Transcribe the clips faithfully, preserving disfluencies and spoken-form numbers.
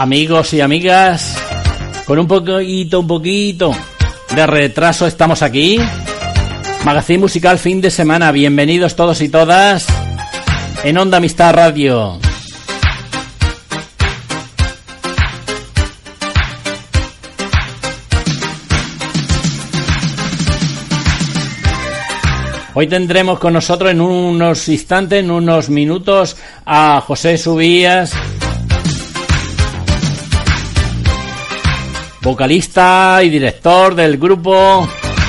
Amigos y amigas, con un poquito, un poquito de retraso estamos aquí. Magazine musical fin de semana. Bienvenidos todos y todas en Onda Amistad Radio. Hoy tendremos con nosotros en unos instantes, en unos minutos, a José Subías, vocalista y director del grupo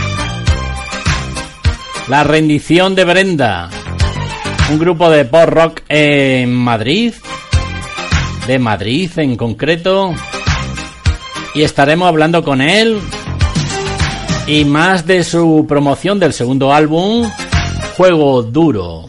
La Rendición de Brenda, un grupo de pop rock en Madrid, de Madrid en concreto, y estaremos hablando con él y más de su promoción del segundo álbum, Juego Duro.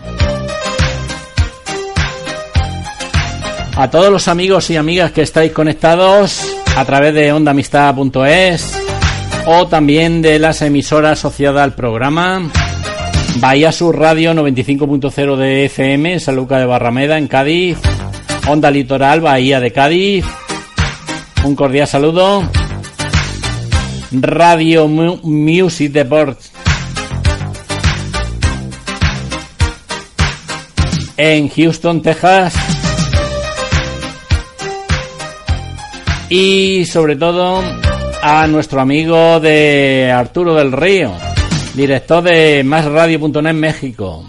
A todos los amigos y amigas que estáis conectados a través de onda amistad punto es o también de las emisoras asociadas al programa, Bahía Sur Radio noventa y cinco punto cero de F M, San Lucas de Barrameda en Cádiz, Onda Litoral, Bahía de Cádiz, un cordial saludo. Radio Music Deportes en Houston, Texas, y sobre todo a nuestro amigo de Arturo del Río, director de más radio punto net México.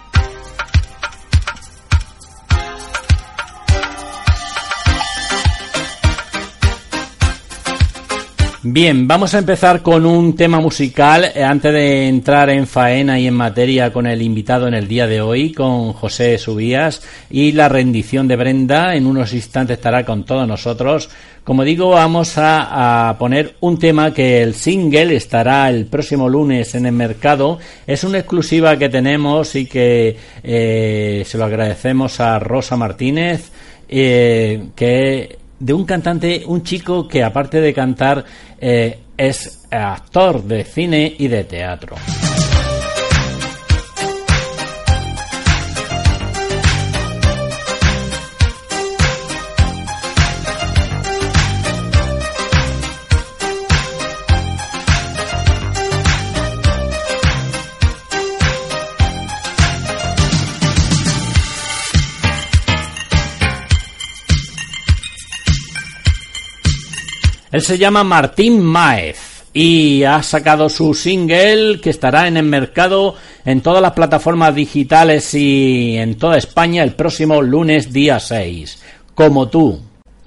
Bien, vamos a empezar con un tema musical eh, antes de entrar en faena y en materia con el invitado en el día de hoy, con José Subías y La Rendición de Brenda. En unos instantes estará con todos nosotros. Como digo, vamos a, a poner un tema que el single estará el próximo lunes en el mercado. Es una exclusiva que tenemos y que eh, se lo agradecemos a Rosa Martínez, eh, que de un cantante, un chico que aparte de cantar eh, es actor de cine y de teatro. Él se llama Martín Máez y ha sacado su single que estará en el mercado en todas las plataformas digitales y en toda España el próximo lunes día seis. Como tú.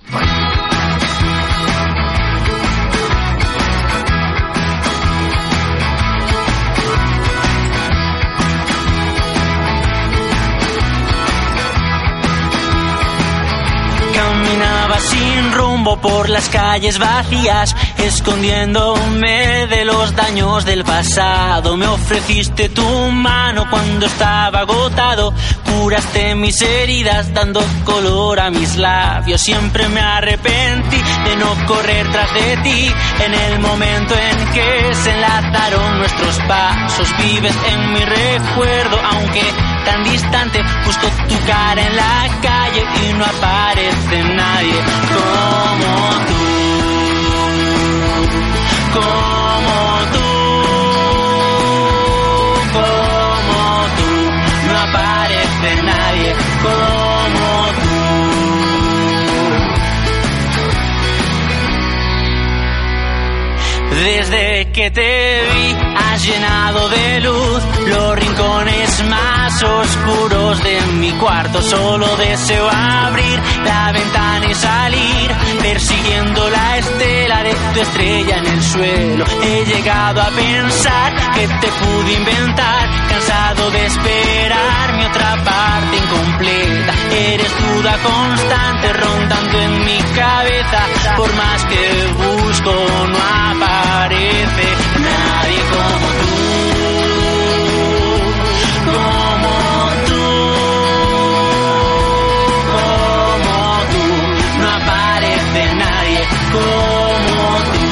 Sin rumbo por las calles vacías, escondiéndome de los daños del pasado. Me ofreciste tu mano cuando estaba agotado, curaste mis heridas dando color a mis labios. Siempre me arrepentí de no correr tras de ti en el momento en que se enlazaron nuestros pasos. Vives en mi recuerdo, aunque tan distante. Busco tu cara en la calle y no aparece nadie como tú, como tú, como tú. No aparece nadie como tú. Desde que te vi has llenado de luz los rincones más oscuros de mi cuarto. Solo deseo abrir la ventana y salir, persiguiendo la estela de tu estrella en el suelo. He llegado a pensar que te pude inventar, cansado de esperar mi otra parte incompleta. Eres duda constante rondando en mi cabeza, por más que busco no aparece nadie como tú, como tú, como tú. No aparece nadie como tú.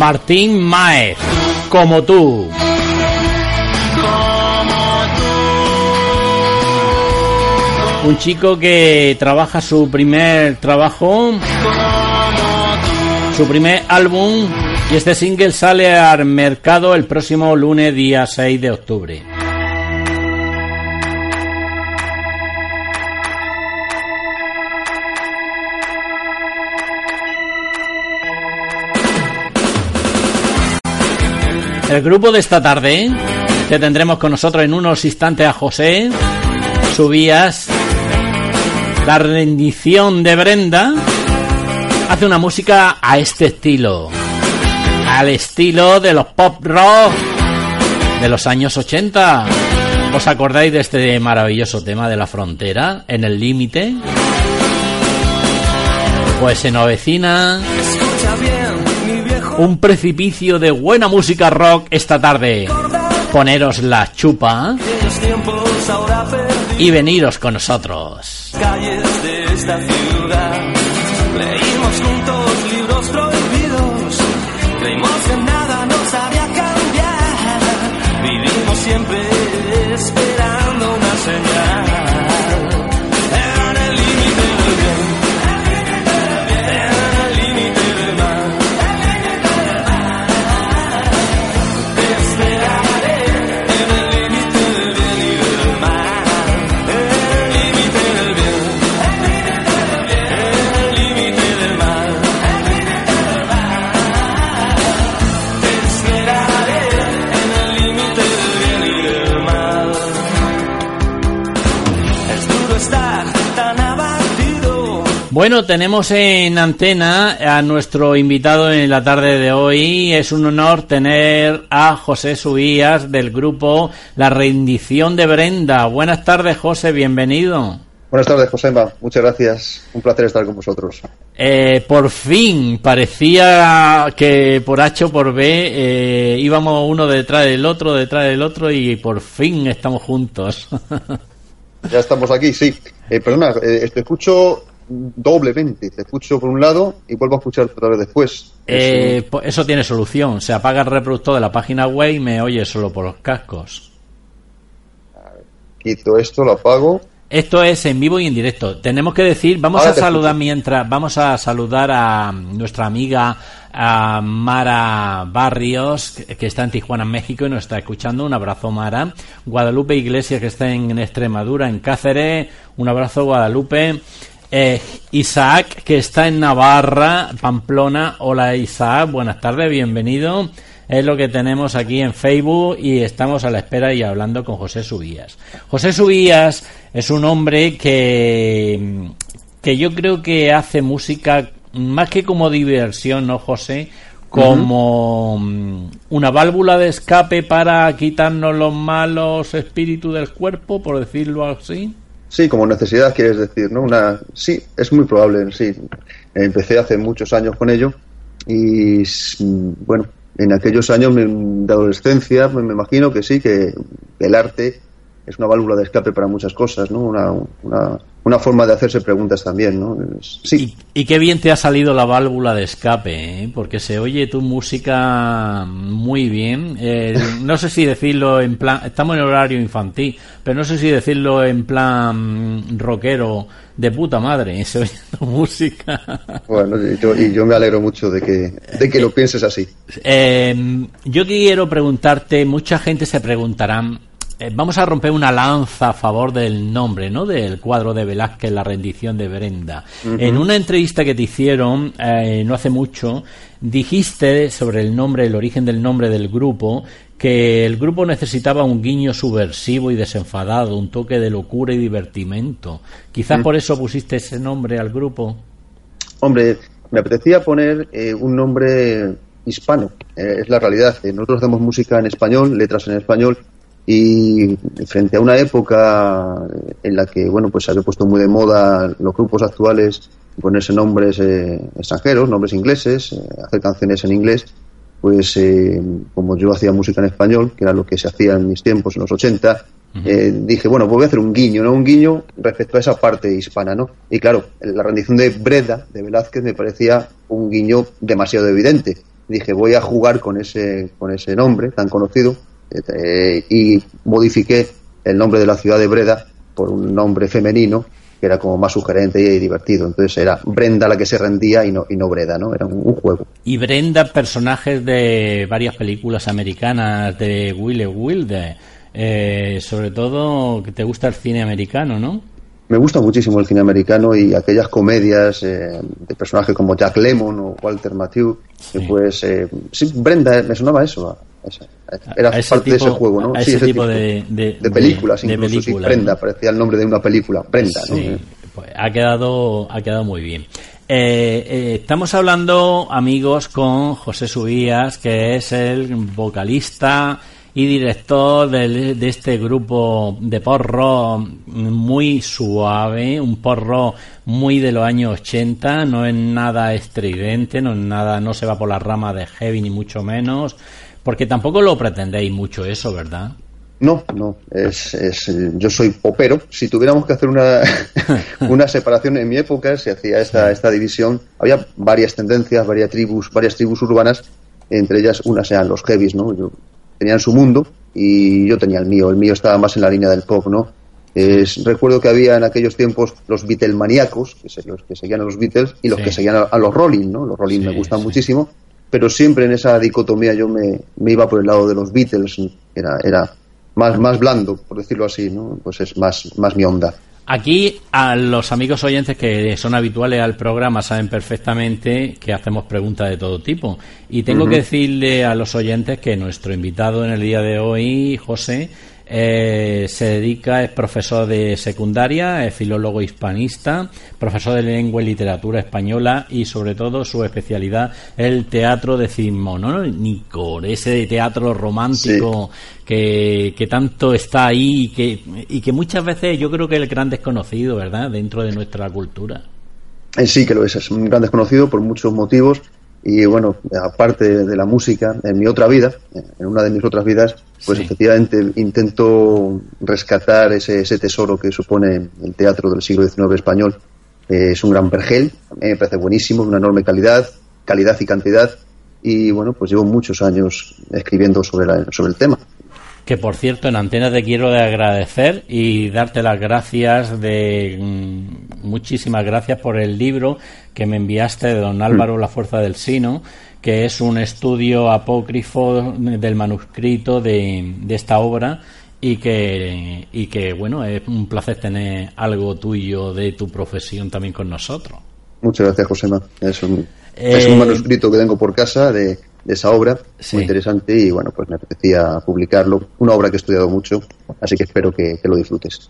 Martín Máez, como tú. Un chico que trabaja su primer trabajo, su primer álbum, y este single sale al mercado el próximo lunes, día seis de octubre. El grupo de esta tarde, que tendremos con nosotros en unos instantes a José Subías, La rendición de Brenda, hace una música a este estilo, al estilo de los pop rock de los años ochenta. ¿Os acordáis de este maravilloso tema de La Frontera, En el Límite? Pues se nos avecina un precipicio de buena música rock esta tarde. Poneros la chupa y veniros con nosotros. Calles de esta ciudad, leímos juntos libros prohibidos, creímos que nada nos haría cambiar, vivimos siempre esperando una señal. En el límite del bien, en el límite del mal, te esperaré en el límite del bien y del mal. En el límite del bien, en el límite del mal, te esperaré en el límite del bien y del mal. Es duro estar tan abatido. Bueno, tenemos en antena a nuestro invitado en la tarde de hoy. Es un honor tener a José Subías del grupo La Rendición de Brenda. Buenas tardes, José, bienvenido. Buenas tardes, Josema. Muchas gracias. Un placer estar con vosotros. Eh, por fin, parecía que por H o por B eh, íbamos uno detrás del otro, detrás del otro, y por fin estamos juntos. Ya estamos aquí, sí. Eh, perdona, eh, te escucho doblemente. Te escucho por un lado y vuelvo a escuchar otra vez después. Eh, Es, pues eso tiene solución. Se apaga el reproductor de la página web y me oye solo por los cascos. quito esto, lo apago. Esto es en vivo y en directo. Tenemos que decir, vamos Ahora a te saludar escucho. mientras, vamos a saludar a nuestra amiga a Mara Barrios, que, que está en Tijuana, México, y nos está escuchando. Un abrazo, Mara. Guadalupe Iglesias, que está en Extremadura, en Cáceres. Un abrazo, Guadalupe. Eh, Isaac, que está en Navarra, Pamplona. Hola, Isaac, buenas tardes, bienvenido. Es lo que tenemos aquí en Facebook y estamos a la espera y hablando con José Subías. José Subías es un hombre que, que yo creo que hace música más que como diversión, ¿no, José? Como uh-huh. una válvula de escape para quitarnos los malos espíritus del cuerpo, por decirlo así. Sí, como necesidad, quieres decir, ¿no? Una, sí, es muy probable, sí. Empecé hace muchos años con ello y, bueno, en aquellos años de adolescencia, me, me imagino que sí, que el arte es una válvula de escape para muchas cosas, ¿no? Una, una, una forma de hacerse preguntas también, ¿no? Sí. Y, y qué bien te ha salido la válvula de escape, ¿eh? Porque se oye tu música muy bien. Eh, no sé si decirlo en plan... Estamos en horario infantil, pero no sé si decirlo en plan rockero de puta madre. Se oye tu música. Bueno, y yo, y yo me alegro mucho de que, de que lo pienses así. Eh, yo quiero preguntarte, mucha gente se preguntará... Vamos a romper una lanza a favor del nombre, ¿no? Del cuadro de Velázquez, La rendición de Brenda. Uh-huh. En una entrevista que te hicieron eh, no hace mucho, dijiste sobre el nombre, el origen del nombre del grupo, que el grupo necesitaba un guiño subversivo y desenfadado, un toque de locura y divertimento. Quizás uh-huh. por eso pusiste ese nombre al grupo. Hombre, me apetecía poner eh, un nombre hispano. Eh, es la realidad. Eh, nosotros hacemos música en español, letras en español. Y frente a una época en la que, bueno, pues se había puesto muy de moda los grupos actuales ponerse nombres eh, extranjeros, nombres ingleses, eh, hacer canciones en inglés, pues eh, como yo hacía música en español, que era lo que se hacía en mis tiempos, en los ochenta, uh-huh. eh, dije, bueno, pues voy a hacer un guiño, ¿no? Un guiño respecto a esa parte hispana, ¿no? Y claro, la rendición de Breda, de Velázquez, me parecía un guiño demasiado evidente. dije, voy a jugar con ese con ese nombre tan conocido, eh, y modifiqué el nombre de la ciudad de Breda por un nombre femenino que era como más sugerente y divertido. Entonces era Brenda la que se rendía y no y no Breda, ¿no? Era un, un juego. Y Brenda, personajes de varias películas americanas de Willy Wilde, eh, sobre todo que te gusta el cine americano, ¿no? Me gusta muchísimo el cine americano y aquellas comedias eh, de personajes como Jack Lemmon o Walter Matthau, sí. que pues eh, sí, Brenda, me sonaba eso, esa, era a parte tipo, de ese juego, ¿no? A sí, ese, ese tipo, tipo de, de, de películas, de, incluso, de película, sí, Brenda, ¿no? Parecía el nombre de una película, Brenda, sí, ¿no? Pues ha quedado, ha quedado muy bien. Eh, eh, estamos hablando, amigos, con José Subías, que es el vocalista y director de, de este grupo de pop-rock muy suave, un pop-rock muy de los años ochenta, no es nada estridente, no es nada, no se va por la rama de heavy ni mucho menos, porque tampoco lo pretendéis mucho eso, ¿verdad? No, no, es, es yo soy popero. Si tuviéramos que hacer una una separación en mi época, se hacía esta sí. esta división. Había varias tendencias, varias tribus, varias tribus urbanas, entre ellas unas eran los heavies, ¿no? Yo, tenían su mundo y yo tenía el mío. El mío estaba más en la línea del pop, ¿no? Es, recuerdo que había en aquellos tiempos los Beatlemaníacos, que se, los que seguían a los Beatles, y los sí. que seguían a, a los Rolling, ¿no? Los Rolling sí, me gustan sí. muchísimo, pero siempre en esa dicotomía yo me, me iba por el lado de los Beatles. Era, era más, más blando, por decirlo así, ¿no? Pues es más, más mi onda. Aquí a los amigos oyentes que son habituales al programa saben perfectamente que hacemos preguntas de todo tipo y tengo uh-huh. que decirle a los oyentes que nuestro invitado en el día de hoy, José, eh, se dedica, es profesor de secundaria, es filólogo hispanista, profesor de lengua y literatura española y sobre todo su especialidad es el teatro decimonónico, ese teatro romántico sí. que, que tanto está ahí y que, y que muchas veces yo creo que es el gran desconocido, ¿verdad?, dentro de nuestra cultura. Eh, sí que lo es, es un gran desconocido por muchos motivos. Y bueno, aparte de la música, en mi otra vida, en una de mis otras vidas, pues sí. efectivamente intento rescatar ese, ese tesoro que supone el teatro del siglo diecinueve español. Eh, es un gran vergel, a mí me parece buenísimo, de una enorme calidad, calidad y cantidad, y bueno, pues llevo muchos años escribiendo sobre, la, sobre el tema. Que por cierto, en Antena te quiero de agradecer y darte las gracias, de mmm, muchísimas gracias por el libro que me enviaste de don Álvaro La Fuerza del Sino, que es un estudio apócrifo del manuscrito de, de esta obra y que, y que bueno, es un placer tener algo tuyo de tu profesión también con nosotros. Muchas gracias, Josema. Es un, eh, es un manuscrito que tengo por casa de de esa obra, sí. muy interesante, y bueno, pues me apetecía publicarlo, una obra que he estudiado mucho, así que espero que, que lo disfrutes.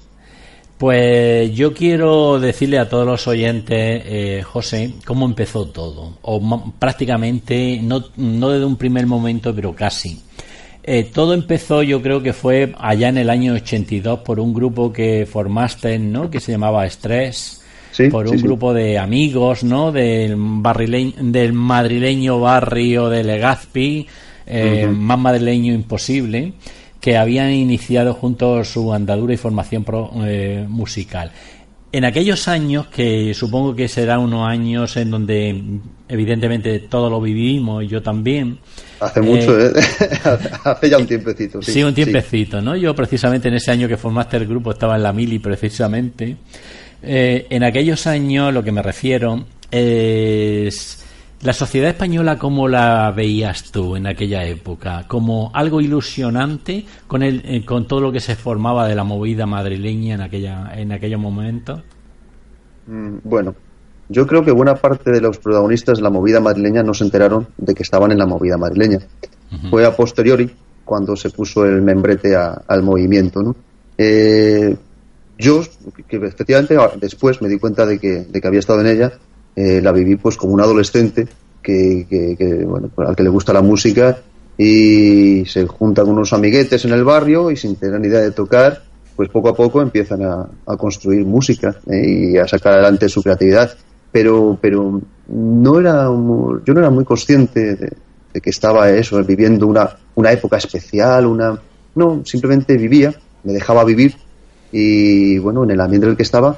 Pues yo quiero decirle a todos los oyentes, eh, José, cómo empezó todo, o m- prácticamente, no, no desde un primer momento, pero casi. Eh, todo empezó, yo creo que fue allá en el año ochenta y dos por un grupo que formaste, ¿no?, que se llamaba Stress. Sí, por un sí, grupo sí. de amigos, ¿no?, del, barrileño, del madrileño barrio de Legazpi, eh, uh-huh. más madrileño imposible, que habían iniciado juntos su andadura y formación pro, eh, musical. En aquellos años, que supongo que serán unos años en donde evidentemente todos lo vivimos, yo también. Hace eh, mucho, ¿eh? Hace ya un tiempecito. Sí, sí un tiempecito, sí. ¿no? Yo precisamente en ese año que formaste el grupo estaba en la mili precisamente. Eh, en aquellos años, lo que me refiero es la sociedad española, ¿cómo la veías tú en aquella época? ¿Como algo ilusionante con el, eh, con todo lo que se formaba de la movida madrileña en aquella en aquellos momentos? Mm, bueno, yo creo que buena parte de los protagonistas de la movida madrileña no se enteraron de que estaban en la movida madrileña. Uh-huh. Fue a posteriori cuando se puso el membrete a, al movimiento, ¿no? Eh... Yo, que efectivamente después me di cuenta de que, de que había estado en ella, eh, la viví pues como un adolescente que, que, que bueno, al que le gusta la música y se junta con unos amiguetes en el barrio y sin tener ni idea de tocar, pues poco a poco empiezan a, a construir música, eh, y a sacar adelante su creatividad. Pero, pero no era muy, yo no era muy consciente de, de que estaba eso, viviendo una, una época especial, una no, simplemente vivía, me dejaba vivir. Y bueno, en el ambiente en el que estaba,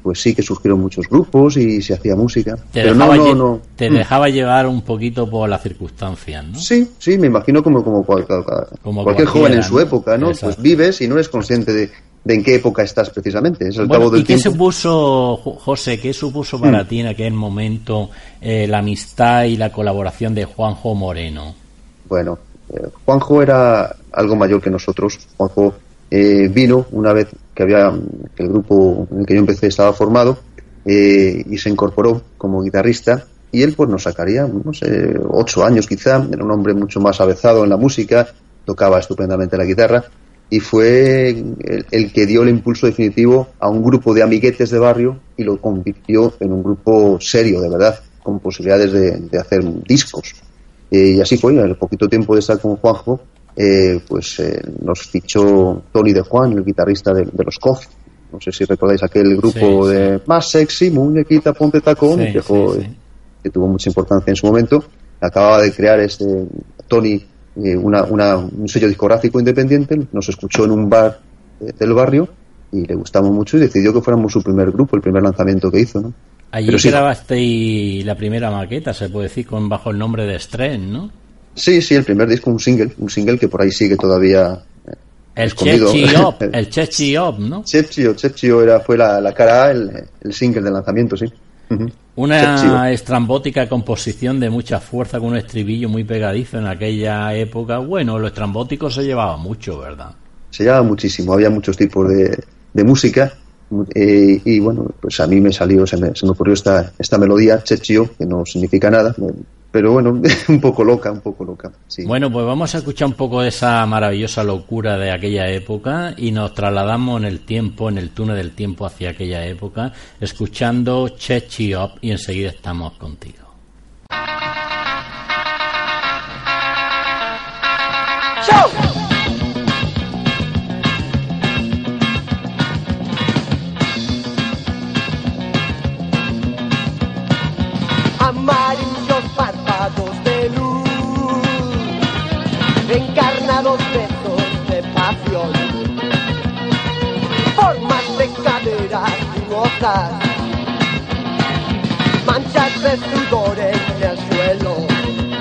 pues sí que surgieron muchos grupos y se hacía música. Te pero dejaba, no, no, lle- no. te Mm. dejaba llevar un poquito por las circunstancias, ¿no? Sí, sí, me imagino como, como, cual- cual- Como cualquier cualquiera, joven en su ¿no? época, ¿no? Exacto. Pues vives y no eres consciente de, de en qué época estás precisamente. Es al Bueno, cabo del ¿y qué tiempo. supuso, Jo- José, qué supuso para Mm. ti en aquel momento eh, la amistad y la colaboración de Juanjo Moreno? Bueno, eh, Juanjo era algo mayor que nosotros. Juanjo eh, vino una vez que había que el grupo en el que yo empecé estaba formado eh, y se incorporó como guitarrista, y él pues nos sacaría, no sé, ocho años quizá. Era un hombre mucho más avezado en la música, tocaba estupendamente la guitarra y fue el, el que dio el impulso definitivo a un grupo de amiguetes de barrio y lo convirtió en un grupo serio, de verdad, con posibilidades de, de hacer discos. Eh, y así fue. Al poquito tiempo de estar con Juanjo, eh, pues eh, nos fichó Tony de Juan, el guitarrista de, de los Cof. No sé si recordáis aquel grupo Sí, sí. de Más Sexy, Muñequita, Ponte Tacón, Sí, que, dejó, sí, sí. que tuvo mucha importancia en su momento. Acababa de crear este Tony eh, una, una, un sello discográfico independiente, nos escuchó en un bar eh, del barrio y le gustamos mucho y decidió que fuéramos su primer grupo, el primer lanzamiento que hizo, ¿no? Allí Pero sí. grabasteis la primera maqueta, se puede decir, con bajo el nombre de Stren, ¿no? Sí, sí, el primer disco, un single, un single que por ahí sigue todavía eh, El escondido. Chechi Op, el Chechi Op, ¿no? Chepchio, Chepchio era, fue la, la cara A, el, el single de lanzamiento, sí. Ujú. Una Chepchio. estrambótica composición de mucha fuerza con un estribillo muy pegadizo en aquella época. Bueno, lo estrambótico se llevaba mucho, ¿verdad? Se llevaba muchísimo, había muchos tipos de, de música eh, y bueno, pues a mí me salió, se me, se me ocurrió esta, esta melodía, Chepchio, que no significa nada, pero bueno, un poco loca, un poco loca, sí. Bueno, pues vamos a escuchar un poco de esa maravillosa locura de aquella época y nos trasladamos en el tiempo, en el túnel del tiempo hacia aquella época, escuchando Chechi Op y enseguida estamos contigo. Amarillos párpados de luz, encarnados besos de pasión, formas de caderas sinuosas, manchas de sudor en el suelo.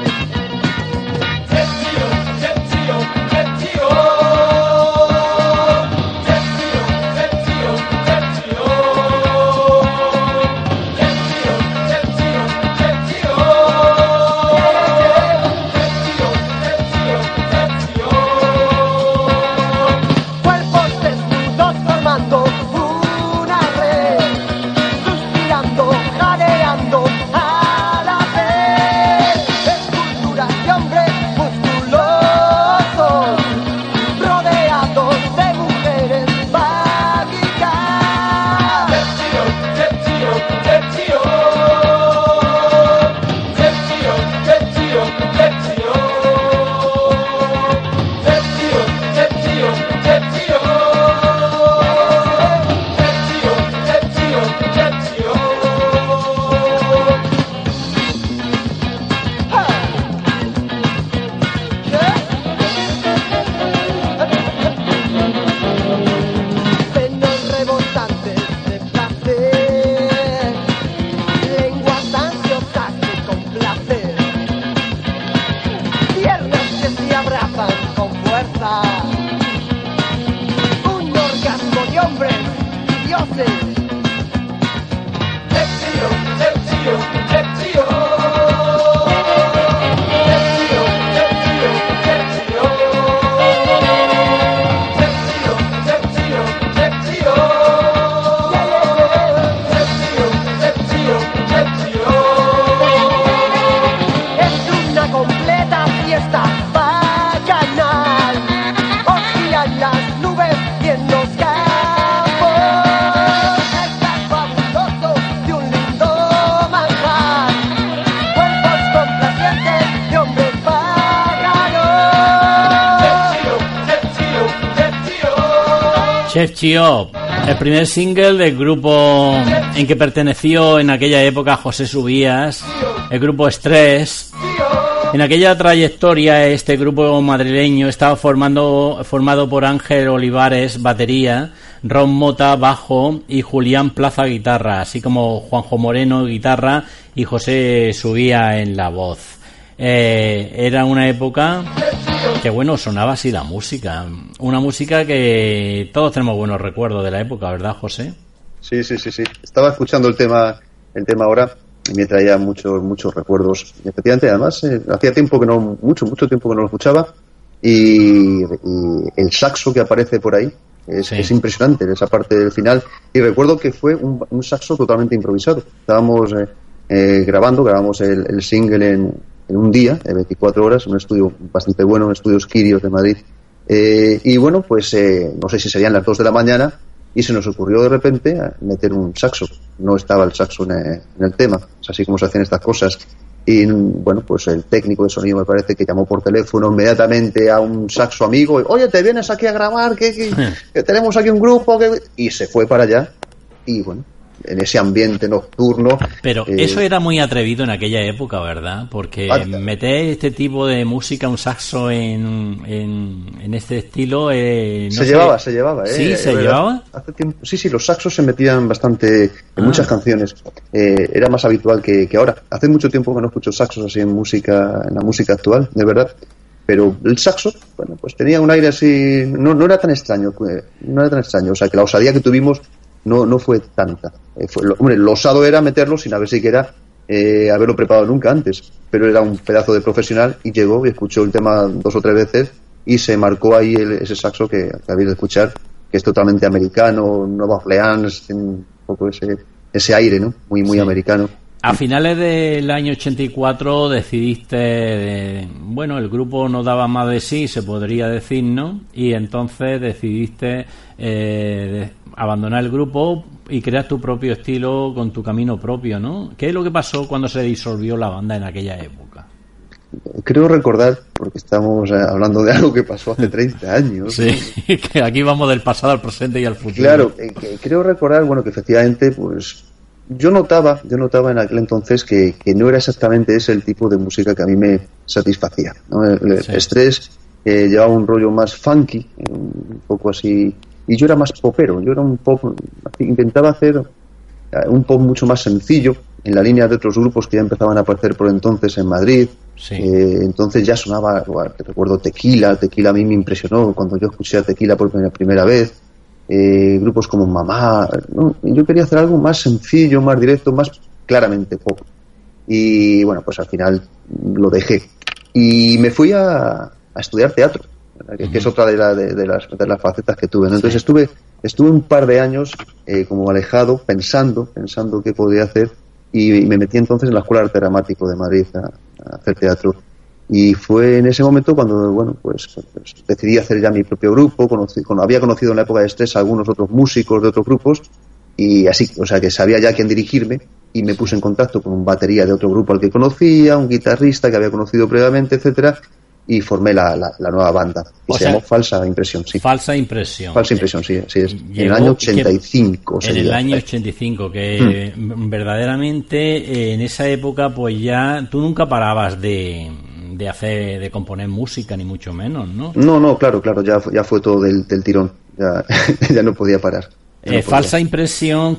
Cuerpos desnudos formando una red, suspirando, jadeando a la vez. Esculturas de hombres musculosos, rodeados de mujeres mágicas. Senos rebosantes de placer, lenguas ansiosas que complacen, piernas que se abrazan con fuerza, un orgasmo de hombres y dioses. Es una completa fiesta bacanal, oscilan las nubes y en los campos está fabuloso de un lindo manjar, cuerpos complacientes de hombres paganos. Chechi Op, el primer single del grupo en que perteneció en aquella época José Subías, el grupo Stress. En aquella trayectoria este grupo madrileño estaba formando, formado por Ángel Olivares, batería, Ron Mota bajo y Julián Plaza guitarra, así como Juanjo Moreno guitarra y José Subía en la voz. Eh, era una época que, bueno, sonaba así la música, una música que todos tenemos buenos recuerdos de la época, ¿verdad, José? Sí, sí, sí, sí. Estaba escuchando el tema, el tema ahora y me traía muchos, muchos recuerdos. Y efectivamente, además, eh, hacía tiempo que no, mucho, mucho tiempo que no lo escuchaba y, y el saxo que aparece por ahí es, sí. es impresionante en esa parte del final. Y recuerdo que fue un, un saxo totalmente improvisado. Estábamos eh, eh, grabando, grabamos el, el single en, en un día, en veinticuatro horas, en un estudio bastante bueno, en Estudios Quirios de Madrid. Eh, y bueno, pues eh, no sé si serían las dos de la mañana. Y se nos ocurrió de repente meter un saxo. No estaba el saxo en el, en el tema. Es así como se hacen estas cosas. Y bueno, pues el técnico de sonido me parece que llamó por teléfono inmediatamente a un saxo amigo. Oye, ¿te vienes aquí a grabar? Que, que, que tenemos aquí un grupo. Que... Y se fue para allá. Y bueno, en ese ambiente nocturno. Pero eh, eso era muy atrevido en aquella época, ¿verdad? Porque ah, meter este tipo de música, un saxo en, en, en este estilo... Eh, no se sé. llevaba, se llevaba. ¿eh? ¿Sí, se llevaba? Hace tiempo, sí, sí, los saxos se metían bastante en ah. muchas canciones. Eh, era más habitual que, que ahora. Hace mucho tiempo que no escucho saxos así en música, en la música actual, de verdad. Pero el saxo, bueno, pues tenía un aire así... No, no era tan extraño, no era tan extraño. O sea, que la osadía que tuvimos no no fue tanta. Eh, fue, lo, hombre, lo osado era meterlo sin haber siquiera eh, haberlo preparado nunca antes, pero era un pedazo de profesional y llegó y escuchó el tema dos o tres veces y se marcó ahí el, ese saxo que, que habéis de escuchar, que es totalmente americano, Nueva Orleans, un poco ese ese aire, ¿no? Muy muy sí. americano. A finales del año ochenta y cuatro decidiste, de, bueno, el grupo no daba más de sí, se podría decir, ¿no? Y entonces decidiste eh, de abandonar el grupo y crear tu propio estilo con tu camino propio, ¿no? ¿Qué es lo que pasó cuando se disolvió la banda en aquella época? Creo recordar, porque estamos hablando de algo que pasó hace treinta años. Sí, ¿no? Que aquí vamos del pasado al presente y al futuro. Claro, eh, que creo recordar, bueno, que efectivamente, pues... Yo notaba, yo notaba en aquel entonces que, que no era exactamente ese el tipo de música que a mí me satisfacía, ¿no? El, sí. el Estrés eh, llevaba un rollo más funky, un poco así, y yo era más popero, yo era un pop, intentaba hacer un pop mucho más sencillo, en la línea de otros grupos que ya empezaban a aparecer por entonces en Madrid. Sí. Eh, entonces ya sonaba, bueno, recuerdo Tequila, Tequila a mí me impresionó cuando yo escuché a Tequila por primera, primera vez. Eh, grupos como Mamá, ¿no? Yo quería hacer algo más sencillo, más directo, más claramente pop. Y bueno, pues al final lo dejé y me fui a, a estudiar teatro, que, uh-huh. que es otra de, la, de, de, las, de las facetas que tuve, ¿no? Entonces sí. estuve estuve un par de años eh, como alejado, pensando pensando qué podía hacer y, y me metí entonces en la Escuela de Arte Dramático de Madrid a, a hacer teatro. Y fue en ese momento cuando, bueno, pues, pues decidí hacer ya mi propio grupo. Conocí, con, había conocido en la época de Estrés a algunos otros músicos de otros grupos y así, o sea que sabía ya a quién dirigirme y me puse en contacto con un batería de otro grupo al que conocía, un guitarrista que había conocido previamente, etcétera, y formé la, la, la nueva banda. Y o se sea, llamó Falsa Impresión, sí. Falsa Impresión. Falsa Impresión, sí, sí es. En el año ochenta y cinco. En el año ochenta y cinco, que hmm. verdaderamente eh, en esa época pues ya tú nunca parabas de... de hacer, de componer música, ni mucho menos, ¿no? No, no, claro, claro, ya, ya fue todo del, del tirón, ya, ya no podía parar. Eh, no falsa impresión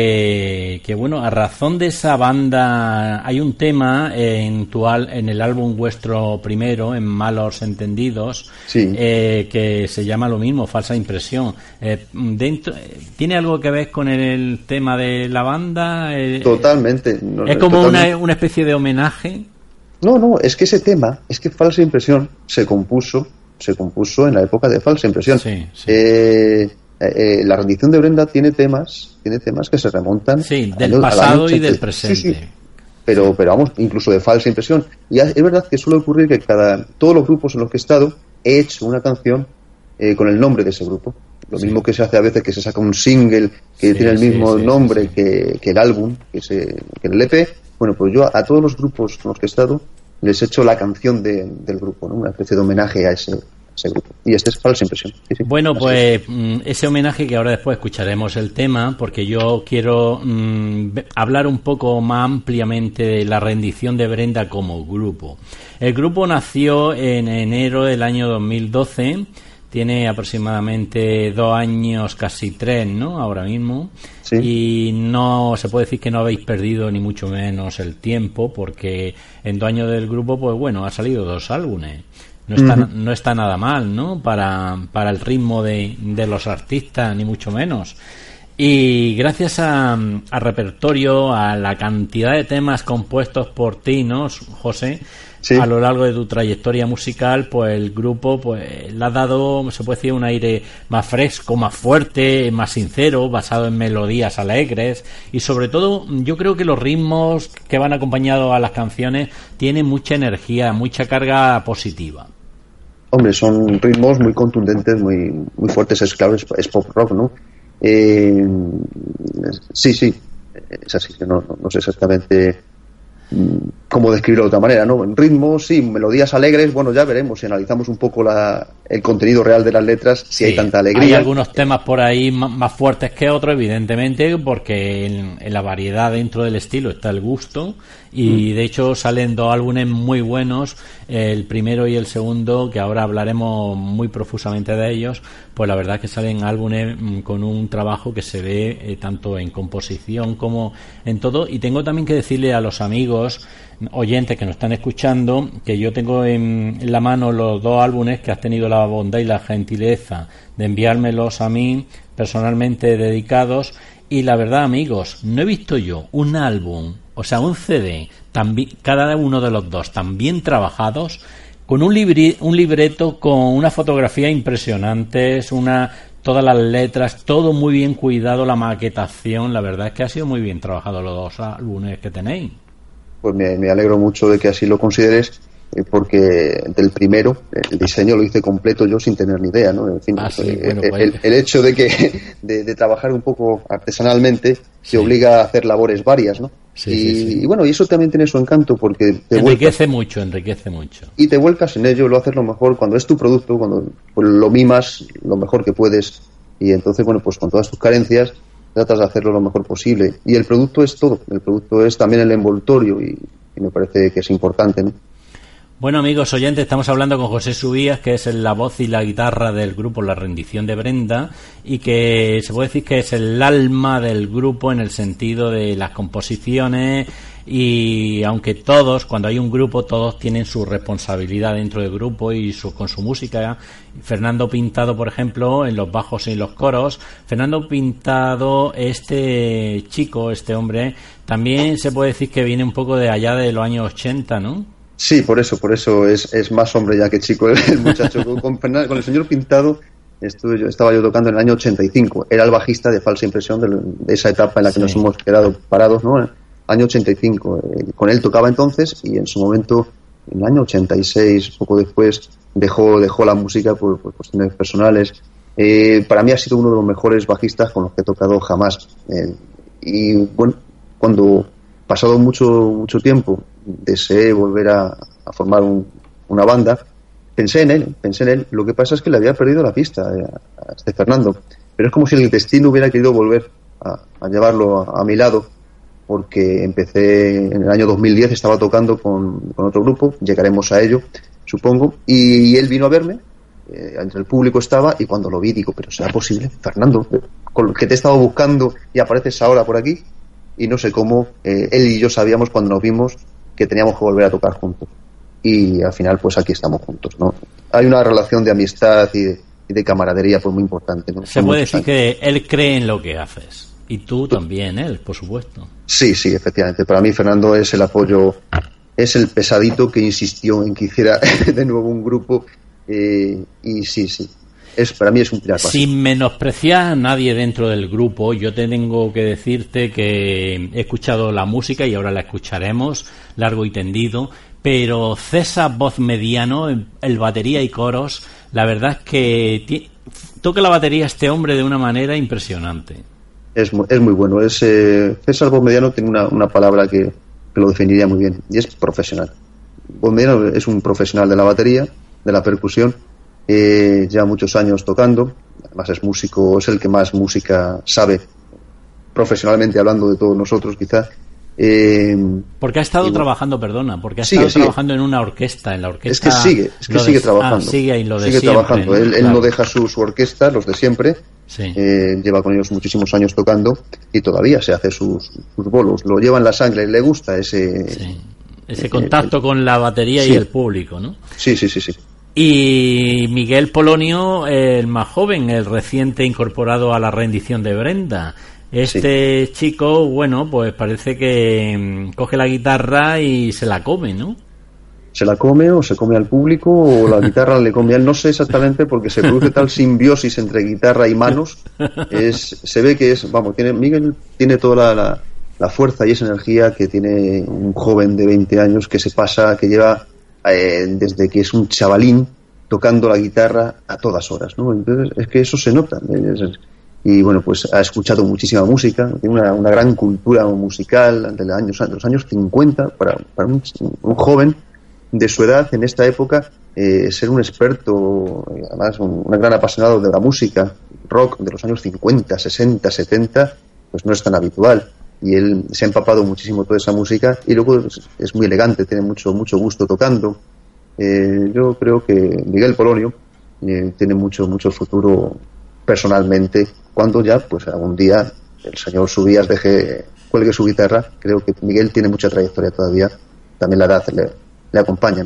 que, que, bueno, a razón de esa banda hay un tema en, tu al, en el álbum vuestro primero, en Malos Entendidos, sí. eh, que se llama lo mismo, Falsa Impresión. Eh, dentro, ¿tiene algo que ver con el tema de la banda? Eh, totalmente. No, ¿Es como totalmente. Una, una especie de homenaje? No, no, es que ese tema, es que Falsa Impresión se compuso, se compuso en la época de Falsa Impresión. Sí, sí. Eh, eh, la rendición de Brenda tiene temas, tiene temas que se remontan sí, del al, pasado al y del presente. Sí, sí. Pero, pero vamos, incluso de Falsa Impresión. Y es verdad que suele ocurrir que cada, todos los grupos en los que he estado he hecho una canción eh, con el nombre de ese grupo. Lo sí. mismo que se hace a veces que se saca un single que sí, tiene el mismo sí, sí, nombre sí, sí. Que, que el álbum, que, se, que el E P. Bueno, pues yo a todos los grupos con los que he estado les he hecho la canción de, del grupo, ¿no? Una especie de homenaje a ese, a ese grupo. Y este es Falsa Impresión. Sí, sí. Bueno, pues es. ese homenaje que ahora después escucharemos el tema, porque yo quiero mmm, hablar un poco más ampliamente de la rendición de Brenda como grupo. El grupo nació en enero del año dos mil doce. tiene aproximadamente dos años, casi tres, ¿no? Ahora mismo. Sí. Y no se puede decir que no habéis perdido ni mucho menos el tiempo, porque en dos años del grupo, pues bueno, ha salido dos álbumes. No está, uh-huh. no está nada mal, ¿no? Para, para el ritmo de, de los artistas, ni mucho menos. Y gracias a, al repertorio, a la cantidad de temas compuestos por ti, ¿no, José? Sí. A lo largo de tu trayectoria musical, pues el grupo pues le ha dado, se puede decir, un aire más fresco, más fuerte, más sincero, basado en melodías alegres, y sobre todo yo creo que los ritmos que van acompañados a las canciones tienen mucha energía, mucha carga positiva. Hombre, son ritmos muy contundentes, muy muy fuertes, es claro, es, es pop rock, ¿no? Eh, sí, sí, es así, que no, no, no sé exactamente cómo describirlo de otra manera, ¿no? En ritmos, sí, melodías alegres, bueno, ya veremos si analizamos un poco la, el contenido real de las letras, si sí, hay tanta alegría. Hay algunos temas por ahí más, más fuertes que otros, evidentemente, porque en, en la variedad dentro del estilo está el gusto, y mm. de hecho salen dos álbumes muy buenos, el primero y el segundo, que ahora hablaremos muy profusamente de ellos, pues la verdad es que salen álbumes con un trabajo que se ve eh, tanto en composición como en todo. Y tengo también que decirle a los amigos oyentes que nos están escuchando que yo tengo en, en la mano los dos álbumes que has tenido la bondad y la gentileza de enviármelos a mí personalmente dedicados, y la verdad, amigos, no he visto yo un álbum, o sea, un C D, también, cada uno de los dos tan bien trabajados, con un, libri, un libreto, con una fotografía impresionante, es una, todas las letras, todo muy bien cuidado, la maquetación, la verdad es que ha sido muy bien trabajado los dos álbumes que tenéis. Pues me, me alegro mucho de que así lo consideres, eh, porque del primero el diseño lo hice completo yo sin tener ni idea, ¿no? En fin, ah, sí, eh, bueno, pues... el, el hecho de que de, de trabajar un poco artesanalmente sí. te obliga a hacer labores varias, ¿no? Sí, y, sí, sí. y bueno, y eso también tiene su encanto, porque te enriquece vuelcas, mucho, enriquece mucho. Y te vuelcas en ello, lo haces lo mejor cuando es tu producto, cuando pues, lo mimas lo mejor que puedes, y entonces, bueno, pues con todas tus carencias tratas de hacerlo lo mejor posible. Y el producto es todo, el producto es también el envoltorio, y, y me parece que es importante, ¿no? Bueno, amigos oyentes, estamos hablando con José Subías, que es la voz y la guitarra del grupo La Rendición de Brenda, y que se puede decir que es el alma del grupo en el sentido de las composiciones, y aunque todos, cuando hay un grupo, todos tienen su responsabilidad dentro del grupo y su, con su música. Fernando Pintado, por ejemplo, en los bajos y los coros. Fernando Pintado, este chico, este hombre, también se puede decir que viene un poco de allá de los años ochenta, ¿no? Sí, por eso, por eso es, es más hombre ya que chico el, el muchacho. Con, con, con el señor Pintado estuve yo, estaba yo tocando en el año ochenta y cinco. Era el bajista de Falsa Impresión de, de esa etapa en la que sí. nos hemos quedado parados, ¿no? Año ochenta y cinco. Eh, con él tocaba entonces, y en su momento, en el año ochenta y seis, poco después, dejó dejó la música por, por cuestiones personales. Eh, para mí ha sido uno de los mejores bajistas con los que he tocado jamás. Eh, y bueno, cuando pasado mucho mucho tiempo deseé volver a, a formar un, una banda, pensé en él, pensé en él. Lo que pasa es que le había perdido la pista eh, a este Fernando, pero es como si el destino hubiera querido volver a, a llevarlo a, a mi lado, porque empecé en el año dos mil diez, estaba tocando con, con otro grupo, llegaremos a ello, supongo, y, y él vino a verme, eh, entre el público estaba, y cuando lo vi digo, pero ¿será posible, Fernando, con lo que te he estado buscando y apareces ahora por aquí? Y no sé cómo, eh, él y yo sabíamos cuando nos vimos que teníamos que volver a tocar juntos, y al final pues aquí estamos juntos, ¿no? Hay una relación de amistad y de, y de camaradería pues muy importante, ¿no? Se puede decir años. Que él cree en lo que haces, y tú también, él, por supuesto. Sí, sí, efectivamente. Para mí Fernando es el apoyo, es el pesadito que insistió en que hiciera de nuevo un grupo, eh, y sí, sí. Es, para mí es un pilar básico. Sin menospreciar a nadie dentro del grupo, yo te tengo que decirte que he escuchado la música y ahora la escucharemos largo y tendido, pero César Voz Mediano, el batería y coros, la verdad es que t- toca la batería este hombre de una manera impresionante. Es muy, es muy bueno. Es, eh, César Voz Mediano tiene una, una palabra que, que lo definiría muy bien, y es profesional. Voz Mediano es un profesional de la batería, de la percusión. Eh, lleva muchos años tocando, además es músico, es el que más música sabe, profesionalmente hablando, de todos nosotros quizá, Eh, porque ha estado y, trabajando, perdona, porque ha sigue, estado sigue. trabajando en una orquesta, en la orquesta. Es que sigue, es que sigue de, trabajando. Ah, sigue ahí lo de sigue siempre, trabajando. ¿no? Él, Claro. él no deja su, su orquesta, los de siempre. Sí. Eh, lleva con ellos muchísimos años tocando y todavía se hace sus, sus bolos. Lo lleva en la sangre, le gusta ese. Sí. Ese contacto eh, con la batería sí. y el público, ¿no? Sí, sí, sí, sí. Y Miguel Polonio, el más joven, el reciente incorporado a la rendición de Brenda. Este sí. chico, bueno, pues parece que mmm, coge la guitarra y se la come, ¿no? Se la come o se come al público o la guitarra le come a él, no sé exactamente, porque se produce tal simbiosis entre guitarra y manos. Es, se ve que es, vamos, tiene Miguel tiene toda la, la, la fuerza y esa energía que tiene un joven de veinte años que se pasa, que lleva eh, desde que es un chavalín tocando la guitarra a todas horas, ¿no? Entonces es que eso se nota. Es, es, y bueno, pues ha escuchado muchísima música, tiene una, una gran cultura musical de los años, de los años cincuenta para, para un, un joven de su edad en esta época, eh, ser un experto, además un, un gran apasionado de la música rock de los años cincuenta, sesenta, setenta, pues no es tan habitual. Y él se ha empapado muchísimo toda esa música y luego es, es muy elegante, tiene mucho mucho gusto tocando. Eh, yo creo que Miguel Polonio eh, tiene mucho mucho futuro personalmente, cuando ya pues algún día el señor Subías deje, cuelgue su guitarra. Creo que Miguel tiene mucha trayectoria todavía, también la edad le, le acompaña, ¿no?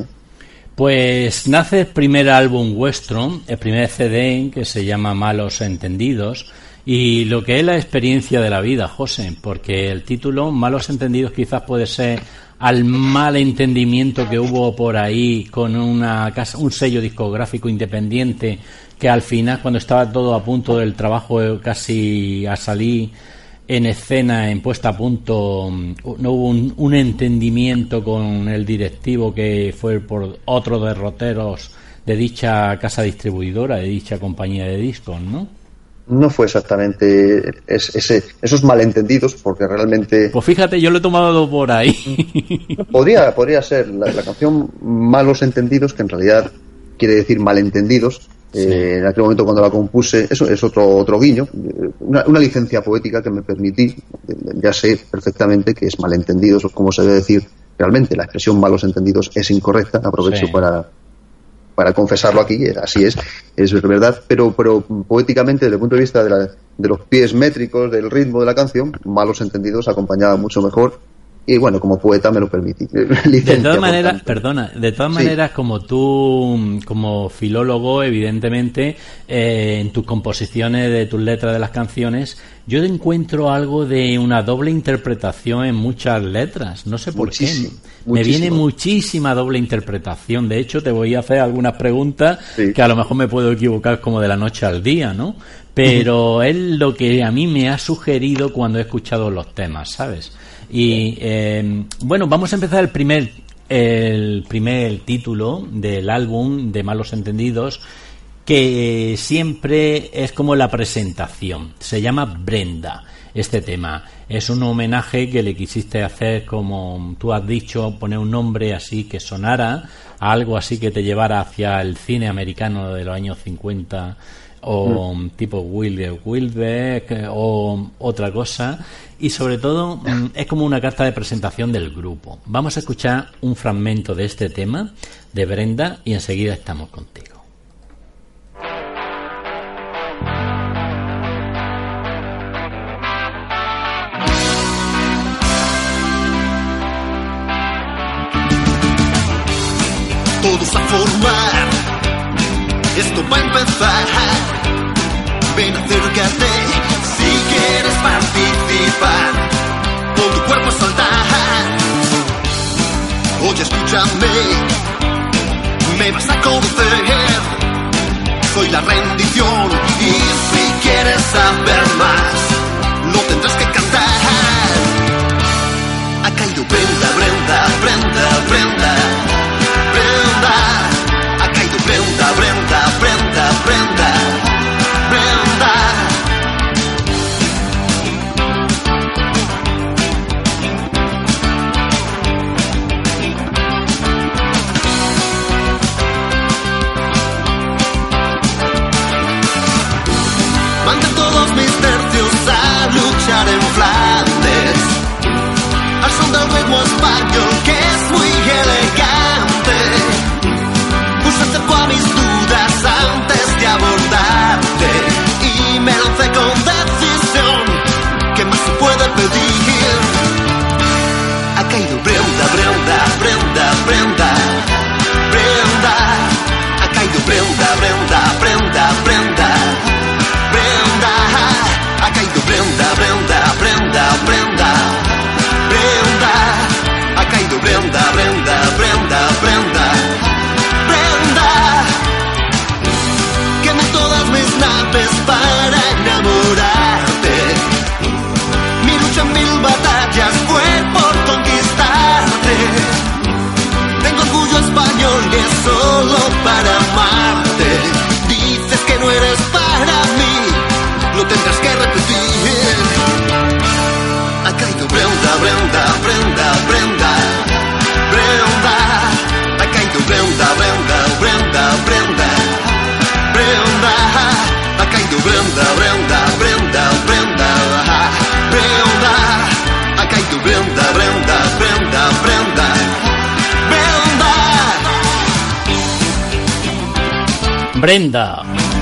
Pues nace el primer álbum vuestro, el primer C D, que se llama Malos Entendidos, y lo que es la experiencia de la vida, José, porque el título Malos Entendidos quizás puede ser al mal entendimiento que hubo por ahí con una casa, un sello discográfico independiente, que al final, cuando estaba todo a punto del trabajo casi a salir en escena, en puesta a punto, no hubo un, un entendimiento con el directivo, que fue por otros derroteros de dicha casa distribuidora, de dicha compañía de discos, ¿no? No fue exactamente es, ese, esos malentendidos, porque realmente... Pues fíjate, yo lo he tomado por ahí. Podría, podría ser la, la canción Malos Entendidos, que en realidad quiere decir malentendidos. Sí. Eh, en aquel momento cuando la compuse, eso es otro otro guiño, una, una licencia poética que me permití. Ya sé perfectamente que es malentendidos, o como se debe decir realmente. La expresión malos entendidos es incorrecta, aprovecho sí. para para confesarlo aquí, así es, es verdad, pero pero poéticamente, desde el punto de vista de, la, de los pies métricos, del ritmo de la canción, Malos Entendidos acompañaba mucho mejor. Y bueno, como poeta me lo permití. De todas maneras, perdona, de todas sí. maneras, como tú, como filólogo, evidentemente, eh, en tus composiciones, de tus letras de las canciones, yo encuentro algo de una doble interpretación en muchas letras. No sé por muchísimo, qué. Muchísimo. Me viene muchísima doble interpretación. De hecho, te voy a hacer algunas preguntas sí. que a lo mejor me puedo equivocar como de la noche al día, ¿no? Pero uh-huh. es lo que a mí me ha sugerido cuando he escuchado los temas, ¿sabes? Y eh, bueno, vamos a empezar el primer el primer título del álbum de Malos Entendidos, que siempre es como la presentación. Se llama Brenda. Este tema es un homenaje que le quisiste hacer, como tú has dicho, poner un nombre así que sonara a algo así que te llevara hacia el cine americano de los años cincuenta, o mm. tipo Wilder Wilbeck o otra cosa, y sobre todo es como una carta de presentación del grupo. Vamos a escuchar un fragmento de este tema de Brenda y enseguida estamos contigo. Todos a formar, esto va a empezar. Ven, acércate si quieres participar, con tu cuerpo a saltar. Oye, escúchame, me vas a conocer. Soy la rendición y si quieres saber más, lo tendrás que cantar. Ha caído Brenda, Brenda, Brenda, Brenda. Brenda, ha caído Brenda, Brenda, Brenda, Brenda, Brenda. Mandé todos mis tercios a luchar en Flandes, al es solo para amarte. Dices que no eres para mí, lo tendrás que repetir. Ha caído Brenda, Brenda, Brenda, Brenda, Brenda. Ha caído Brenda, Brenda, Brenda, Brenda, Brenda. Ha caído Brenda, Brenda, Brenda, Brenda, Brenda. Ha caído Brenda, Brenda, Brenda, Brenda, Brenda. Brenda.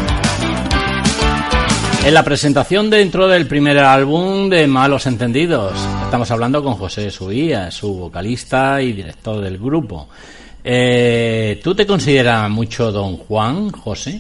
En la presentación dentro del primer álbum de Malos Entendidos, estamos hablando con José Subías, su vocalista y director del grupo. Eh, ¿Tú te consideras mucho Don Juan, José?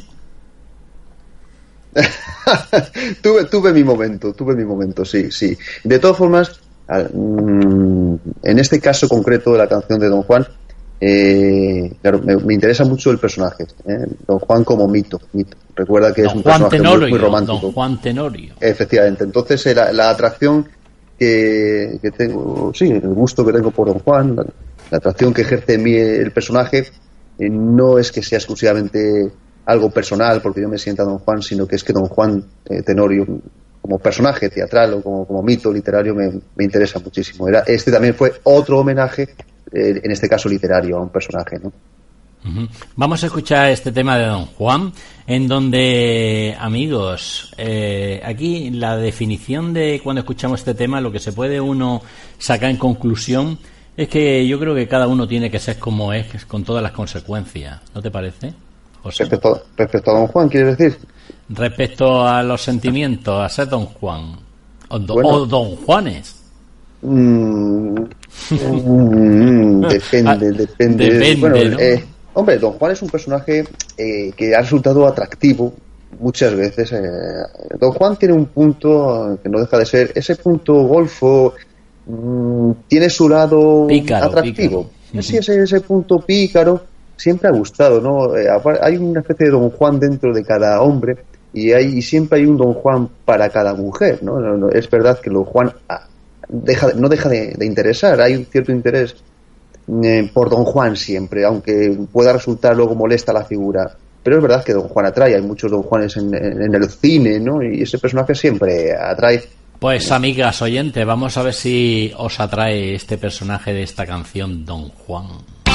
tuve, tuve mi momento, tuve mi momento, sí, sí. De todas formas, al, mmm, en este caso concreto de la canción de Don Juan, eh, claro, me, me interesa mucho el personaje, ¿eh? Don Juan como mito, mito. Recuerda que Don es un Juan personaje Tenorio, muy, muy romántico. Don Juan Tenorio. Efectivamente. Entonces, eh, la, la atracción que, que tengo, sí, el gusto que tengo por Don Juan, la, la atracción que ejerce en mí el personaje, eh, no es que sea exclusivamente algo personal porque yo me sienta Don Juan, sino que es que Don Juan eh, Tenorio como personaje teatral o como, como mito literario me, me interesa muchísimo. Era, este también fue otro homenaje, eh, en este caso literario, a un personaje, ¿no? Uh-huh. Vamos a escuchar este tema de Don Juan, en donde, amigos, eh, aquí la definición de cuando escuchamos este tema, lo que se puede uno sacar en conclusión es que yo creo que cada uno tiene que ser como es, con todas las consecuencias, ¿no te parece, José? Respecto, respecto a Don Juan, ¿quieres decir? Respecto a los sentimientos, a ser Don Juan o, do, bueno, o Don Juanes. Mm, mm, depende, depende. Depende, bueno, ¿no? eh, hombre, Don Juan es un personaje eh, que ha resultado atractivo muchas veces. Eh, Don Juan tiene un punto que no deja de ser ese punto golfo, mmm, tiene su lado pícaro, atractivo. Pícaro. Sí, ese, ese punto pícaro siempre ha gustado, ¿no? Eh, hay una especie de Don Juan dentro de cada hombre y, hay, y siempre hay un Don Juan para cada mujer, ¿no? no, no es verdad que Don Juan ah, deja, no deja de, de interesar, hay un cierto interés eh, por Don Juan siempre, aunque pueda resultar luego molesta la figura. Pero es verdad que Don Juan atrae, hay muchos Don Juanes en, en, en el cine, ¿no? Y ese personaje siempre atrae. Pues, amigas oyentes, vamos a ver si os atrae este personaje de esta canción, Don Juan.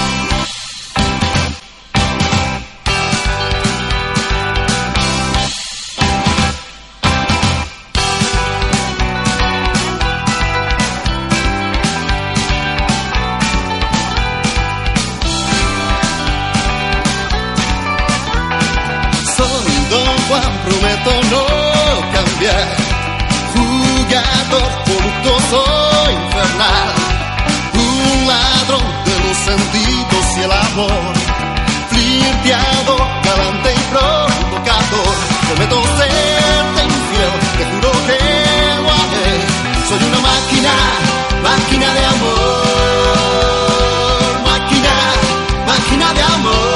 Prometo no cambiar, jugador voluptuoso infernal, un ladrón de los sentidos y el amor, flirteador, galante y provocador. Prometo serte infiel, te juro que lo haré. Soy una máquina, máquina de amor, máquina, máquina de amor.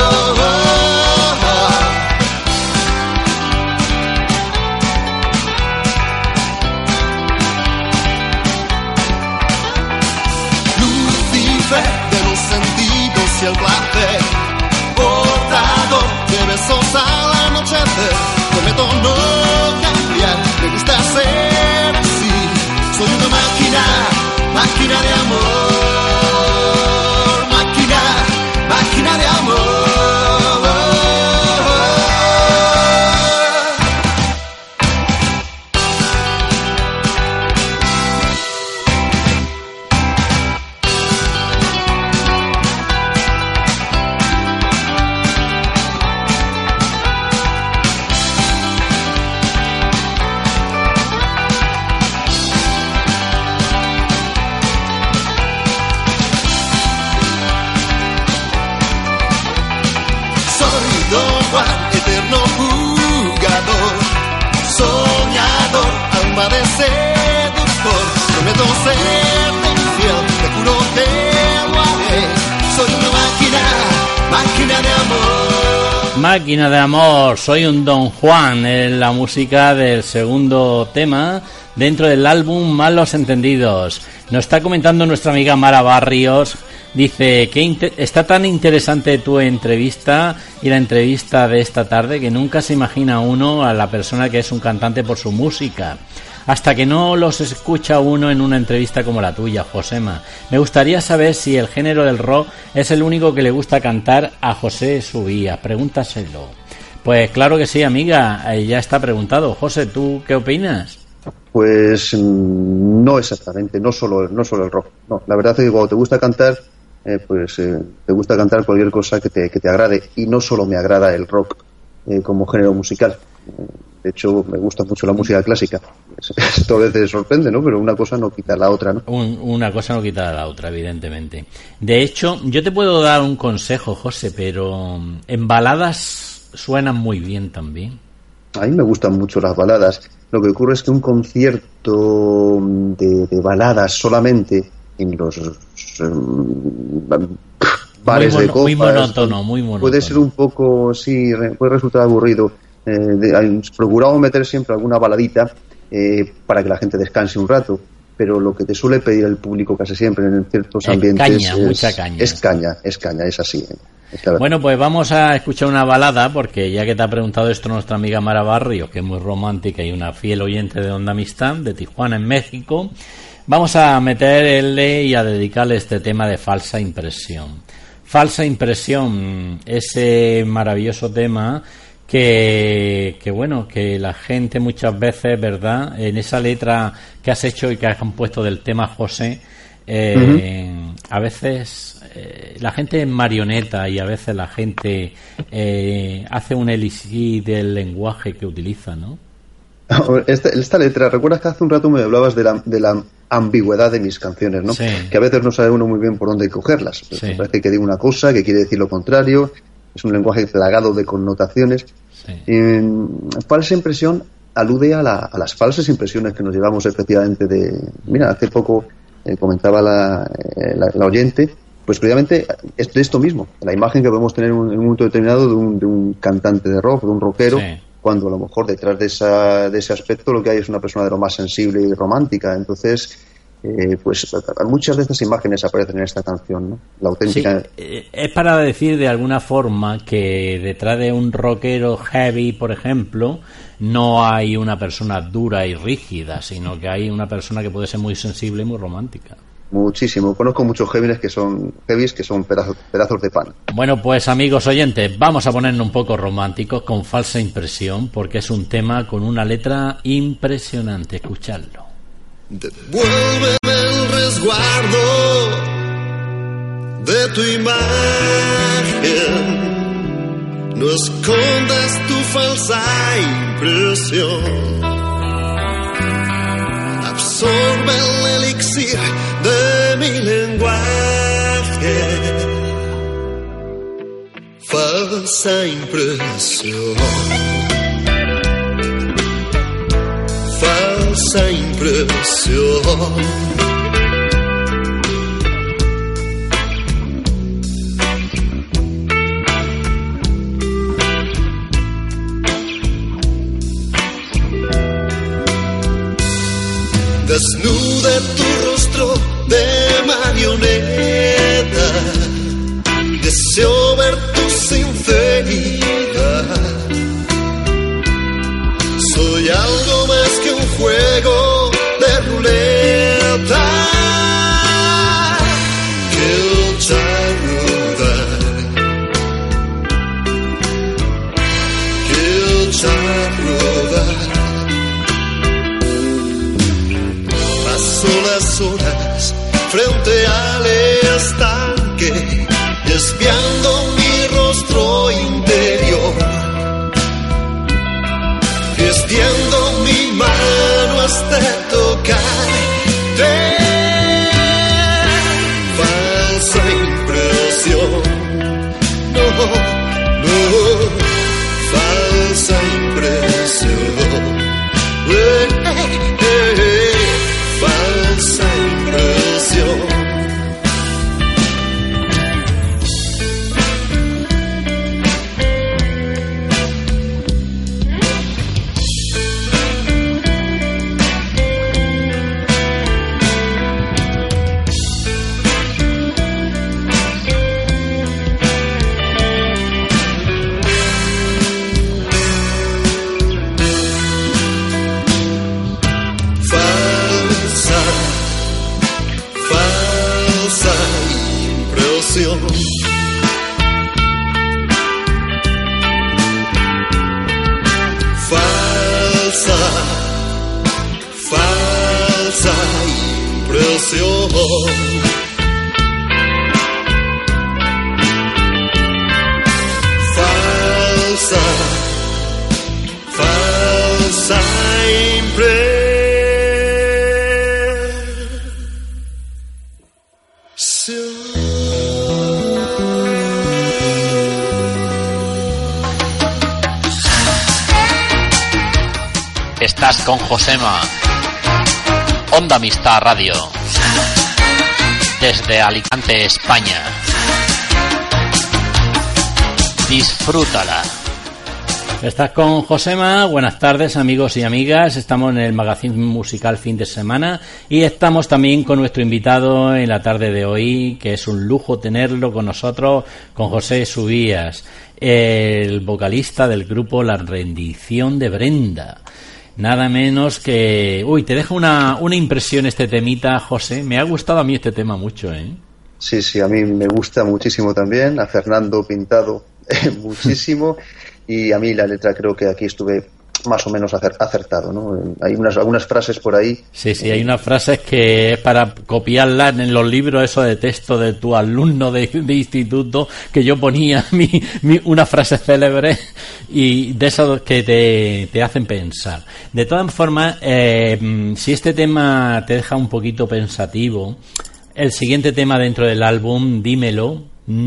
De los sentidos y el placer, portador de besos al anochecer. Prometo no cambiar, me gusta ser así. Soy una máquina, máquina de amor, máquina, máquina de amor. Prometo serte infiel, te juro que lo haré. Soy una máquina, máquina de amor. Máquina de amor, soy un Don Juan, en la música del segundo tema dentro del álbum Malos Entendidos. Nos está comentando nuestra amiga Mara Barrios Dice que inte- está tan interesante tu entrevista y la entrevista de esta tarde que nunca se imagina uno a la persona que es un cantante por su música, hasta que no los escucha uno en una entrevista como la tuya, Josema. Me gustaría saber si el género del rock es el único que le gusta cantar a José Subías. Pregúntaselo. Pues claro que sí, amiga, eh, ya está preguntado. José, ¿tú qué opinas? Pues mm, no exactamente, no solo, no solo el rock. No, la verdad es que cuando te gusta cantar, eh, pues eh, te gusta cantar cualquier cosa que te, que te agrade. Y no solo me agrada el rock eh, como género musical. De hecho, me gusta mucho la música clásica. Esto a veces sorprende, ¿no? Pero una cosa no quita la otra, ¿no? Un, una cosa no quita la otra, evidentemente. De hecho, yo te puedo dar un consejo, José, pero en baladas suenan muy bien también. A mí me gustan mucho las baladas. Lo que ocurre es que un concierto de, de baladas solamente en los um, bares muy mono, de copas muy monótono, muy monótono. Puede ser un poco, sí, puede resultar aburrido. Eh, de, procuramos meter siempre alguna baladita eh, para que la gente descanse un rato, pero lo que te suele pedir el público casi siempre en ciertos es ambientes caña, es, mucha caña. es caña, es caña, es así. Eh. Bueno, pues vamos a escuchar una balada, porque ya que te ha preguntado esto nuestra amiga Mara Barrios, que es muy romántica y una fiel oyente de Onda Amistad, de Tijuana, en México, vamos a meterle y a dedicarle este tema de Falsa Impresión. Falsa Impresión, ese maravilloso tema que, que bueno, que la gente muchas veces, ¿verdad?, en esa letra que has hecho y que has puesto del tema José, eh, uh-huh. a veces eh, la gente es marioneta y a veces la gente eh, hace un elixir del lenguaje que utiliza, ¿no? Esta, esta letra, ¿recuerdas que hace un rato me hablabas de la, de la ambigüedad de mis canciones, ¿no? Sí. Que a veces no sabe uno muy bien por dónde cogerlas. Pues sí. Me parece que digo una cosa que quiere decir lo contrario. Es un lenguaje plagado de connotaciones. Sí. Eh, falsa impresión alude a, la, a las falsas impresiones que nos llevamos efectivamente de... Mira, hace poco eh, comentaba la, eh, la, la oyente, pues precisamente es de esto mismo, la imagen que podemos tener en un, en un momento determinado de un, de un cantante de rock, de un rockero, sí. cuando a lo mejor detrás de, esa, de ese aspecto lo que hay es una persona de lo más sensible y romántica. Entonces... Eh, pues muchas de estas imágenes aparecen en esta canción, ¿no? La auténtica... Sí, eh, es para decir de alguna forma que detrás de un rockero heavy, por ejemplo, no hay una persona dura y rígida, sino que hay una persona que puede ser muy sensible y muy romántica. Muchísimo. Conozco muchos heavies que son heavies que son pedazos, pedazos de pan. Bueno, pues amigos oyentes, vamos a ponernos un poco románticos con Falsa Impresión, porque es un tema con una letra impresionante. Escuchadlo. Devuélveme el resguardo de tu imagen, no escondas tu falsa impresión, absorbe el elixir de mi lenguaje, falsa impresión. Falsa impresión. Desnude tu rostro de marioneta, deseo ver tu sinceridad. Soy algo más que un juego de ruleta que echar rodar, que echar rodar. Paso las horas frente al estanque, desviando mi rostro interior, extiendo mi mano hasta tocarte. Falsa impresión, no, no, falsa impresión, eh, eh, eh, falsa impresión. Falsa, falsa impresión. Falsa, falsa impresión. Estás con Josema. Onda Amistad Radio. Desde Alicante, España. Disfrútala. Estás con Josema. Buenas tardes, amigos y amigas. Estamos en el magazine musical fin de semana y estamos también con nuestro invitado en la tarde de hoy, que es un lujo tenerlo con nosotros, con José Subías, el vocalista del grupo La Rendición de Brenda. Nada menos que... Uy, te dejo una, una impresión este temita, José. Me ha gustado a mí este tema mucho, ¿eh? Sí, sí, a mí me gusta muchísimo también. A Fernando Pintado eh, muchísimo. Y a mí la letra creo que aquí estuve más o menos acertado, ¿no? Hay unas algunas frases por ahí. Sí, sí, hay unas frases que es para copiarlas en los libros eso de texto de tu alumno de, de instituto, que yo ponía mi, mi, una frase célebre y de esos que te, te hacen pensar. De todas formas, eh, si este tema te deja un poquito pensativo, el siguiente tema dentro del álbum, Dímelo,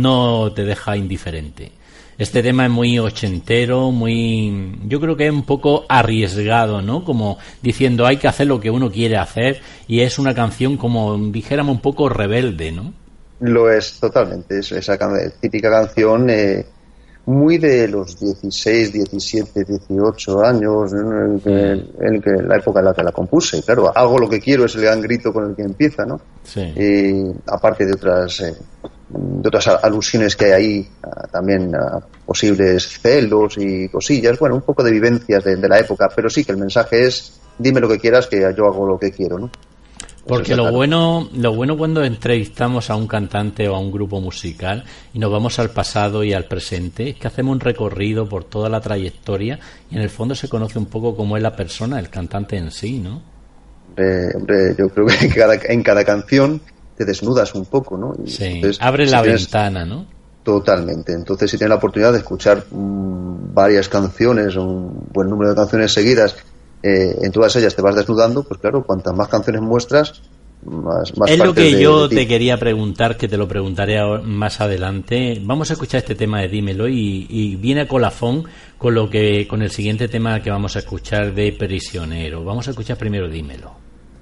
no te deja indiferente. Este tema es muy ochentero, muy, yo creo que es un poco arriesgado, ¿no? Como diciendo hay que hacer lo que uno quiere hacer, y es una canción como dijéramos un poco rebelde, ¿no? Lo es totalmente, es esa típica canción eh, muy de los dieciséis, diecisiete, dieciocho años, en, el que, en el que, la época en la que la compuse. Y claro, hago lo que quiero es el gran grito con el que empieza, ¿no? Sí. Y aparte de otras eh, de otras alusiones que hay ahí, a, también a posibles celos y cosillas, bueno, un poco de vivencias de, de la época, pero sí que el mensaje es dime lo que quieras, que yo hago lo que quiero, ¿no? Porque lo bueno, lo bueno cuando entrevistamos a un cantante o a un grupo musical y nos vamos al pasado y al presente es que hacemos un recorrido por toda la trayectoria y en el fondo se conoce un poco cómo es la persona, el cantante en sí, ¿no? Hombre, hombre, yo creo que cada, en cada canción te desnudas un poco, ¿no? Y sí, entonces, abre si la tienes, ventana, ¿no? Totalmente. Entonces, si tienes la oportunidad de escuchar mmm, varias canciones, un buen número de canciones seguidas, eh, en todas ellas te vas desnudando, pues claro, cuantas más canciones muestras, más, más es lo que de, yo de te quería preguntar, que te lo preguntaré más adelante. Vamos a escuchar este tema de Dímelo y, y viene a colafón con lo que con el siguiente tema que vamos a escuchar de Prisionero. Vamos a escuchar primero Dímelo.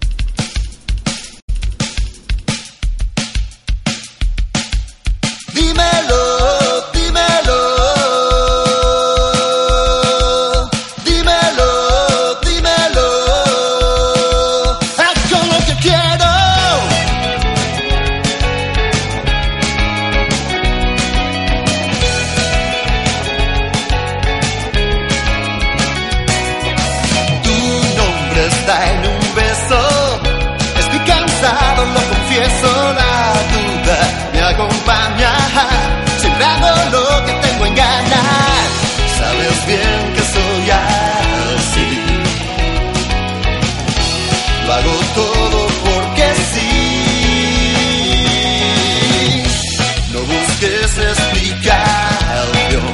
Dímelo, dímelo, dímelo, dímelo, hago lo que quiero. Tu nombre está en un beso, estoy cansado, lo confieso, la duda me acompaña. Siempre hago lo que tengo en ganas. Sabes bien que soy así. Lo hago todo porque sí. No busques explicación,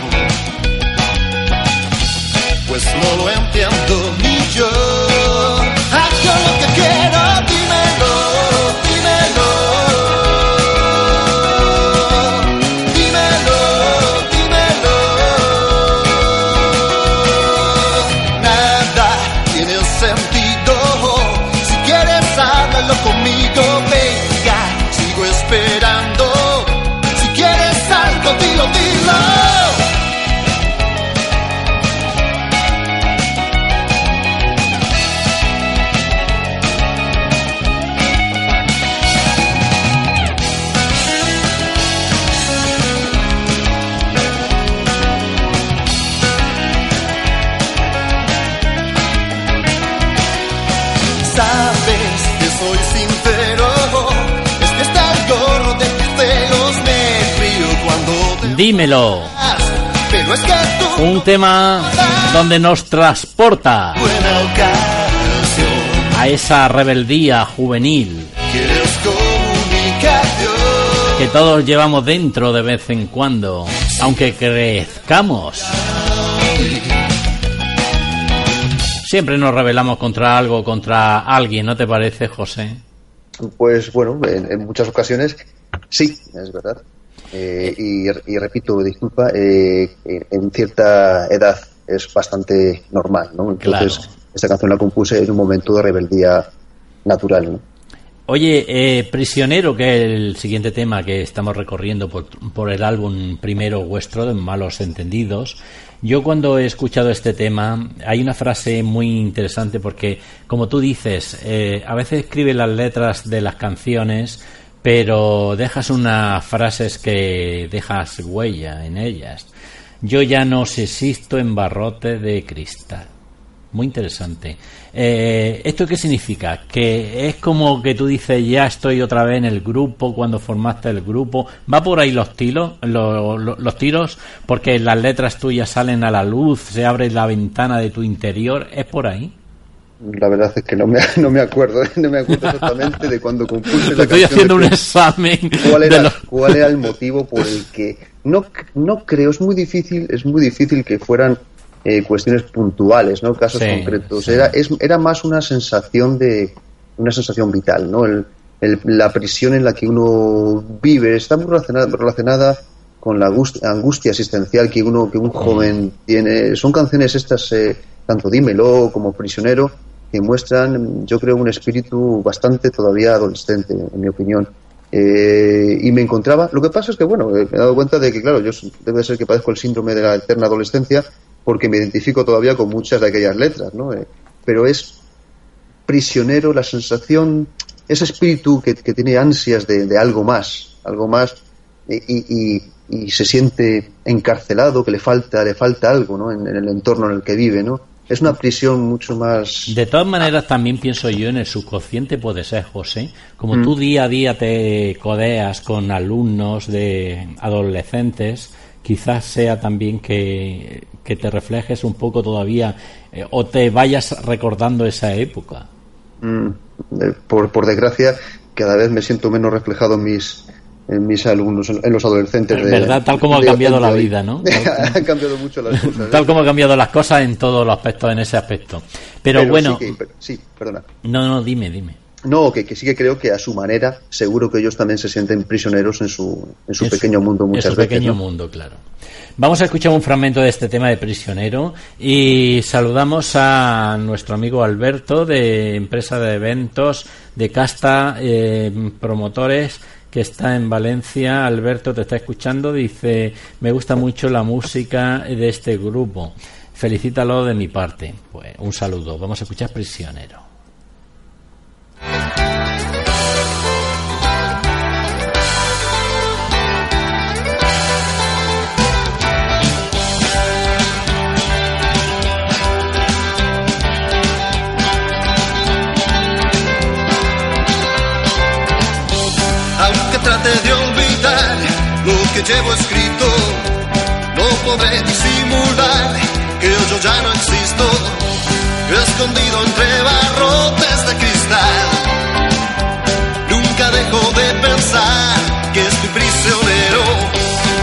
pues no lo entiendo ni yo. Hago lo que quiero, dímelo, dímelo. Conmigo, venga, sigo esperando. Si quieres algo, dilo, dilo. Dímelo. Pero es que tú Un tema donde nos transporta buena ocasión a esa rebeldía juvenil quieres comunicación. que todos llevamos dentro de vez en cuando, aunque crezcamos. Siempre nos rebelamos contra algo, contra alguien, ¿no te parece, José? Pues bueno, en, en muchas ocasiones sí, es verdad. Eh, y, y repito, disculpa, eh, en cierta edad es bastante normal, ¿no? Entonces, Claro. esta canción la compuse en un momento de rebeldía natural, ¿no? Oye, eh, Prisionero, que es el siguiente tema que estamos recorriendo por, por el álbum primero vuestro, de Malos Entendidos. Yo cuando he escuchado este tema, hay una frase muy interesante porque, como tú dices, eh, a veces escribes las letras de las canciones, pero dejas unas frases que dejas huella en ellas. Yo ya no existo en barrote de cristal. Muy interesante. Eh, ¿Esto qué significa? Que es como que tú dices, ya estoy otra vez en el grupo, cuando formaste el grupo. ¿Va por ahí los tiros, los, los, los tiros? Porque las letras tuyas salen a la luz, se abre la ventana de tu interior. ¿Es por ahí? La verdad es que no me, no me acuerdo, no me acuerdo exactamente de cuando compuse Te la estoy canción, haciendo un de- examen. ¿Cuál de era, los- cuál era el motivo por el que no no creo, es muy difícil, es muy difícil que fueran eh, cuestiones puntuales, ¿no? Casos Sí, concretos. sí. Era es, era más una sensación de una sensación vital, ¿no? El, el- la prisión en la que uno vive está muy relacionada, relacionada con la angustia, angustia existencial que uno que un joven tiene. Son canciones estas, eh, tanto Dímelo como Prisionero, que muestran, yo creo, un espíritu bastante todavía adolescente, en mi opinión. Eh, y me encontraba, lo que pasa es que, bueno, eh, me he dado cuenta de que, claro, yo s- debe ser que padezco el síndrome de la eterna adolescencia, porque me identifico todavía con muchas de aquellas letras, ¿no? Eh, pero es prisionero, la sensación, ese espíritu que, que tiene ansias de, de algo más, algo más, y, y, y se siente encarcelado, que le falta, le falta algo, ¿no? En, en el entorno en el que vive, ¿no? Es una prisión mucho más... De todas maneras, también pienso yo en el subconsciente, puede ser, José. Como Mm. tú día a día te codeas con alumnos de adolescentes, quizás sea también que, que te reflejes un poco todavía eh, o te vayas recordando esa época. Mm, eh, por, por desgracia, cada vez me siento menos reflejado en mis en mis alumnos, en, en los adolescentes. Es de- verdad, tal como ha de- cambiado de la hoy. vida, ¿no? Han cambiado mucho las cosas. ¿eh? Tal como han cambiado las cosas en todos los aspectos, en ese aspecto. Pero, Pero bueno, sí, que- pero- sí, perdona. no, no, dime, dime. No, que, que sí que creo que a su manera, seguro que ellos también se sienten prisioneros en su, en su En su- pequeño mundo muchas en su veces. pequeño ¿no? mundo, claro. Vamos a escuchar un fragmento de este tema de Prisionero y saludamos a nuestro amigo Alberto de empresa de eventos de Casta eh, Promotores, que está en Valencia. Alberto te está escuchando, dice: me gusta mucho la música de este grupo, felicítalo de mi parte. Pues un saludo. Vamos a escuchar Prisionero. Aunque trate de olvidar lo que llevo escrito, no podré disimular que yo ya no existo, escondido entre barrotes de cristal. Nunca dejo de pensar que estoy prisionero.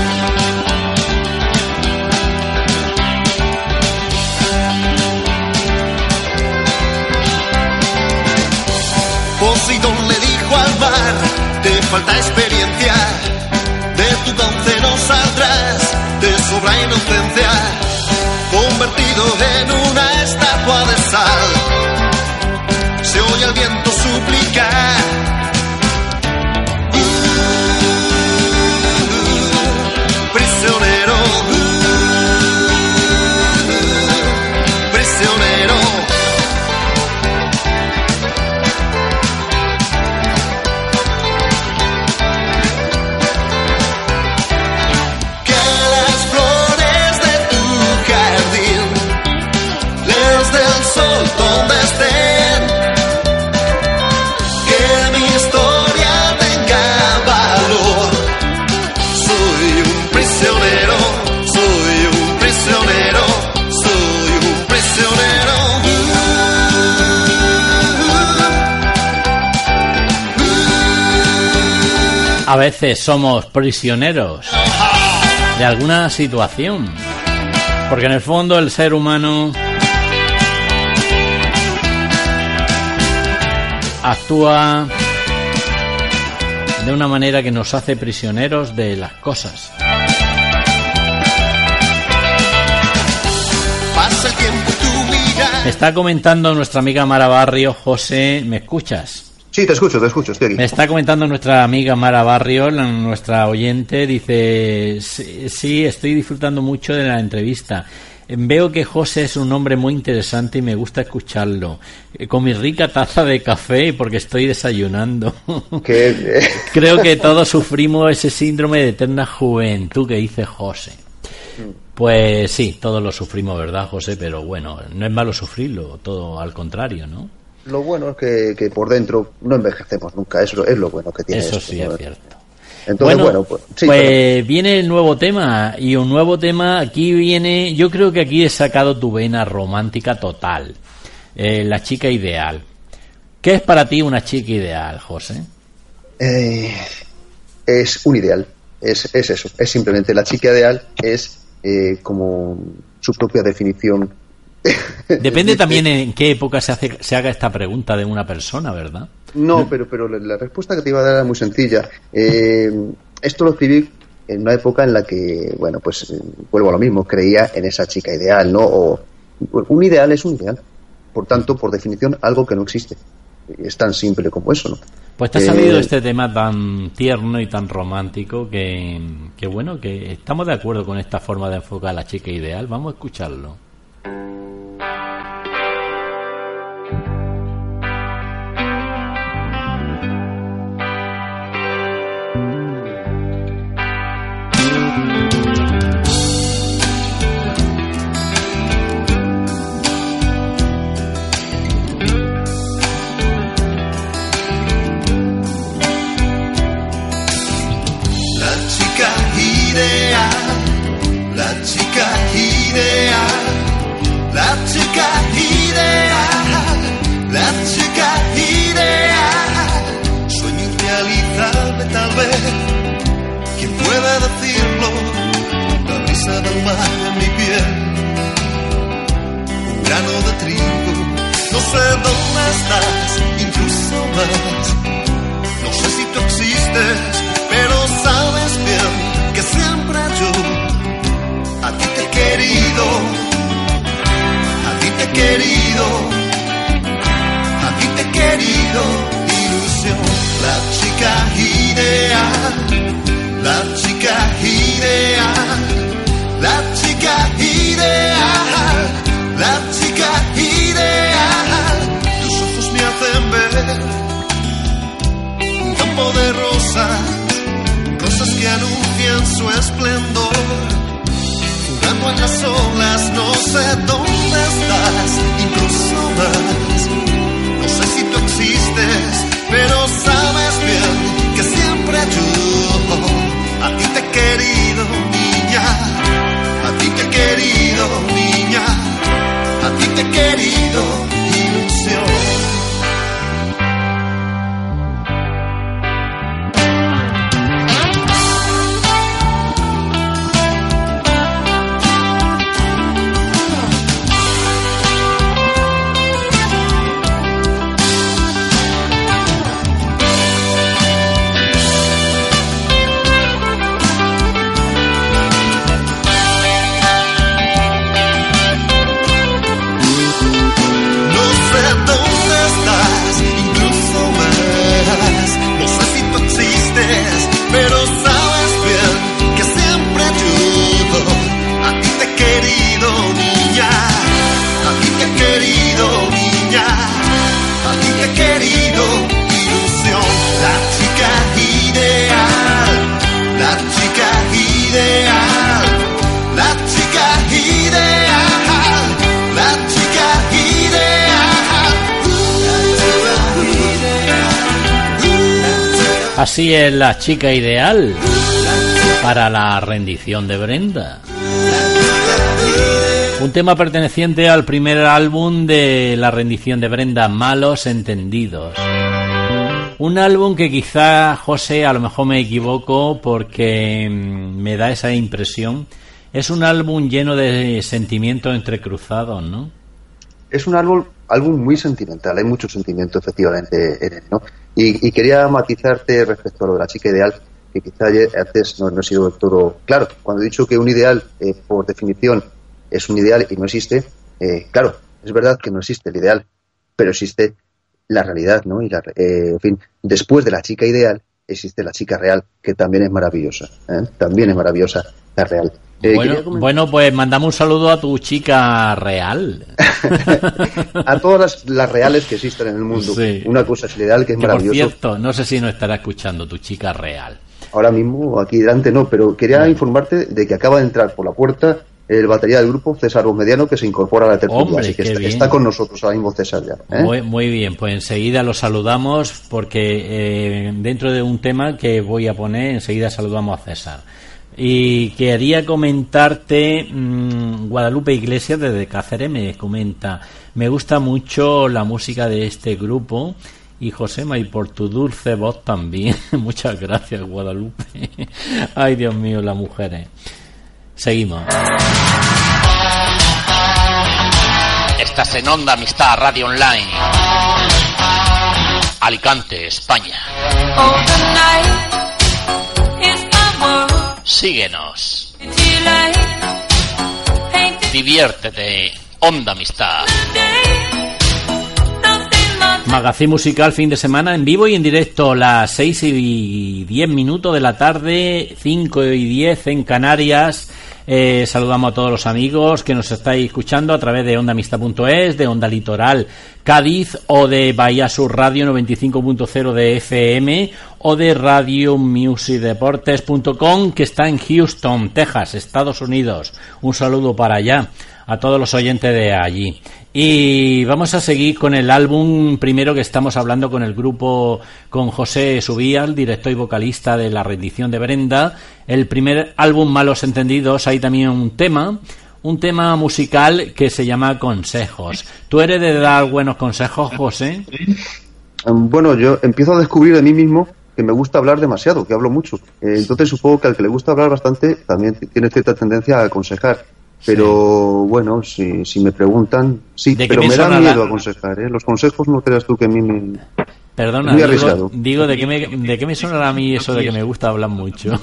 Poseidón le dijo al mar: te falta experiencia, de tu cauce no saldrás, te sobra inocencia, convertido en una estatua de sal. Se oye al viento suplicar: "Uh, prisionero, uh, prisionero". Que las flores de tu jardín les dé el sol donde estén, que A veces somos prisioneros de alguna situación, porque en el fondo el ser humano actúa de una manera que nos hace prisioneros de las cosas. Pasa el tiempo y tú miras. Me está comentando nuestra amiga Mara Barrio. José, ¿me escuchas? Sí, te escucho, te escucho, estoy aquí. Me está comentando nuestra amiga Mara Barrio, la- nuestra oyente, dice, sí, sí, estoy disfrutando mucho de la entrevista. Veo que José es un hombre muy interesante y me gusta escucharlo. Eh, Con mi rica taza de café porque estoy desayunando. Que, eh, Creo que todos sufrimos ese síndrome de eterna juventud que dice José. Pues sí, todos lo sufrimos, ¿verdad, José? Pero bueno, no es malo sufrirlo, todo al contrario, ¿no? lo bueno es que, que por dentro no envejecemos nunca, eso es lo bueno que tiene Eso esto, sí ¿no? es cierto. Entonces, bueno, bueno, pues, sí, pues pero- viene el nuevo tema, y un nuevo tema, aquí viene, yo creo que aquí he sacado tu vena romántica total, eh, la chica ideal. ¿Qué es para ti una chica ideal, José? Eh, es un ideal, es, es eso, es simplemente la chica ideal, es eh, como su propia definición. Depende también en qué época se hace, se haga esta pregunta de una persona, ¿verdad? No, pero, pero la, la respuesta que te iba a dar era muy sencilla. Eh, esto lo escribí en una época en la que, bueno, pues eh, vuelvo a lo mismo, creía en esa chica ideal, ¿no? O un ideal es un ideal. Por tanto, por definición, algo que no existe. Es tan simple como eso, ¿no? Pues te ha Eh, salido este tema tan tierno y tan romántico que, que bueno, que estamos de acuerdo con esta forma de enfocar a la chica ideal. Vamos a escucharlo. La chica ideal, la chica ideal, la chica ideal, la chica ideal. Sueño irrealizable tal vez, ¿quién puede decirlo? La brisa del mar en mi piel, un grano de trigo, no sé dónde estás, incluso más. No sé si tú existes, pero sabes bien que siempre yo a ti te he querido, a ti te he querido, a ti te he querido, ilusión. La chica ideal, la chica ideal, la chica ideal, la chica ideal. Tus ojos me hacen ver un campo de rosas, rosas que anuncian su esplendor, jugando en las olas, no sé dónde estás, incluso más. No sé si tú existes, pero sabes bien que siempre yo a ti te he querido, niña, a ti te he querido, niña, a ti te he querido, ilusión. No sé dónde estás, incluso más. No sé si tú existes, pero sabes bien que siempre yo a ti te he querido, niña, a ti te he querido, niña, a ti te he querido, ilusión. La chica ideal, la chica ideal, la chica ideal, la chica ideal, Así es la chica ideal para la rendición de Brenda. Un tema perteneciente al primer álbum de la rendición de Brenda, Malos Entendidos. Un álbum que quizá, José, a lo mejor me equivoco porque me da esa impresión. Es un álbum lleno de sentimientos entrecruzados, ¿no? Es un álbum, álbum muy sentimental, hay mucho sentimiento efectivamente en él, ¿no? Y, y quería matizarte respecto a lo de la chica ideal, que quizá antes no, no he sido del todo claro. Cuando he dicho que un ideal, eh, por definición, es un ideal y no existe, eh, claro, es verdad que no existe el ideal, pero existe la realidad, ¿no? Y la, eh, en fin, después de la chica ideal existe la chica real, que también es maravillosa, ¿eh? También es maravillosa la real. Eh, bueno, bueno, pues mandamos un saludo a tu chica real. A todas las, las reales que existen en el mundo. Sí. Una cosa es el ideal, que es que maravilloso. Por cierto, no sé si nos estará escuchando tu chica real. Ahora mismo, aquí delante no, pero quería bueno. informarte de que acaba de entrar por la puerta el batería del grupo, César Mediano, que se incorpora a la tertulia. Hombre, así que está, está con nosotros ahora mismo César ya, ¿eh? Muy, muy bien, pues enseguida lo saludamos porque eh, dentro de un tema que voy a poner, enseguida saludamos a César. Y quería comentarte, mmm, Guadalupe Iglesias desde Cáceres me comenta, me gusta mucho la música de este grupo y Josema, y por tu dulce voz también. Muchas gracias, Guadalupe. Ay, Dios mío, las mujeres. Seguimos. Estás en Onda Amistad Radio Online, Alicante, España. Síguenos. Diviértete. Onda Amistad. Magazín musical fin de semana en vivo y en directo, las seis y diez minutos de la tarde, cinco y diez en Canarias. Eh, saludamos a todos los amigos que nos estáis escuchando a través de onda amistad punto es, de Onda Litoral Cádiz o de Bahía Sur Radio noventa y cinco punto cero de F M o de radio music deportes punto com, que está en Houston, Texas, Estados Unidos. Un saludo para allá, a todos los oyentes de allí. Y vamos a seguir con el álbum primero, que estamos hablando con el grupo, con José Subías, director y vocalista de La Rendición de Brenda. El primer álbum, Malos Entendidos, hay también un tema, un tema musical que se llama Consejos. ¿Tú eres de dar buenos consejos, José? Bueno, yo empiezo a descubrir de mí mismo que me gusta hablar demasiado, que hablo mucho. Eh, entonces supongo que al que le gusta hablar bastante también tiene cierta tendencia a aconsejar. Pero sí. Bueno, si, si me preguntan, sí, pero me da miedo la... aconsejar, ¿eh? Los consejos no creas tú que a mí me... Perdona, muy digo, digo de, qué me, ¿de qué me suena a mí eso de que me gusta hablar mucho?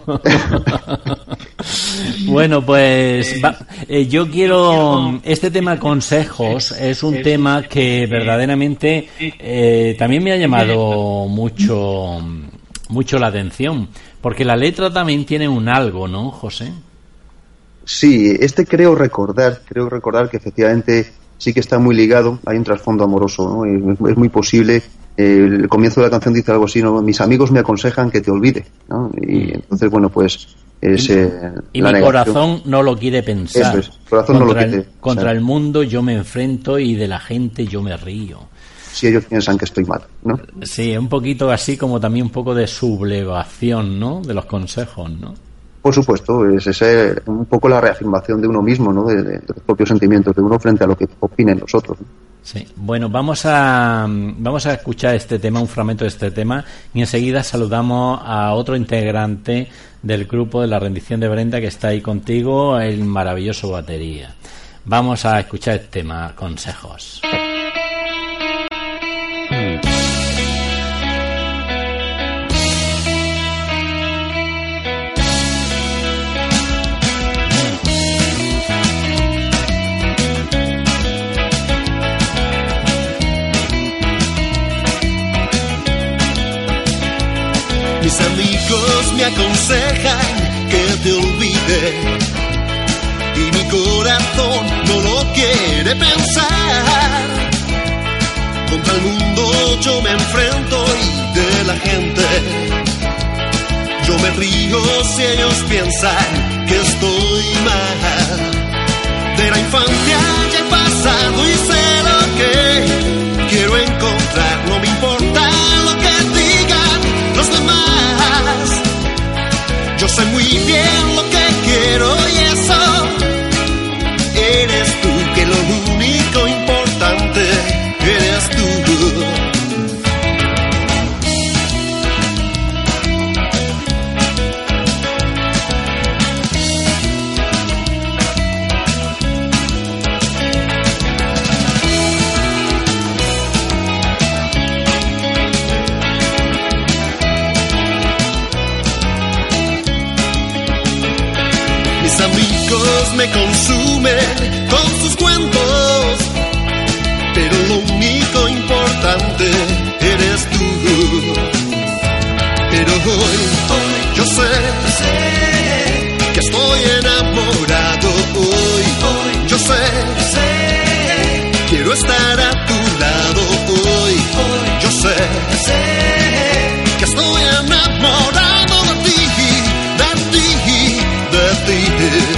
Bueno, pues va, eh, yo quiero... Este tema consejos es un tema que verdaderamente eh, también me ha llamado mucho, mucho la atención, porque la letra también tiene un algo, ¿no, José? Sí, este creo recordar, creo recordar que efectivamente sí que está muy ligado, hay un trasfondo amoroso, ¿no? Es, es muy posible, eh, el comienzo de la canción dice algo así, ¿no? Mis amigos me aconsejan que te olvide, ¿no? Y entonces, bueno, pues es, eh, y mi negación. Corazón no lo quiere pensar. Eso es, corazón contra no lo quiere el, contra el mundo yo me enfrento y de la gente yo me río. Si ellos piensan que estoy mal, ¿no? Sí, un poquito así, como también un poco de sublevación, ¿no? De los consejos, ¿no? Por supuesto, es ese, un poco la reafirmación de uno mismo, ¿no? De, de, de los propios sentimientos de uno frente a lo que opinen los otros, ¿no? Sí, bueno, vamos a vamos a escuchar este tema, un fragmento de este tema, y enseguida saludamos a otro integrante del grupo de La Rendición de Brenda que está ahí contigo, el maravilloso batería. Vamos a escuchar este tema, Consejos. Mis amigos me aconsejan que te olvide y mi corazón no lo quiere pensar. Contra el mundo yo me enfrento y de la gente yo me río si ellos piensan que estoy mal. De la infancia ya he pasado y sé lo que quiero encontrar. No me importa lo que digan los demás. Yo sé muy bien lo que quiero y eso eres tú, que lo único importante eres tú. amigos me consumen con sus cuentos, pero lo único importante eres tú. Pero hoy, hoy yo sé, sé que estoy enamorado. Hoy, hoy yo sé, sé quiero estar a tu lado. Hoy, hoy yo sé, sé que estoy enamorado de ti, de ti, de ti.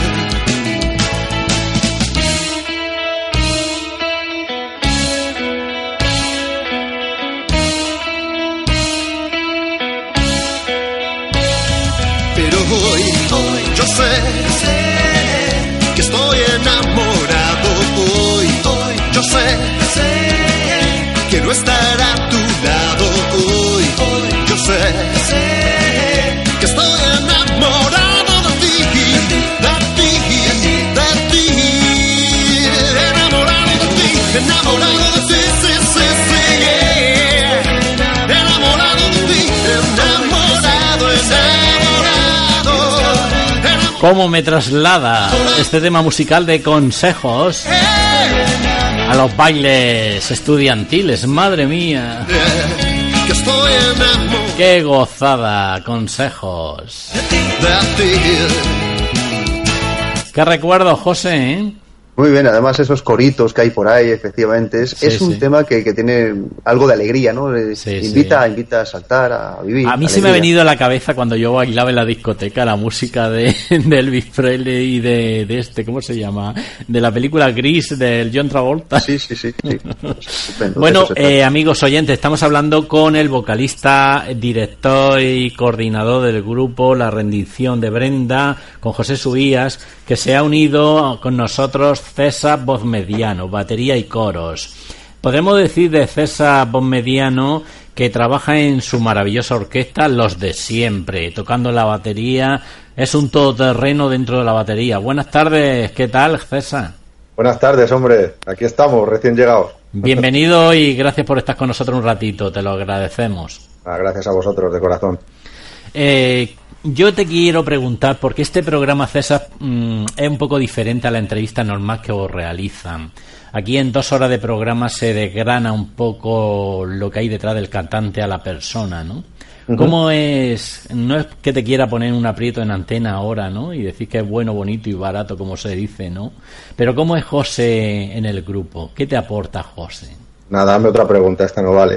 Hoy, hoy yo sé, sé que estoy enamorado. Hoy, hoy yo sé, sé quiero estar a tu lado. Hoy, hoy yo sé, sé que estoy enamorado de ti, de ti, de ti, enamorado de ti, enamorado de ti, sí, sí, sí, yeah. Enamorado de ti, enamorado, enamorado. ¿Cómo me traslada este tema musical de Consejos a los bailes estudiantiles? Madre mía, qué gozada, Consejos. Qué recuerdo, José, ¿eh? Muy bien, además esos coritos que hay por ahí, efectivamente, es, Sí, es un sí. tema que, que tiene algo de alegría, ¿no? Eh, Sí, invita, sí. invita a saltar, a vivir. A mí se me ha venido a la cabeza cuando yo bailaba en la discoteca la música de, de Elvis Presley y de, de este, ¿cómo se llama? De la película Gris del John Travolta. Sí, sí, sí. sí. Estupendo, Bueno, eso se trata. eh, amigos oyentes, estamos hablando con el vocalista, director y coordinador del grupo La Rendición de Brenda, con José Subías, que se ha unido con nosotros César Vozmediano, batería y coros. Podemos decir de César Vozmediano que trabaja en su maravillosa orquesta Los de Siempre, tocando la batería. Es un todoterreno dentro de la batería. Buenas tardes, ¿qué tal, César? Buenas tardes, hombre. Aquí estamos, recién llegados. Bienvenido y gracias por estar con nosotros un ratito, te lo agradecemos. Ah, gracias a vosotros, de corazón. Eh, yo te quiero preguntar, porque este programa, César, mmm, es un poco diferente a la entrevista normal que os realizan. Aquí en dos horas de programa se desgrana un poco lo que hay detrás del cantante a la persona, ¿no? Uh-huh. ¿Cómo es? No es que te quiera poner un aprieto en antena ahora, ¿no? Y decir que es bueno, bonito y barato, como se dice, ¿no? Pero ¿cómo es José en el grupo? ¿Qué te aporta José? Nada, dame otra pregunta, esta no vale.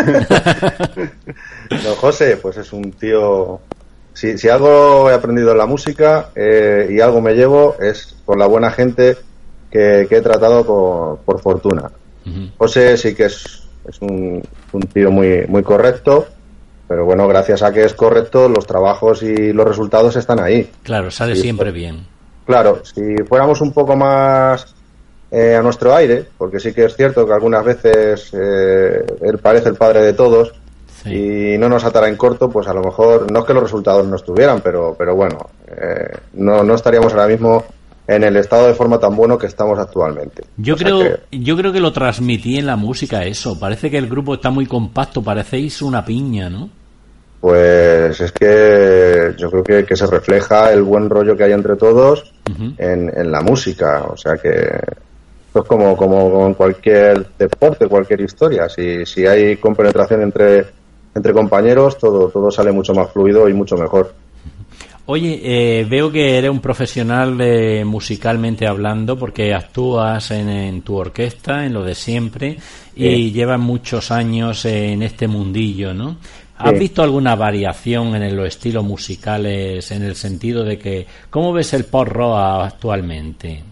No, José, pues es un tío... Si, si algo he aprendido en la música eh, y algo me llevo es por la buena gente que, que he tratado por, por fortuna. Uh-huh. José sí que es, es un, un tío muy, muy correcto, pero bueno, gracias a que es correcto, los trabajos y los resultados están ahí. Claro, sale sí, siempre bien. Claro, si fuéramos un poco más eh, a nuestro aire, porque sí que es cierto que algunas veces eh, él parece el padre de todos, sí, y no nos atará en corto, pues a lo mejor, no es que los resultados no estuvieran, pero pero bueno, eh, no, no estaríamos ahora mismo en el estado de forma tan bueno que estamos actualmente. Yo creo, que... yo creo que lo transmití en la música eso, parece que el grupo está muy compacto, parecéis una piña, ¿no? Pues es que yo creo que, que se refleja el buen rollo que hay entre todos uh-huh. en, en la música, o sea que pues como, como con cualquier deporte, cualquier historia, si, si hay compenetración entre, entre compañeros, todo, todo sale mucho más fluido y mucho mejor. Oye, eh, veo que eres un profesional de, musicalmente hablando, porque actúas en, en tu orquesta, en Lo de Siempre, y sí, llevas muchos años en este mundillo, ¿no? ¿Has sí. visto alguna variación en los estilos musicales, en el sentido de que, ¿cómo ves el pop rock actualmente?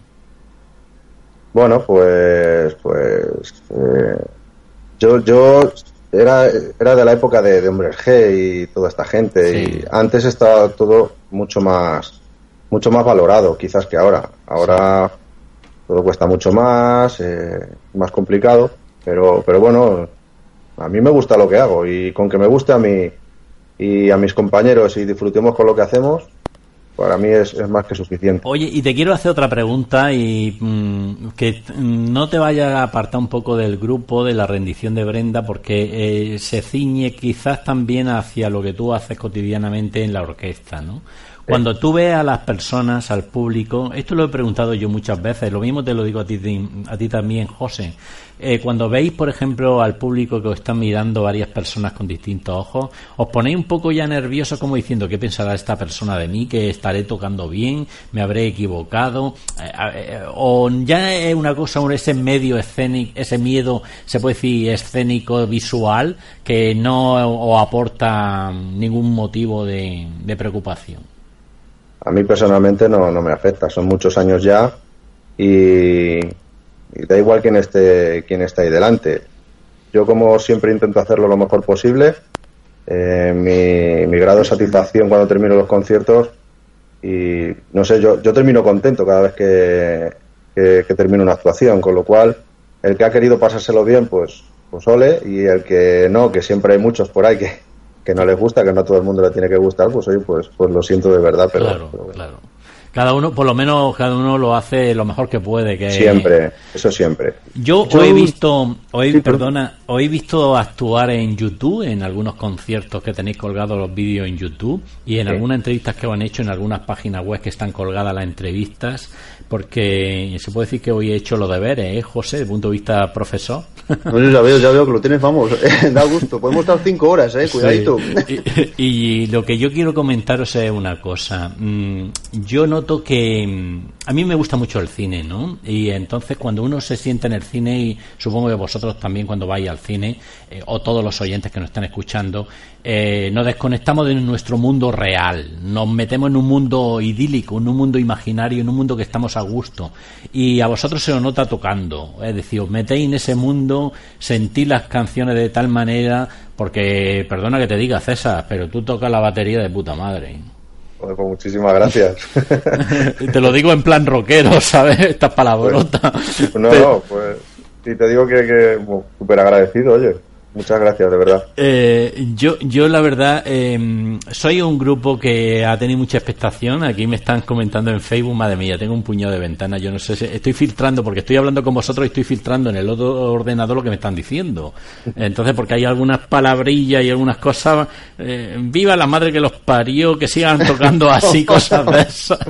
Bueno, pues, pues eh, yo, yo era, era de la época de, de Hombres G y toda esta gente, sí, y antes estaba todo mucho más, mucho más valorado, quizás que ahora. Ahora todo cuesta mucho más, eh, más complicado, pero, pero bueno, a mí me gusta lo que hago y con que me guste a mí y a mis compañeros y disfrutemos con lo que hacemos, para mí es, es más que suficiente. Oye, y te quiero hacer otra pregunta y mmm, que no te vayas a apartar un poco del grupo, de La Rendición de Brenda, porque eh, se ciñe quizás también hacia lo que tú haces cotidianamente en la orquesta, ¿no? Cuando tú ves a las personas, al público, esto lo he preguntado yo muchas veces, lo mismo te lo digo a ti, a ti también, José. Eh, cuando veis, por ejemplo, al público que os están mirando varias personas con distintos ojos, ¿os ponéis un poco ya nerviosos como diciendo qué pensará esta persona de mí, que estaré tocando bien, me habré equivocado? Eh, eh, ¿O ya es una cosa, ese medio escénico, ese miedo, se puede decir, escénico, visual, que no os aporta ningún motivo de, de preocupación? A mí personalmente no, no me afecta, son muchos años ya y... y da igual quién esté quién está ahí delante. Yo, como siempre, intento hacerlo lo mejor posible. Eh, mi, mi grado de satisfacción cuando termino los conciertos, y no sé, yo yo termino contento cada vez que, que, que termino una actuación, con lo cual el que ha querido pasárselo bien, pues pues ole, y el que no, que siempre hay muchos por ahí que, que no les gusta, que no a todo el mundo le tiene que gustar, pues oye, pues pues lo siento de verdad, pero, claro, pero bueno. Claro. Cada uno, por lo menos, cada uno lo hace lo mejor que puede. Que siempre, eso siempre. Yo, yo... os he visto, hoy, sí, perdona, os he visto actuar en YouTube, en algunos conciertos que tenéis colgados los vídeos en YouTube, y en sí. algunas entrevistas que os han hecho en algunas páginas web que están colgadas las entrevistas, porque se puede decir que hoy he hecho los deberes, ¿eh, José, desde el punto de vista profesor? No, ya veo, ya veo que lo tienes, vamos, eh, da gusto, podemos estar cinco horas, eh, cuidadito. Sí. Y, y lo que yo quiero comentaros es una cosa. Yo noto que a mí me gusta mucho el cine, ¿no? Y entonces cuando uno se sienta en el cine, y supongo que vosotros también cuando vais al cine, eh, o todos los oyentes que nos están escuchando, eh, nos desconectamos de nuestro mundo real, nos metemos en un mundo idílico, en un mundo imaginario, en un mundo que estamos a gusto, y a vosotros se os nota tocando, es decir, os metéis en ese mundo, sentís las canciones de tal manera, porque, perdona que te diga, César, pero tú tocas la batería de puta madre. Pues muchísimas gracias. Te lo digo en plan rockero, ¿sabes? Estas palabrotas. Pues, no, no, pues sí, te digo que, que bueno, súper agradecido, oye. Muchas gracias, de verdad. Eh, yo, yo la verdad, eh, soy un grupo que ha tenido mucha expectación. Aquí me están comentando en Facebook, madre mía, tengo un puñado de ventanas. Yo no sé si estoy filtrando, porque estoy hablando con vosotros y estoy filtrando en el otro ordenador lo que me están diciendo. Entonces, porque hay algunas palabrillas y algunas cosas. Eh, viva la madre que los parió, que sigan tocando así, cosas de esas.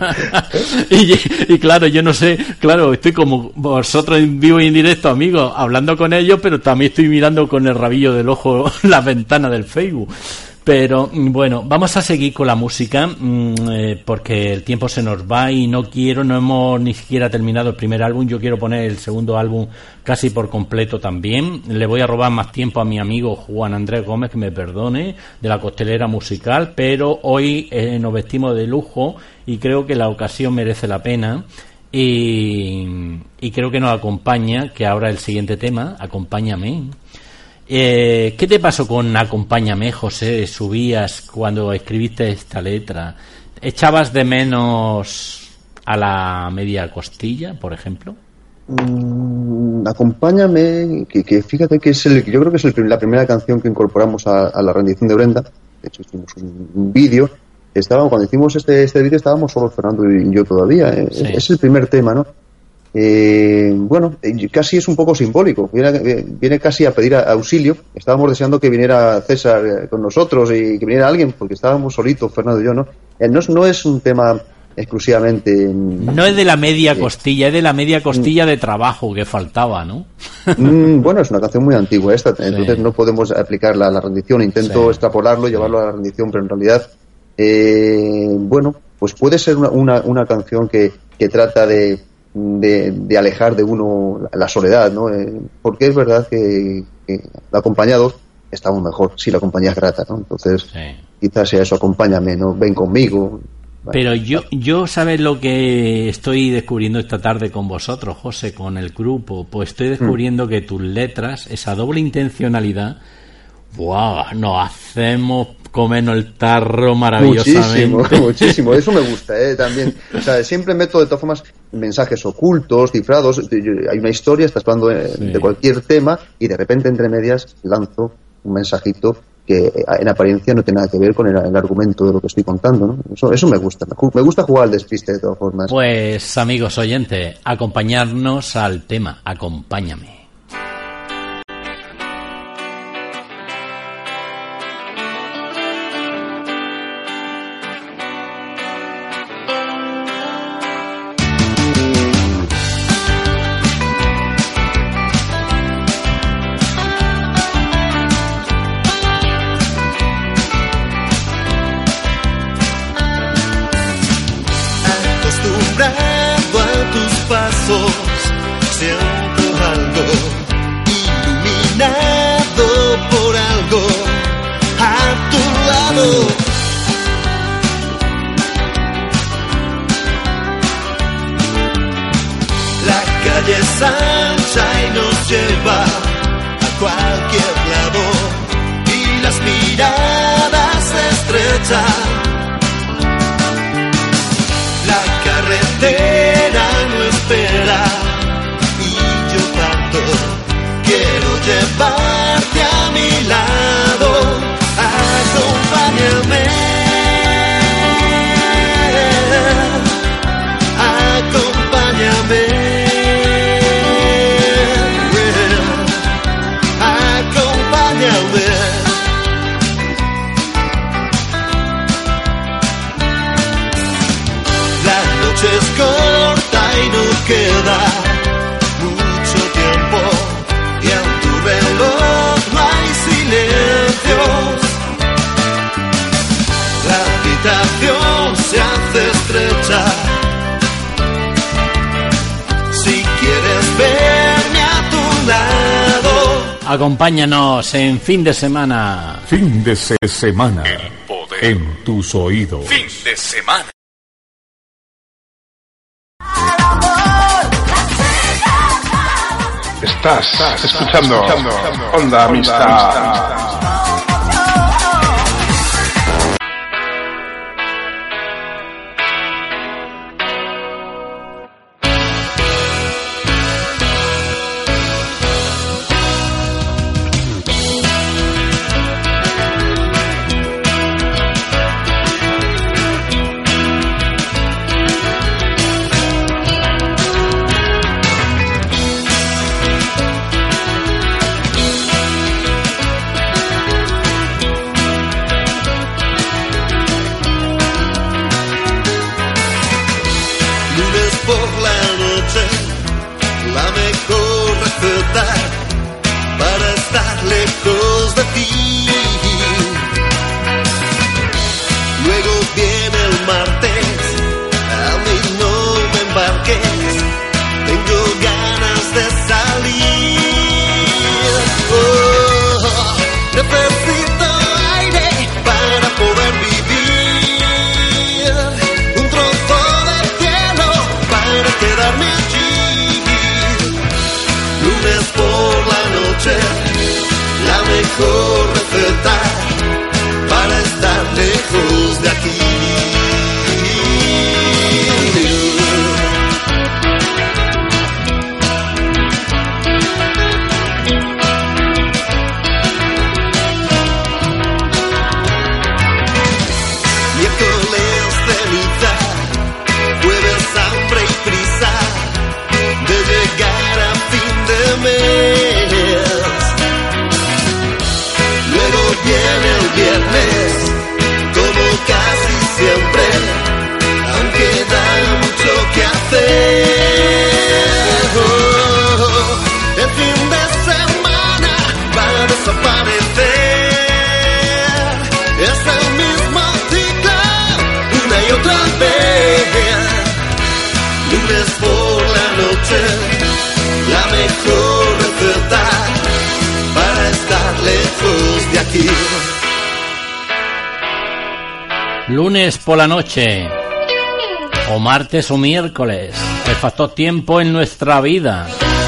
y, y claro, yo no sé, claro, estoy como vosotros en vivo y en directo, amigos, hablando con ellos, pero también estoy mirando con el rabillo del ojo la ventana del Facebook. Pero bueno, vamos a seguir con la música eh, porque el tiempo se nos va y no quiero, no hemos ni siquiera terminado el primer álbum. Yo quiero poner el segundo álbum casi por completo también. Le voy a robar más tiempo a mi amigo Juan Andrés Gómez, que me perdone, de la Costelera Musical, pero hoy eh, nos vestimos de lujo y creo que la ocasión merece la pena. Y, y creo que nos acompaña, que ahora el siguiente tema, Acompáñame. Eh, ¿Qué te pasó con Acompáñame, José Subías, cuando escribiste esta letra? ¿Echabas de menos a la media costilla, por ejemplo? Mm, acompáñame, que, que fíjate que es el, yo creo que es el, la primera canción que incorporamos a, a la rendición de Brenda. De hecho, hicimos un, un vídeo. Estábamos, cuando hicimos este, este vídeo estábamos solo Fernando y yo todavía. Eh. Sí. Es, es el primer tema, ¿no? Eh, bueno, casi es un poco simbólico, viene, viene casi a pedir auxilio. Estábamos deseando que viniera César con nosotros y que viniera alguien, porque estábamos solitos, Fernando y yo, ¿no? Eh, no, no es un tema exclusivamente... No es de la media costilla, es de la media costilla de trabajo que faltaba, ¿no? Bueno, es una canción muy antigua esta, entonces sí. No podemos aplicarla a la rendición. Intento sí. extrapolarlo, llevarlo a la rendición, pero en realidad, eh, bueno, pues puede ser una, una, una canción que, que trata de... De, de alejar de uno la soledad, ¿no? Eh, porque es verdad que, que acompañado estamos mejor si la compañía es grata, ¿no? Entonces sí. Quizás sea eso, acompáñame, ¿no? Ven conmigo. Pero yo, yo ¿sabes lo que estoy descubriendo esta tarde con vosotros, José, con el grupo? Pues estoy descubriendo mm. que tus letras, esa doble intencionalidad, ¡buah! Nos hacemos comernos el tarro maravillosamente. Muchísimo, muchísimo. Eso me gusta, ¿eh? También. O sea, siempre meto de todas formas mensajes ocultos, cifrados. Hay una historia, estás hablando de, sí. de cualquier tema y de repente entre medias lanzo un mensajito que en apariencia no tiene nada que ver con el, el argumento de lo que estoy contando, ¿no? Eso, eso me gusta. Me gusta jugar al despiste de todas formas. Pues, amigos oyentes, acompañarnos al tema. Acompáñame. pasos siento algo iluminado por algo a tu lado. La calle es ancha y nos lleva a cualquier lado y las miradas se estrechan. La carretera no espera y yo parto. Quiero llevarte a mi lado. Acompáñame. Acompáñame. Acompáñame. La noche es corta y no queda mucho tiempo y en tu reloj no hay silencios. La habitación se hace estrecha. Si quieres verme a tu lado, acompáñanos en fin de semana. Fin de se- semana en tus oídos. Fin de semana. Estás escuchando Onda Amistad. lunes por la noche, la mejor receta para estar lejos de ti. Luego viene el martes, a mí no me embarques, tengo ganas de salir. Oh, necesito aire para poder vivir, un trozo de cielo para quedarme allí. Lunes por la noche, la mejor receta para estar lejos de aquí. Miércoles ceniza, jueves hambre y prisa de llegar a fin de mes. Luego viene el viernes, como casi siempre, aunque da mucho que hacer. Oh, el fin de semana va a desaparecer. Es el mismo ciclo, una y otra vez. Lunes por la noche, la mejor receta para estar lejos de aquí. Lunes por la noche, o martes o miércoles, el factor tiempo en nuestra vida.